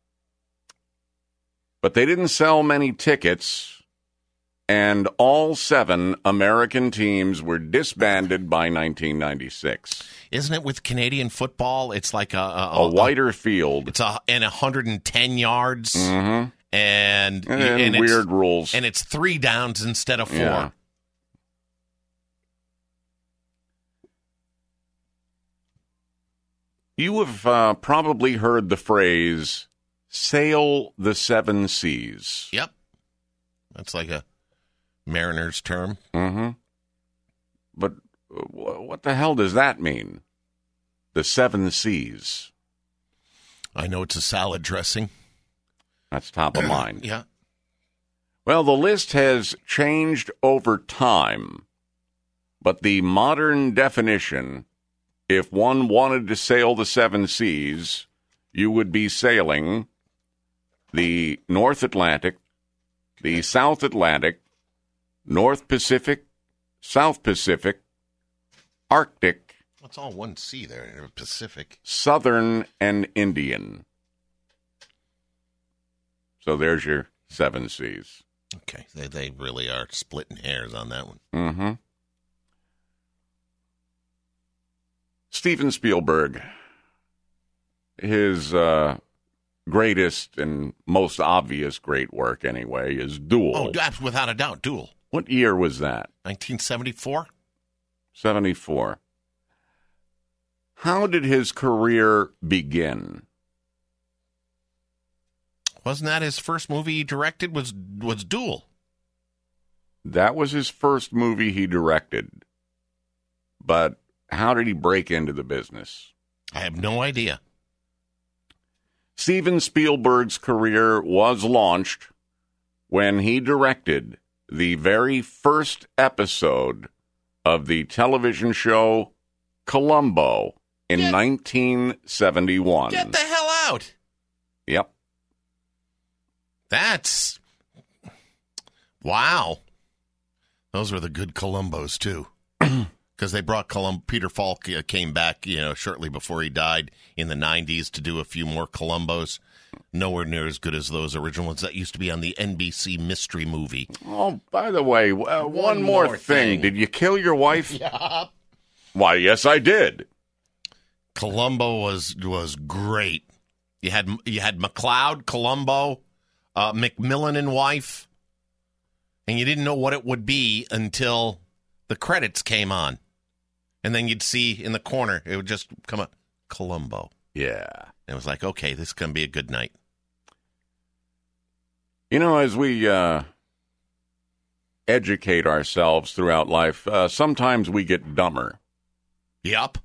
But they didn't sell many tickets, and all 7 American teams were disbanded by 1996. Isn't it with Canadian football? It's like a wider field. It's and 110 yards, Mm-hmm. and weird rules, and it's 3 downs instead of 4. Yeah. You have probably heard the phrase "sail the 7 seas." Yep, that's like a mariner's term. Mm-hmm. But what the hell does that mean? The 7 seas. I know it's a salad dressing. That's top of mind. Yeah. Well, the list has changed over time, but the modern definition, if one wanted to sail the 7 seas, you would be sailing the North Atlantic, the South Atlantic, North Pacific, South Pacific, Arctic. It's all one sea there in the Pacific. Southern, and Indian. So there's your 7 seas. Okay, they really are splitting hairs on that one. Mm-hmm. Steven Spielberg, his greatest and most obvious great work, anyway, is Duel. Oh, without a doubt, Duel. What year was that? 1974? 74. How did his career begin? Wasn't that his first movie he directed? Was Duel? That was his first movie he directed. But how did he break into the business? I have no idea. Steven Spielberg's career was launched when he directed the very first episode of the television show Columbo in 1971. Get the hell out. Yep. That's... Wow. Those were the good Columbos, too. Because they brought Peter Falk came back, shortly before he died in the 90s to do a few more Columbos. Nowhere near as good as those original ones that used to be on the NBC Mystery Movie. Oh, by the way, one more thing. Did you kill your wife? Yeah. Why, yes, I did. Columbo was great. You had McLeod, Columbo, McMillan and wife, and you didn't know what it would be until the credits came on. And then you'd see in the corner, it would just come up, Columbo. Yeah. And it was like, okay, this is going to be a good night. As we educate ourselves throughout life, sometimes we get dumber. Yup.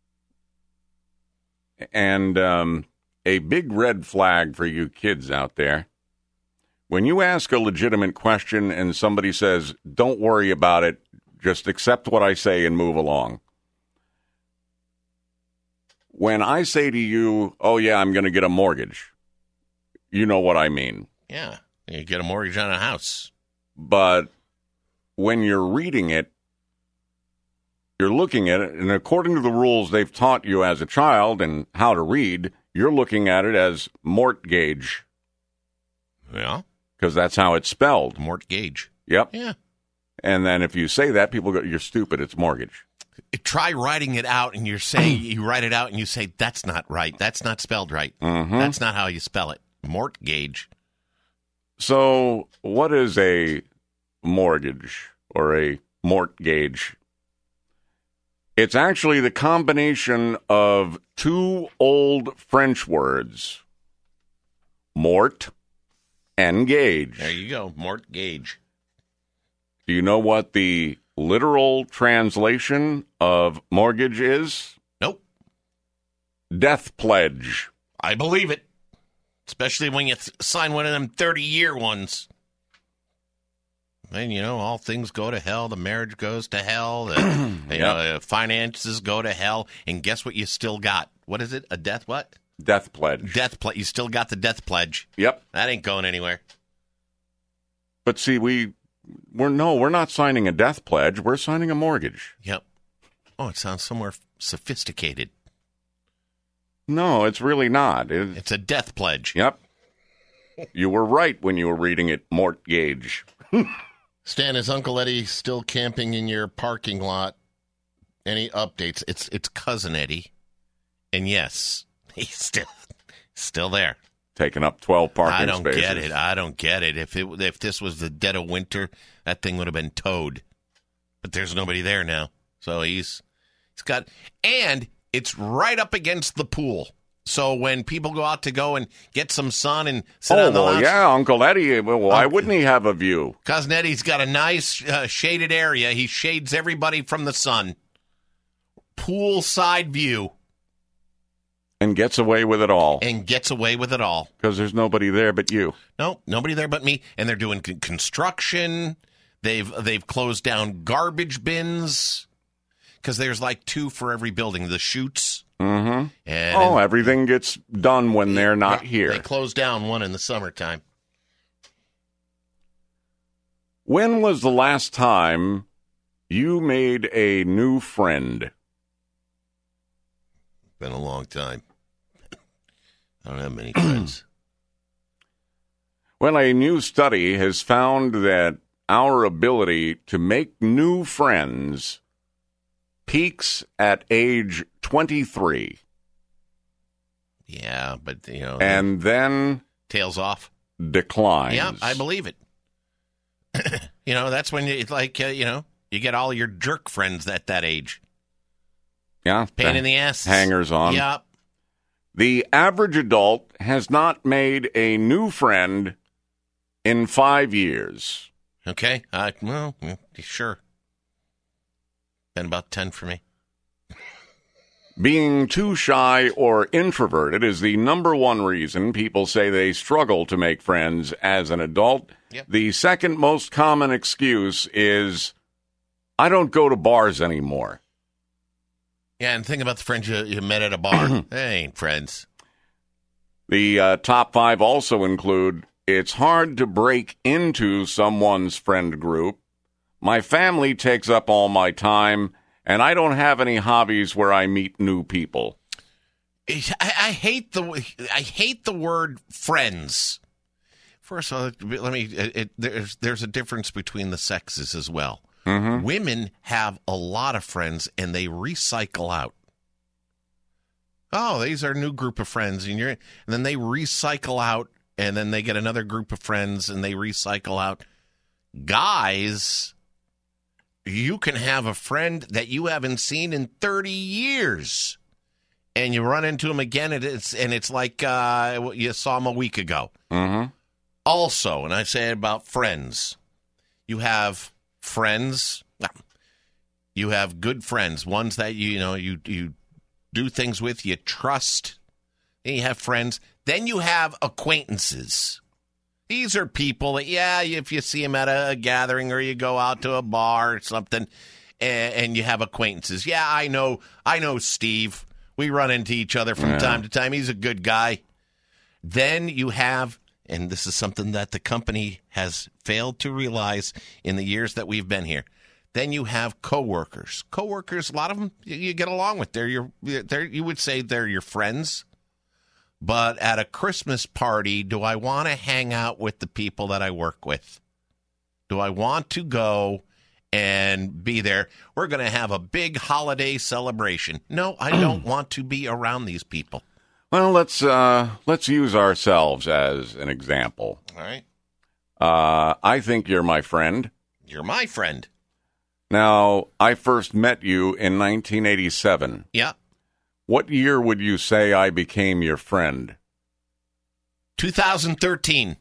And a big red flag for you kids out there, when you ask a legitimate question and somebody says, don't worry about it, just accept what I say and move along. When I say to you, oh, yeah, I'm going to get a mortgage, you know what I mean. Yeah, you get a mortgage on a house. But when you're reading it, you're looking at it, and according to the rules they've taught you as a child and how to read, you're looking at it as mortgage. Yeah. Because that's how it's spelled. Mortgage. Yep. Yeah. And then if you say that, people go, you're stupid, it's mortgage. Try writing it out, and you're saying, you write it out, and you say, that's not right. That's not spelled right. Mm-hmm. That's not how you spell it. Mortgage. So what is a mortgage or a mortgage? It's actually the combination of 2 old French words, mort and gauge. There you go, mortgage. Do you know what the literal translation of mortgage is? Nope. Death pledge. I believe it. Especially when you sign one of them 30-year ones. And, all things go to hell. The marriage goes to hell. The finances go to hell. And guess what you still got? What is it? A death what? Death pledge. Death pledge. You still got the death pledge. Yep. That ain't going anywhere. But see, we're not signing a death pledge. We're signing a mortgage. Yep. Oh, it sounds somewhere sophisticated. No, it's really not. It's a death pledge. Yep. You were right when you were reading it, mortgage. Stan, is Uncle Eddie still camping in your parking lot? Any updates? It's Cousin Eddie. And yes, he's still there. Taking up 12 parking spaces. I don't get it. If this was the dead of winter, that thing would have been towed. But there's nobody there now. So he's got, and it's right up against the pool. So when people go out to go and get some sun and sit on the lounge. Yeah, Uncle Eddie, why wouldn't he have a view? Cousin Eddie's got a nice shaded area. He shades everybody from the sun. Poolside view. And gets away with it all. Because there's nobody there but you. No, nobody there but me. And they're doing construction. They've closed down garbage bins. Because there's like 2 for every building. The chutes. Mm-hmm. And everything gets done when they're not here. They close down one in the summertime. When was the last time you made a new friend? Been a long time. I don't have many friends. Well, a new study has found that our ability to make new friends peaks at age 23. Yeah, but, and then tails off. Declines. Yeah, I believe it. That's when it's like, you get all your jerk friends at that age. Yeah. Pain in the ass. Hangers on. Yep. The average adult has not made a new friend in 5 years. Okay. Well, sure. Been about 10 for me. Being too shy or introverted is the number one reason people say they struggle to make friends as an adult. Yep. The second most common excuse is, I don't go to bars anymore. Yeah, and think about the friends you met at a bar. They ain't friends. The top 5 also include, it's hard to break into someone's friend group. My family takes up all my time, and I don't have any hobbies where I meet new people. I hate the word friends. First of all, there's a difference between the sexes as well. Mm-hmm. Women have a lot of friends, and they recycle out. Oh, these are a new group of friends, and then they recycle out, and then they get another group of friends, and they recycle out. Guys, you can have a friend that you haven't seen in 30 years, and you run into him again, and it's like you saw him a week ago. Mm-hmm. Also, and I say about friends, you have friends. You have good friends, ones that you do things with, you trust. Then you have friends. Then you have acquaintances. These are people that, if you see them at a gathering or you go out to a bar or something, and you have acquaintances. Yeah, I know Steve. We run into each other from time to time. He's a good guy. Then you have, and this is something that the company has failed to realize in the years that we've been here. Then you have coworkers. Coworkers, a lot of them you get along with. You would say they're your friends. But at a Christmas party, do I want to hang out with the people that I work with? Do I want to go and be there? We're going to have a big holiday celebration. No, I don't want to be around these people. Well, let's use ourselves as an example. All right. I think you're my friend. You're my friend. Now, I first met you in 1987. Yeah. What year would you say I became your friend? 2013.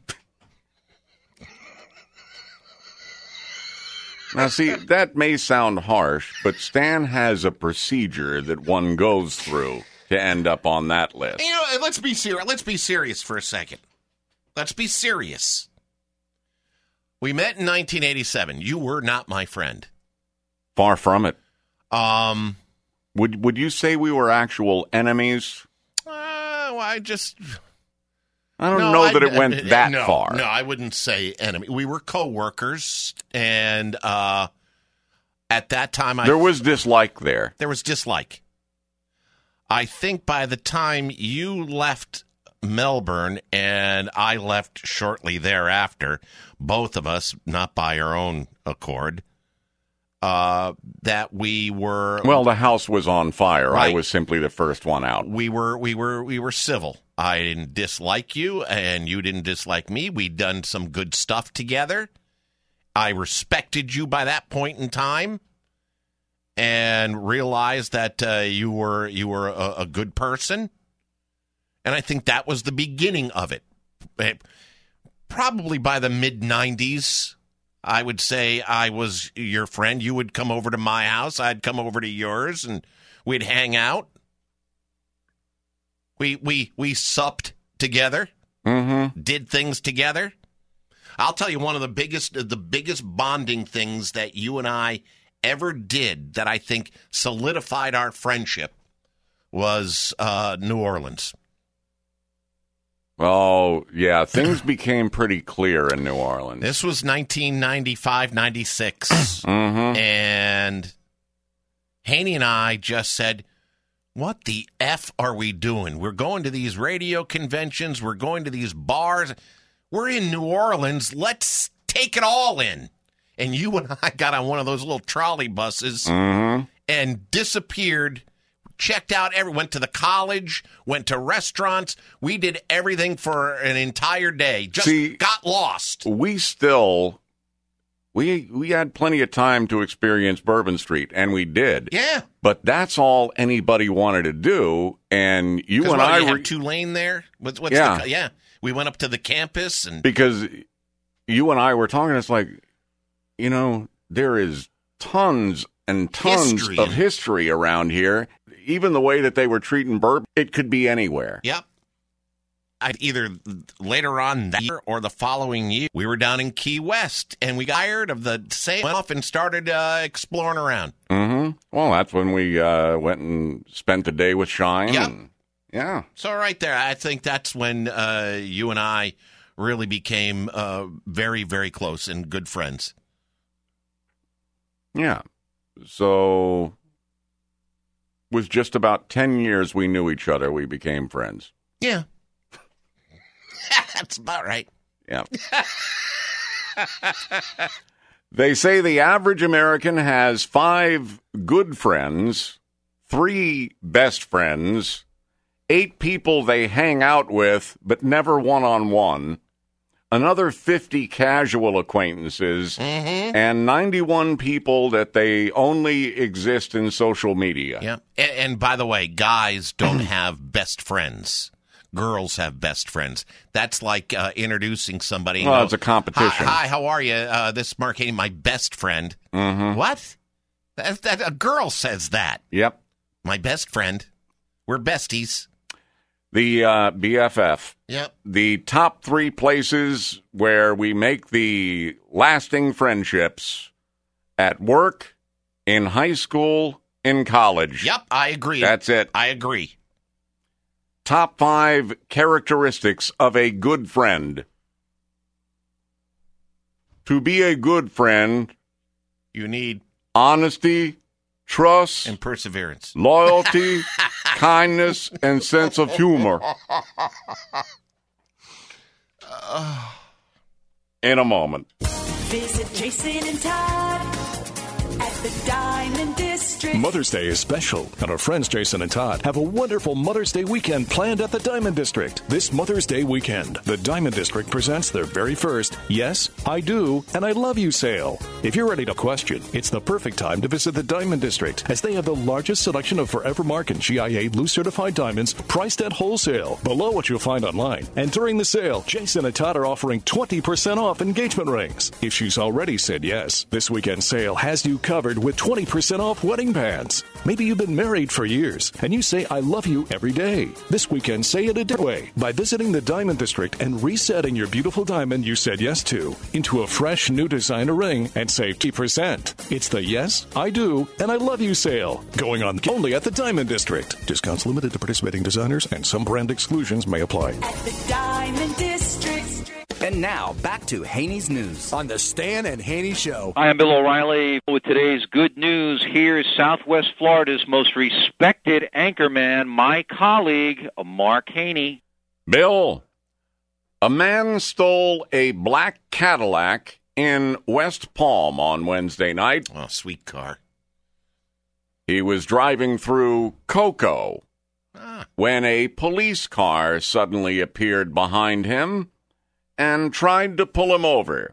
Now, see, that may sound harsh, but Stan has a procedure that one goes through. to end up on that list. You know, let's be serious. Let's be serious for a second. Let's be serious. We met in 1987. You were not my friend. Far from it. Would you say we were actual enemies? I don't know that it went that far. No, I wouldn't say enemy. We were co-workers, and at that time, there was dislike there. There was dislike. I think by the time you left Melbourne and I left shortly thereafter, both of us, not by our own accord, that we were... Well, the house was on fire. Right. I was simply the first one out. We were civil. I didn't dislike you, and you didn't dislike me. We'd done some good stuff together. I respected you by that point in time, and realized that you were a good person. And I think that was the beginning of it. Probably by the mid-'90s, I would say I was your friend. You would come over to my house. I'd come over to yours, and we'd hang out. We supped together, did things together. I'll tell you one of the biggest bonding things that you and I ever did that I think solidified our friendship was New Orleans. Oh, yeah. Things became pretty clear in New Orleans. This was 1995, 96. And Haney and I just said, what the F are we doing? We're going to these radio conventions. We're going to these bars. We're in New Orleans. Let's take it all in. And you and I got on one of those little trolley buses and disappeared. Checked out went to the college, went to restaurants. We did everything for an entire day. Just got lost. We had plenty of time to experience Bourbon Street, and we did. Yeah. But that's all anybody wanted to do, and you and I were... had Tulane there? Yeah. We went up to the campus. Because you and I were talking, it's like, there is tons and tons of history around here. Even the way that they were treating Bourbon, it could be anywhere. Yep. Either later on that year or the following year, we were down in Key West, and we got tired of the same stuff and started exploring around. Well, that's when we went and spent the day with Shine. Yep. Yeah. So right there, I think that's when you and I really became very, very close and good friends. Yeah. So... was just about 10 years we knew each other, we became friends. Yeah. That's about right. Yeah. They say the average American has 5 good friends, 3 best friends, 8 people they hang out with, but never one-on-one, another 50 casual acquaintances, and 91 people that they only exist in social media. Yeah. And by the way, guys don't have best friends. Girls have best friends. That's like introducing somebody. Well, it's a competition. Hi, how are you? This is Mark Haney, my best friend. What? That a girl says that. Yep. My best friend. We're besties. The BFF. Yep. The top 3 places where we make the lasting friendships: at work, in high school, in college. Yep, I agree. That's it. I agree. Top 5 characteristics of a good friend. To be a good friend, you need honesty, trust, and perseverance, loyalty, kindness, and sense of humor. In a moment. Visit Jason and Todd at the Diamond District. Mother's Day is special, and our friends Jason and Todd have a wonderful Mother's Day weekend planned at the Diamond District. This Mother's Day weekend, the Diamond District presents their very first Yes, I Do, and I Love You sale. If you're ready to question, it's the perfect time to visit the Diamond District, as they have the largest selection of Forevermark and GIA loose certified diamonds priced at wholesale, below what you'll find online. And during the sale, Jason and Todd are offering 20% off engagement rings. If she's already said yes, this weekend sale has you covered with 20% off wedding bands. Maybe you've been married for years and you say, I love you every day. This weekend, say it a different way by visiting the Diamond District and resetting your beautiful diamond you said yes to into a fresh new designer ring and save 20%. It's the Yes, I Do, and I Love You sale. Going on only at the Diamond District. Discounts limited to participating designers and some brand exclusions may apply. At the Diamond District. And now, back to Haney's News on the Stan and Haney Show. Hi, I'm Bill O'Reilly with today's good news. Here's Southwest Florida's most respected anchorman, my colleague, Mark Haney. Bill, a man stole a black Cadillac in West Palm on Wednesday night. Oh, sweet car. He was driving through Cocoa when a police car suddenly appeared behind him and tried to pull him over.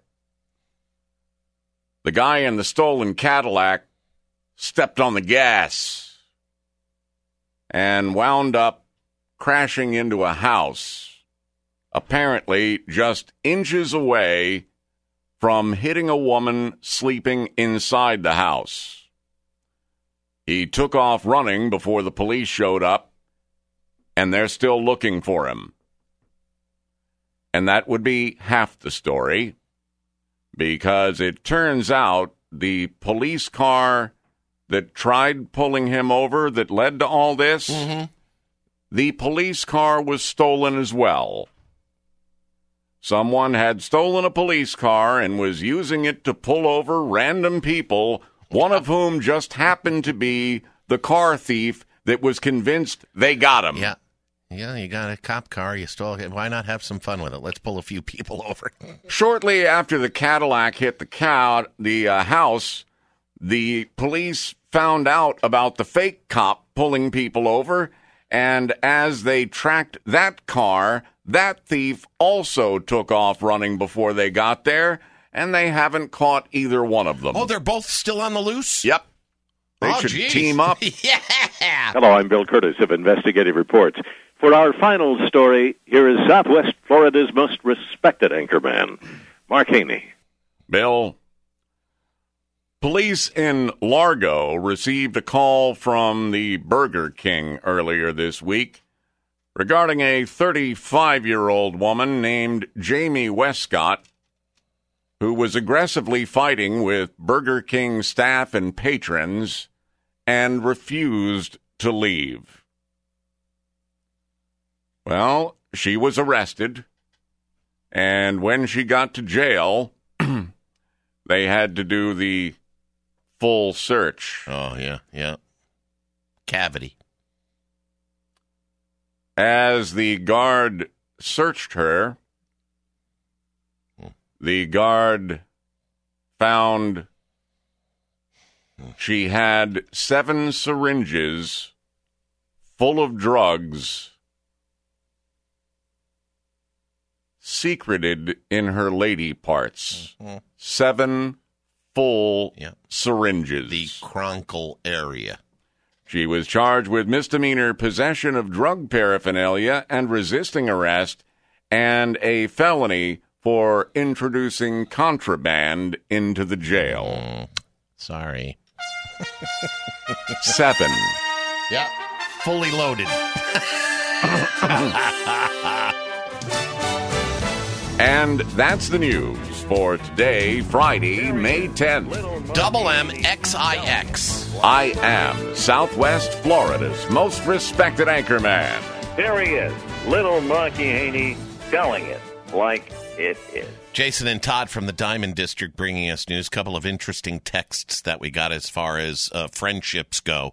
The guy in the stolen Cadillac stepped on the gas and wound up crashing into a house, apparently just inches away from hitting a woman sleeping inside the house. He took off running before the police showed up, and they're still looking for him. And that would be half the story, because it turns out the police car that tried pulling him over that led to all this, the police car was stolen as well. Someone had stolen a police car and was using it to pull over random people, one of whom just happened to be the car thief that was convinced they got him. Yeah. Yeah, you got a cop car, you stole it. Why not have some fun with it? Let's pull a few people over. Shortly after the Cadillac hit the house, the police found out about the fake cop pulling people over, and as they tracked that car, that thief also took off running before they got there, and they haven't caught either one of them. Oh, they're both still on the loose? Yep. They should team up. Yeah. Hello, I'm Bill Curtis of Investigative Reports. For our final story, here is Southwest Florida's most respected anchorman, Mark Haney. Bill, police in Largo received a call from the Burger King earlier this week regarding a 35-year-old woman named Jamie Westcott who was aggressively fighting with Burger King staff and patrons and refused to leave. Well, she was arrested, and when she got to jail, they had to do the full search. Oh, yeah. Cavity. As the guard searched her, the guard found she had 7 syringes full of drugs secreted in her lady parts. 7 full syringes. The Cronkel area. She was charged with misdemeanor possession of drug paraphernalia and resisting arrest, and a felony for introducing contraband into the jail. Sorry. 7. Yeah, fully loaded. And that's the news for today, Friday, May 10th. Double M-X-I-X. I am Southwest Florida's most respected anchorman. There he is, Little Marky Haney, telling it like it is. Jason and Todd from the Diamond District bringing us news. Couple of interesting texts that we got as far as friendships go.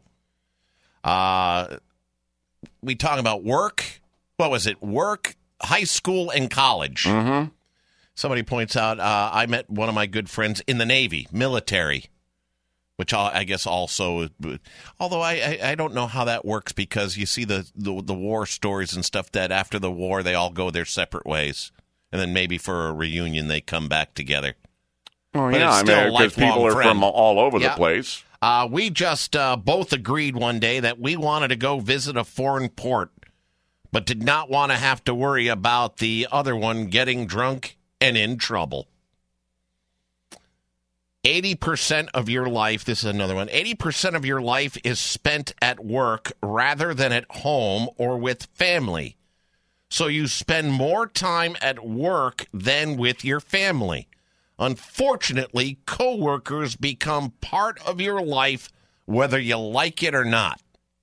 We talk about work. What was it? Work, high school, and college. Mm-hmm. Somebody points out, I met one of my good friends in the Navy, military, which I guess also, although I don't know how that works, because you see the war stories and stuff that after the war they all go their separate ways, and then maybe for a reunion they come back together. Oh, but yeah, it's still because people are from all over the Yeah. place. We just both agreed one day that we wanted to go visit a foreign port, but did not want to have to worry about the other one getting drunk and in trouble. 80% of your life, this is another one, 80% of your life is spent at work rather than at home or with family. So you spend more time at work than with your family. Unfortunately, coworkers become part of your life whether you like it or not.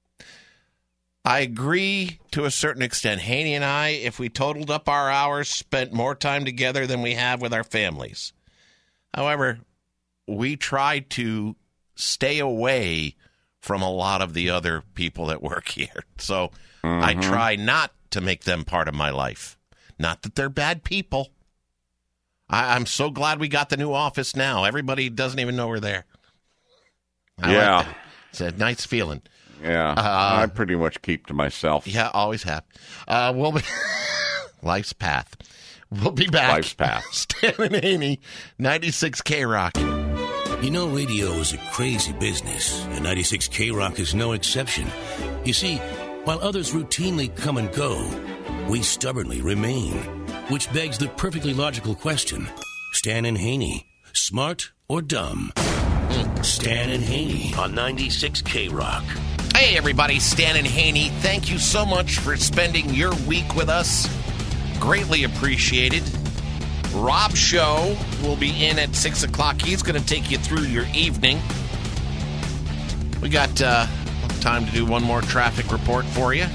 I agree to a certain extent. Haney and I, if we totaled up our hours, spent more time together than we have with our families. However, we try to stay away from a lot of the other people that work here. So I try not to make them part of my life. Not that they're bad people. I'm so glad we got the new office now. Everybody doesn't even know we're there. I like that. It's a nice feeling. Yeah, I pretty much keep to myself. Yeah, always have. We'll be Life's path. We'll be back. Life's path. Stan and Haney, 96 K-Rock. You know, radio is a crazy business, and 96 K-Rock is no exception. You see, while others routinely come and go, we stubbornly remain, which begs the perfectly logical question, Stan and Haney, smart or dumb? Stan and Haney on 96 K-Rock. Hey, everybody, Stan and Haney. Thank you so much for spending your week with us. Greatly appreciated. Rob Show will be in at 6 o'clock. He's going to take you through your evening. We got time to do one more traffic report for you.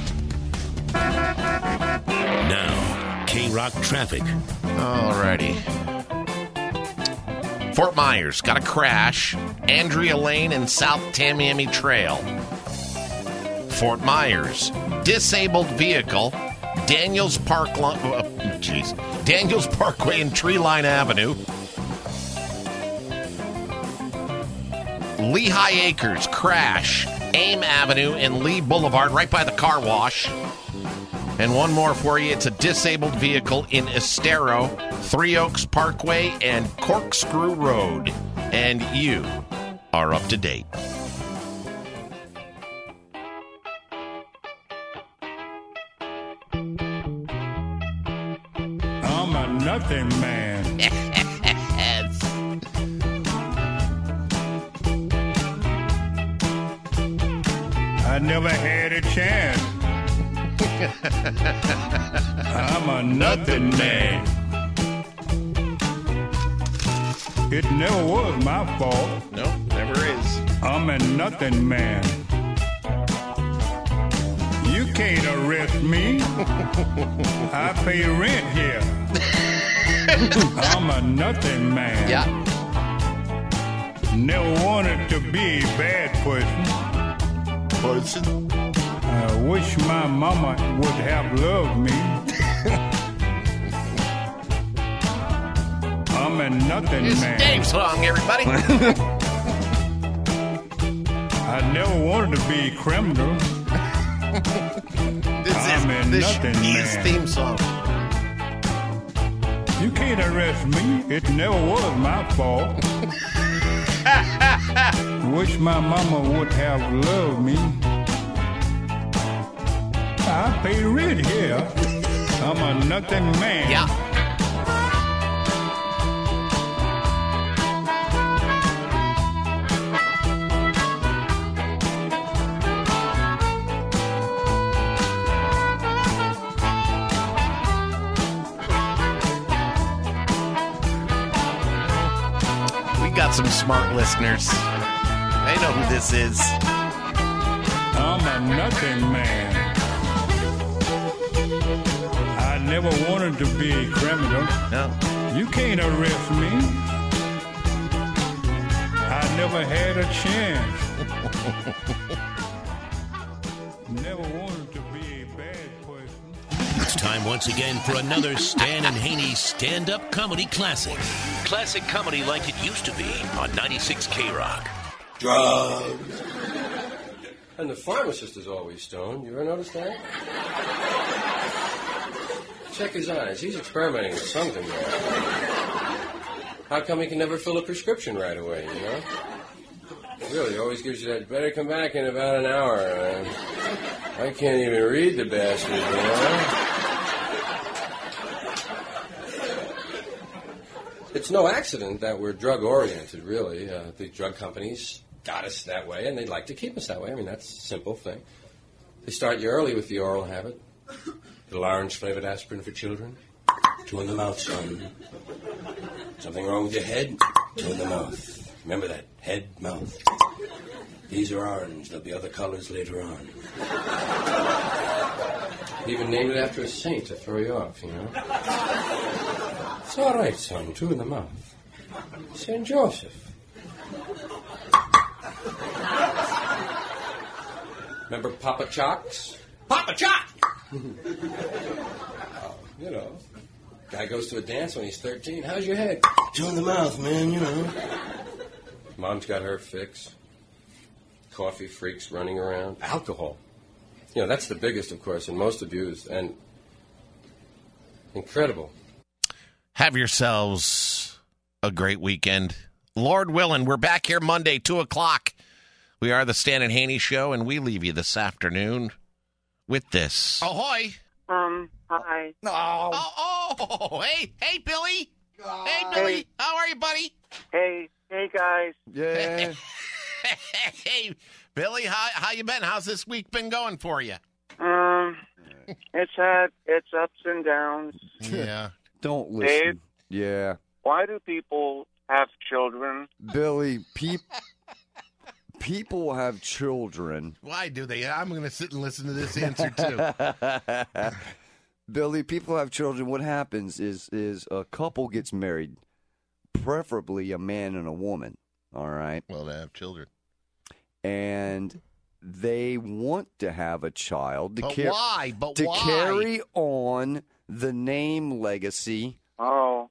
Now, K-Rock traffic. Alrighty. Fort Myers got a crash. Andrea Lane and South Tamiami Trail. Fort Myers, disabled vehicle, Daniels Parkway and Treeline Avenue. Lehigh Acres, crash, Ames Avenue and Lee Boulevard, right by the car wash. And one more for you, it's a disabled vehicle in Estero, Three Oaks Parkway and Corkscrew Road. And you are up to date. I'm a nothing man. I never had a chance. I'm a nothing man. It never was my fault. Nope, never is. I'm a nothing man. You can't arrest me. I pay rent here. I'm a nothing man. Yeah. Never wanted to be a bad person. I wish my mama would have loved me. I'm a nothing It's man. Dave's song, everybody. I never wanted to be a criminal. I'm a nothing his man. theme song. You can't arrest me. It never was my fault. Wish my mama would have loved me. I pay rent here. I'm a nothing man. Yeah. Got some smart listeners. They know who this is. I'm a nothing man. I never wanted to be a criminal. No. You can't arrest me. I never had a chance. Never wanted to be a bad person. It's time once again for another Stan and Haney stand-up comedy classic. Classic comedy like it used to be on 96 K-Rock. Drugs. And the pharmacist is always stoned. You ever notice that? Check his eyes. He's experimenting with something there. How come he can never fill a prescription right away, you know? Really, he always gives you that, better come back in about an hour. I can't even read the bastard, you know? It's no accident that we're drug-oriented, really. The drug companies got us that way, and they'd like to keep us that way. I mean, that's a simple thing. They start you early with the oral habit. Little orange-flavored aspirin for children. 2 in the mouth, son. Something wrong with your head? 2 in the mouth. Remember that. Head, mouth. These are orange. There'll be other colors later on. Even named it after a saint to throw you off, you know. It's all right, son. 2 in the mouth. St. Joseph. Remember Papa Chocks? Papa Chock! You know, guy goes to a dance when he's 13. How's your head? 2 in the mouth, man, you know. Mom's got her fix. Coffee freaks running around. Alcohol. You know, that's the biggest, of course, and most abused. And incredible. Have yourselves a great weekend. Lord willing, we're back here Monday, 2 o'clock. We are the Stan and Haney Show, and we leave you this afternoon with this. Ahoy! Hi. Oh, hey, Billy. Hey, Billy. How are you, buddy? Hey, guys. Yeah. Hey, Billy, how you been? How's this week been going for you? It's had its ups and downs. Yeah. Don't listen. Dave? Yeah. Why do people have children? Billy, people have children. Why do they? I'm going to sit and listen to this answer, too. Billy, people have children. What happens is a couple gets married, preferably a man and a woman, all right? Well, they have children. And they want to have a child. Why? To carry on the name legacy. Oh.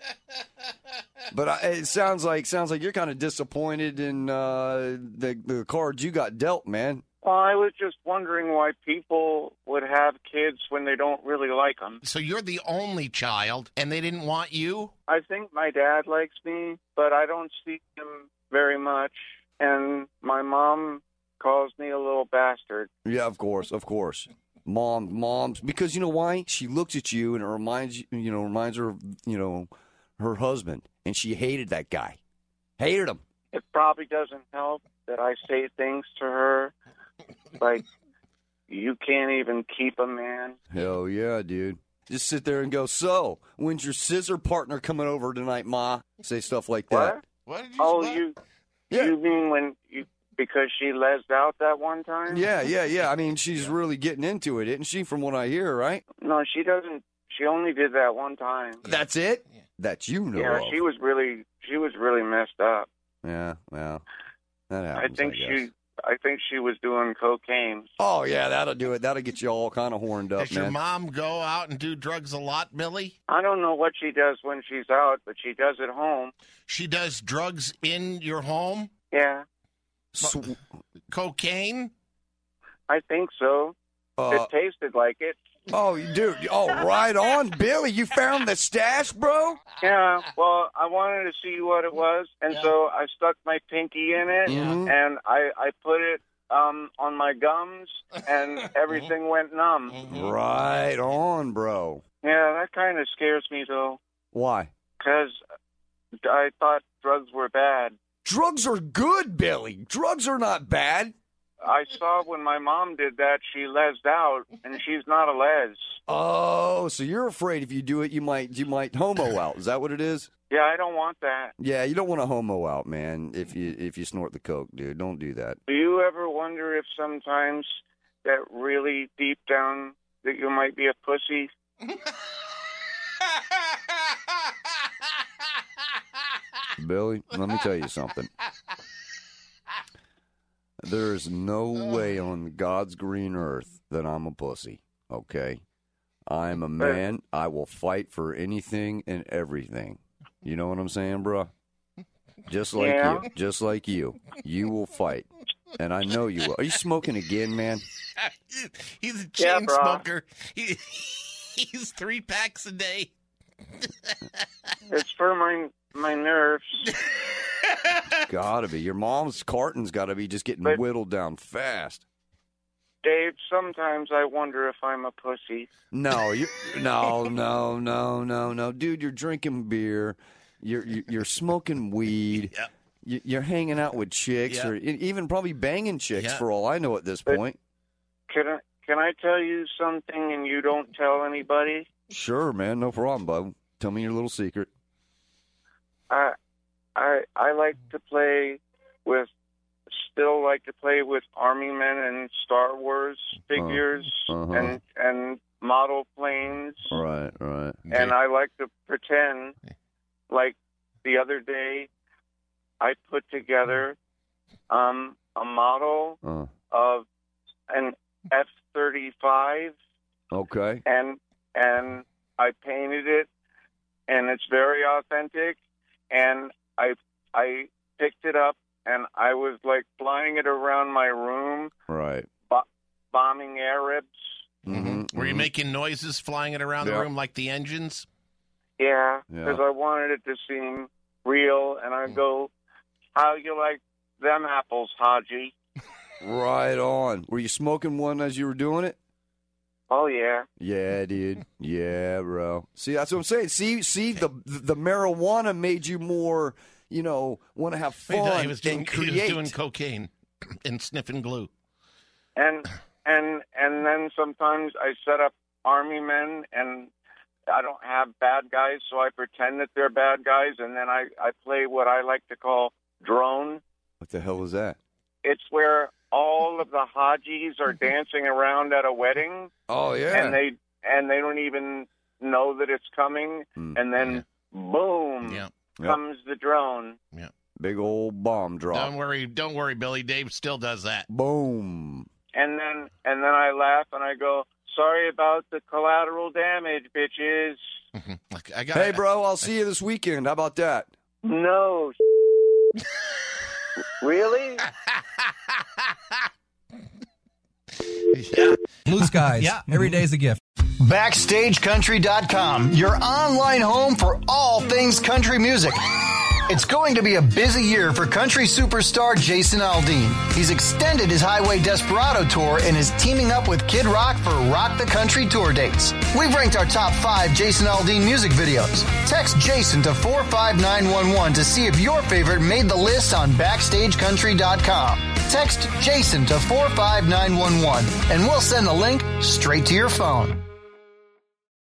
But it sounds like you're kind of disappointed in the cards you got dealt, man. Well, I was just wondering why people would have kids when they don't really like them. So you're the only child, and they didn't want you? I think my dad likes me, but I don't see him very much. And my mom calls me a little bastard. Yeah, of course. Moms, because you know why? She looks at you and it reminds her of, her husband, and she hated that guy. Hated him. It probably doesn't help that I say things to her like, you can't even keep a man. Hell yeah, dude. Just sit there and go, so, when's your scissor partner coming over tonight, Ma? Say stuff like that. What did you say? You mean because she lesed out that one time? Yeah. I mean, she's really getting into it, isn't she, from what I hear, right? No, she doesn't. She only did that one time. That's it? That you know Yeah, of. she was really messed up. Yeah, well, that happens, I think she was doing cocaine. Oh, yeah, that'll do it. That'll get you all kind of horned up, Does your mom go out and do drugs a lot, Billy? I don't know what she does when she's out, but she does at home. She does drugs in your home? Yeah. Cocaine? I think so. It tasted like it. Oh, dude. Oh, right on, Billy. You found the stash, bro? Yeah, well, I wanted to see what it was, and so I stuck my pinky in it, and I put it on my gums, and everything went numb. Right on, bro. Yeah, that kind of scares me, though. Why? Because I thought drugs were bad. Drugs are good, Billy. Drugs are not bad. I saw when my mom did that, she lesed out, and she's not a les. Oh, so you're afraid if you do it, you might homo out. Is that what it is? Yeah, I don't want that. Yeah, you don't want to homo out, man, if you snort the coke, dude. Don't do that. Do you ever wonder if sometimes that really deep down that you might be a pussy? Billy, let me tell you something. There's no way on God's green earth that I'm a pussy, okay? I'm a man. I will fight for anything and everything. You know what I'm saying, bro? Just like you. Just like you. You will fight. And I know you will. Are you smoking again, man? He's a chain smoker. He's 3 packs a day. It's for my nerves. Gotta be. Your mom's carton's gotta be just getting whittled down fast. Dave, sometimes I wonder if I'm a pussy. No, no. Dude, you're drinking beer. You're smoking weed. You're hanging out with chicks, or even probably banging chicks for all I know at this point. Can I tell you something and you don't tell anybody? Sure, man, no problem, bud. Tell me your little secret. I like to play with Army men and Star Wars figures and model planes. Right. And I like to pretend like the other day I put together a model of an F-35. Okay. And I painted it, and it's very authentic. And I picked it up, and I was like flying it around my room. Right. Bombing Arabs. Were you making noises flying it around the room like the engines? Yeah, because I wanted it to seem real, and I go, "How you like them apples, Haji?" Right on. Were you smoking one as you were doing it? Oh yeah. Yeah, dude. Yeah, bro. See, that's what I'm saying. See, the marijuana made you more, want to have fun He was doing cocaine and sniffing glue. And then sometimes I set up Army men, and I don't have bad guys, so I pretend that they're bad guys, and then I play what I like to call drone. What the hell is that? It's where all of the Hajis are dancing around at a wedding. Oh yeah. And they don't even know that it's coming, and then boom comes the drone. Yeah. Big old bomb drop. Don't worry, Billy. Dave still does that. Boom. And then I laugh and I go, "Sorry about the collateral damage, bitches." Hey, bro, I'll see you this weekend. How about that? No. Really? Blue skies. Every day's a gift. BackstageCountry.com, your online home for all things country music. It's going to be a busy year for country superstar Jason Aldean. He's extended his Highway Desperado tour and is teaming up with Kid Rock for Rock the Country tour dates. We've ranked our top 5 Jason Aldean music videos. Text Jason to 45911 to see if your favorite made the list on BackstageCountry.com. Text Jason to 45911 and we'll send the link straight to your phone.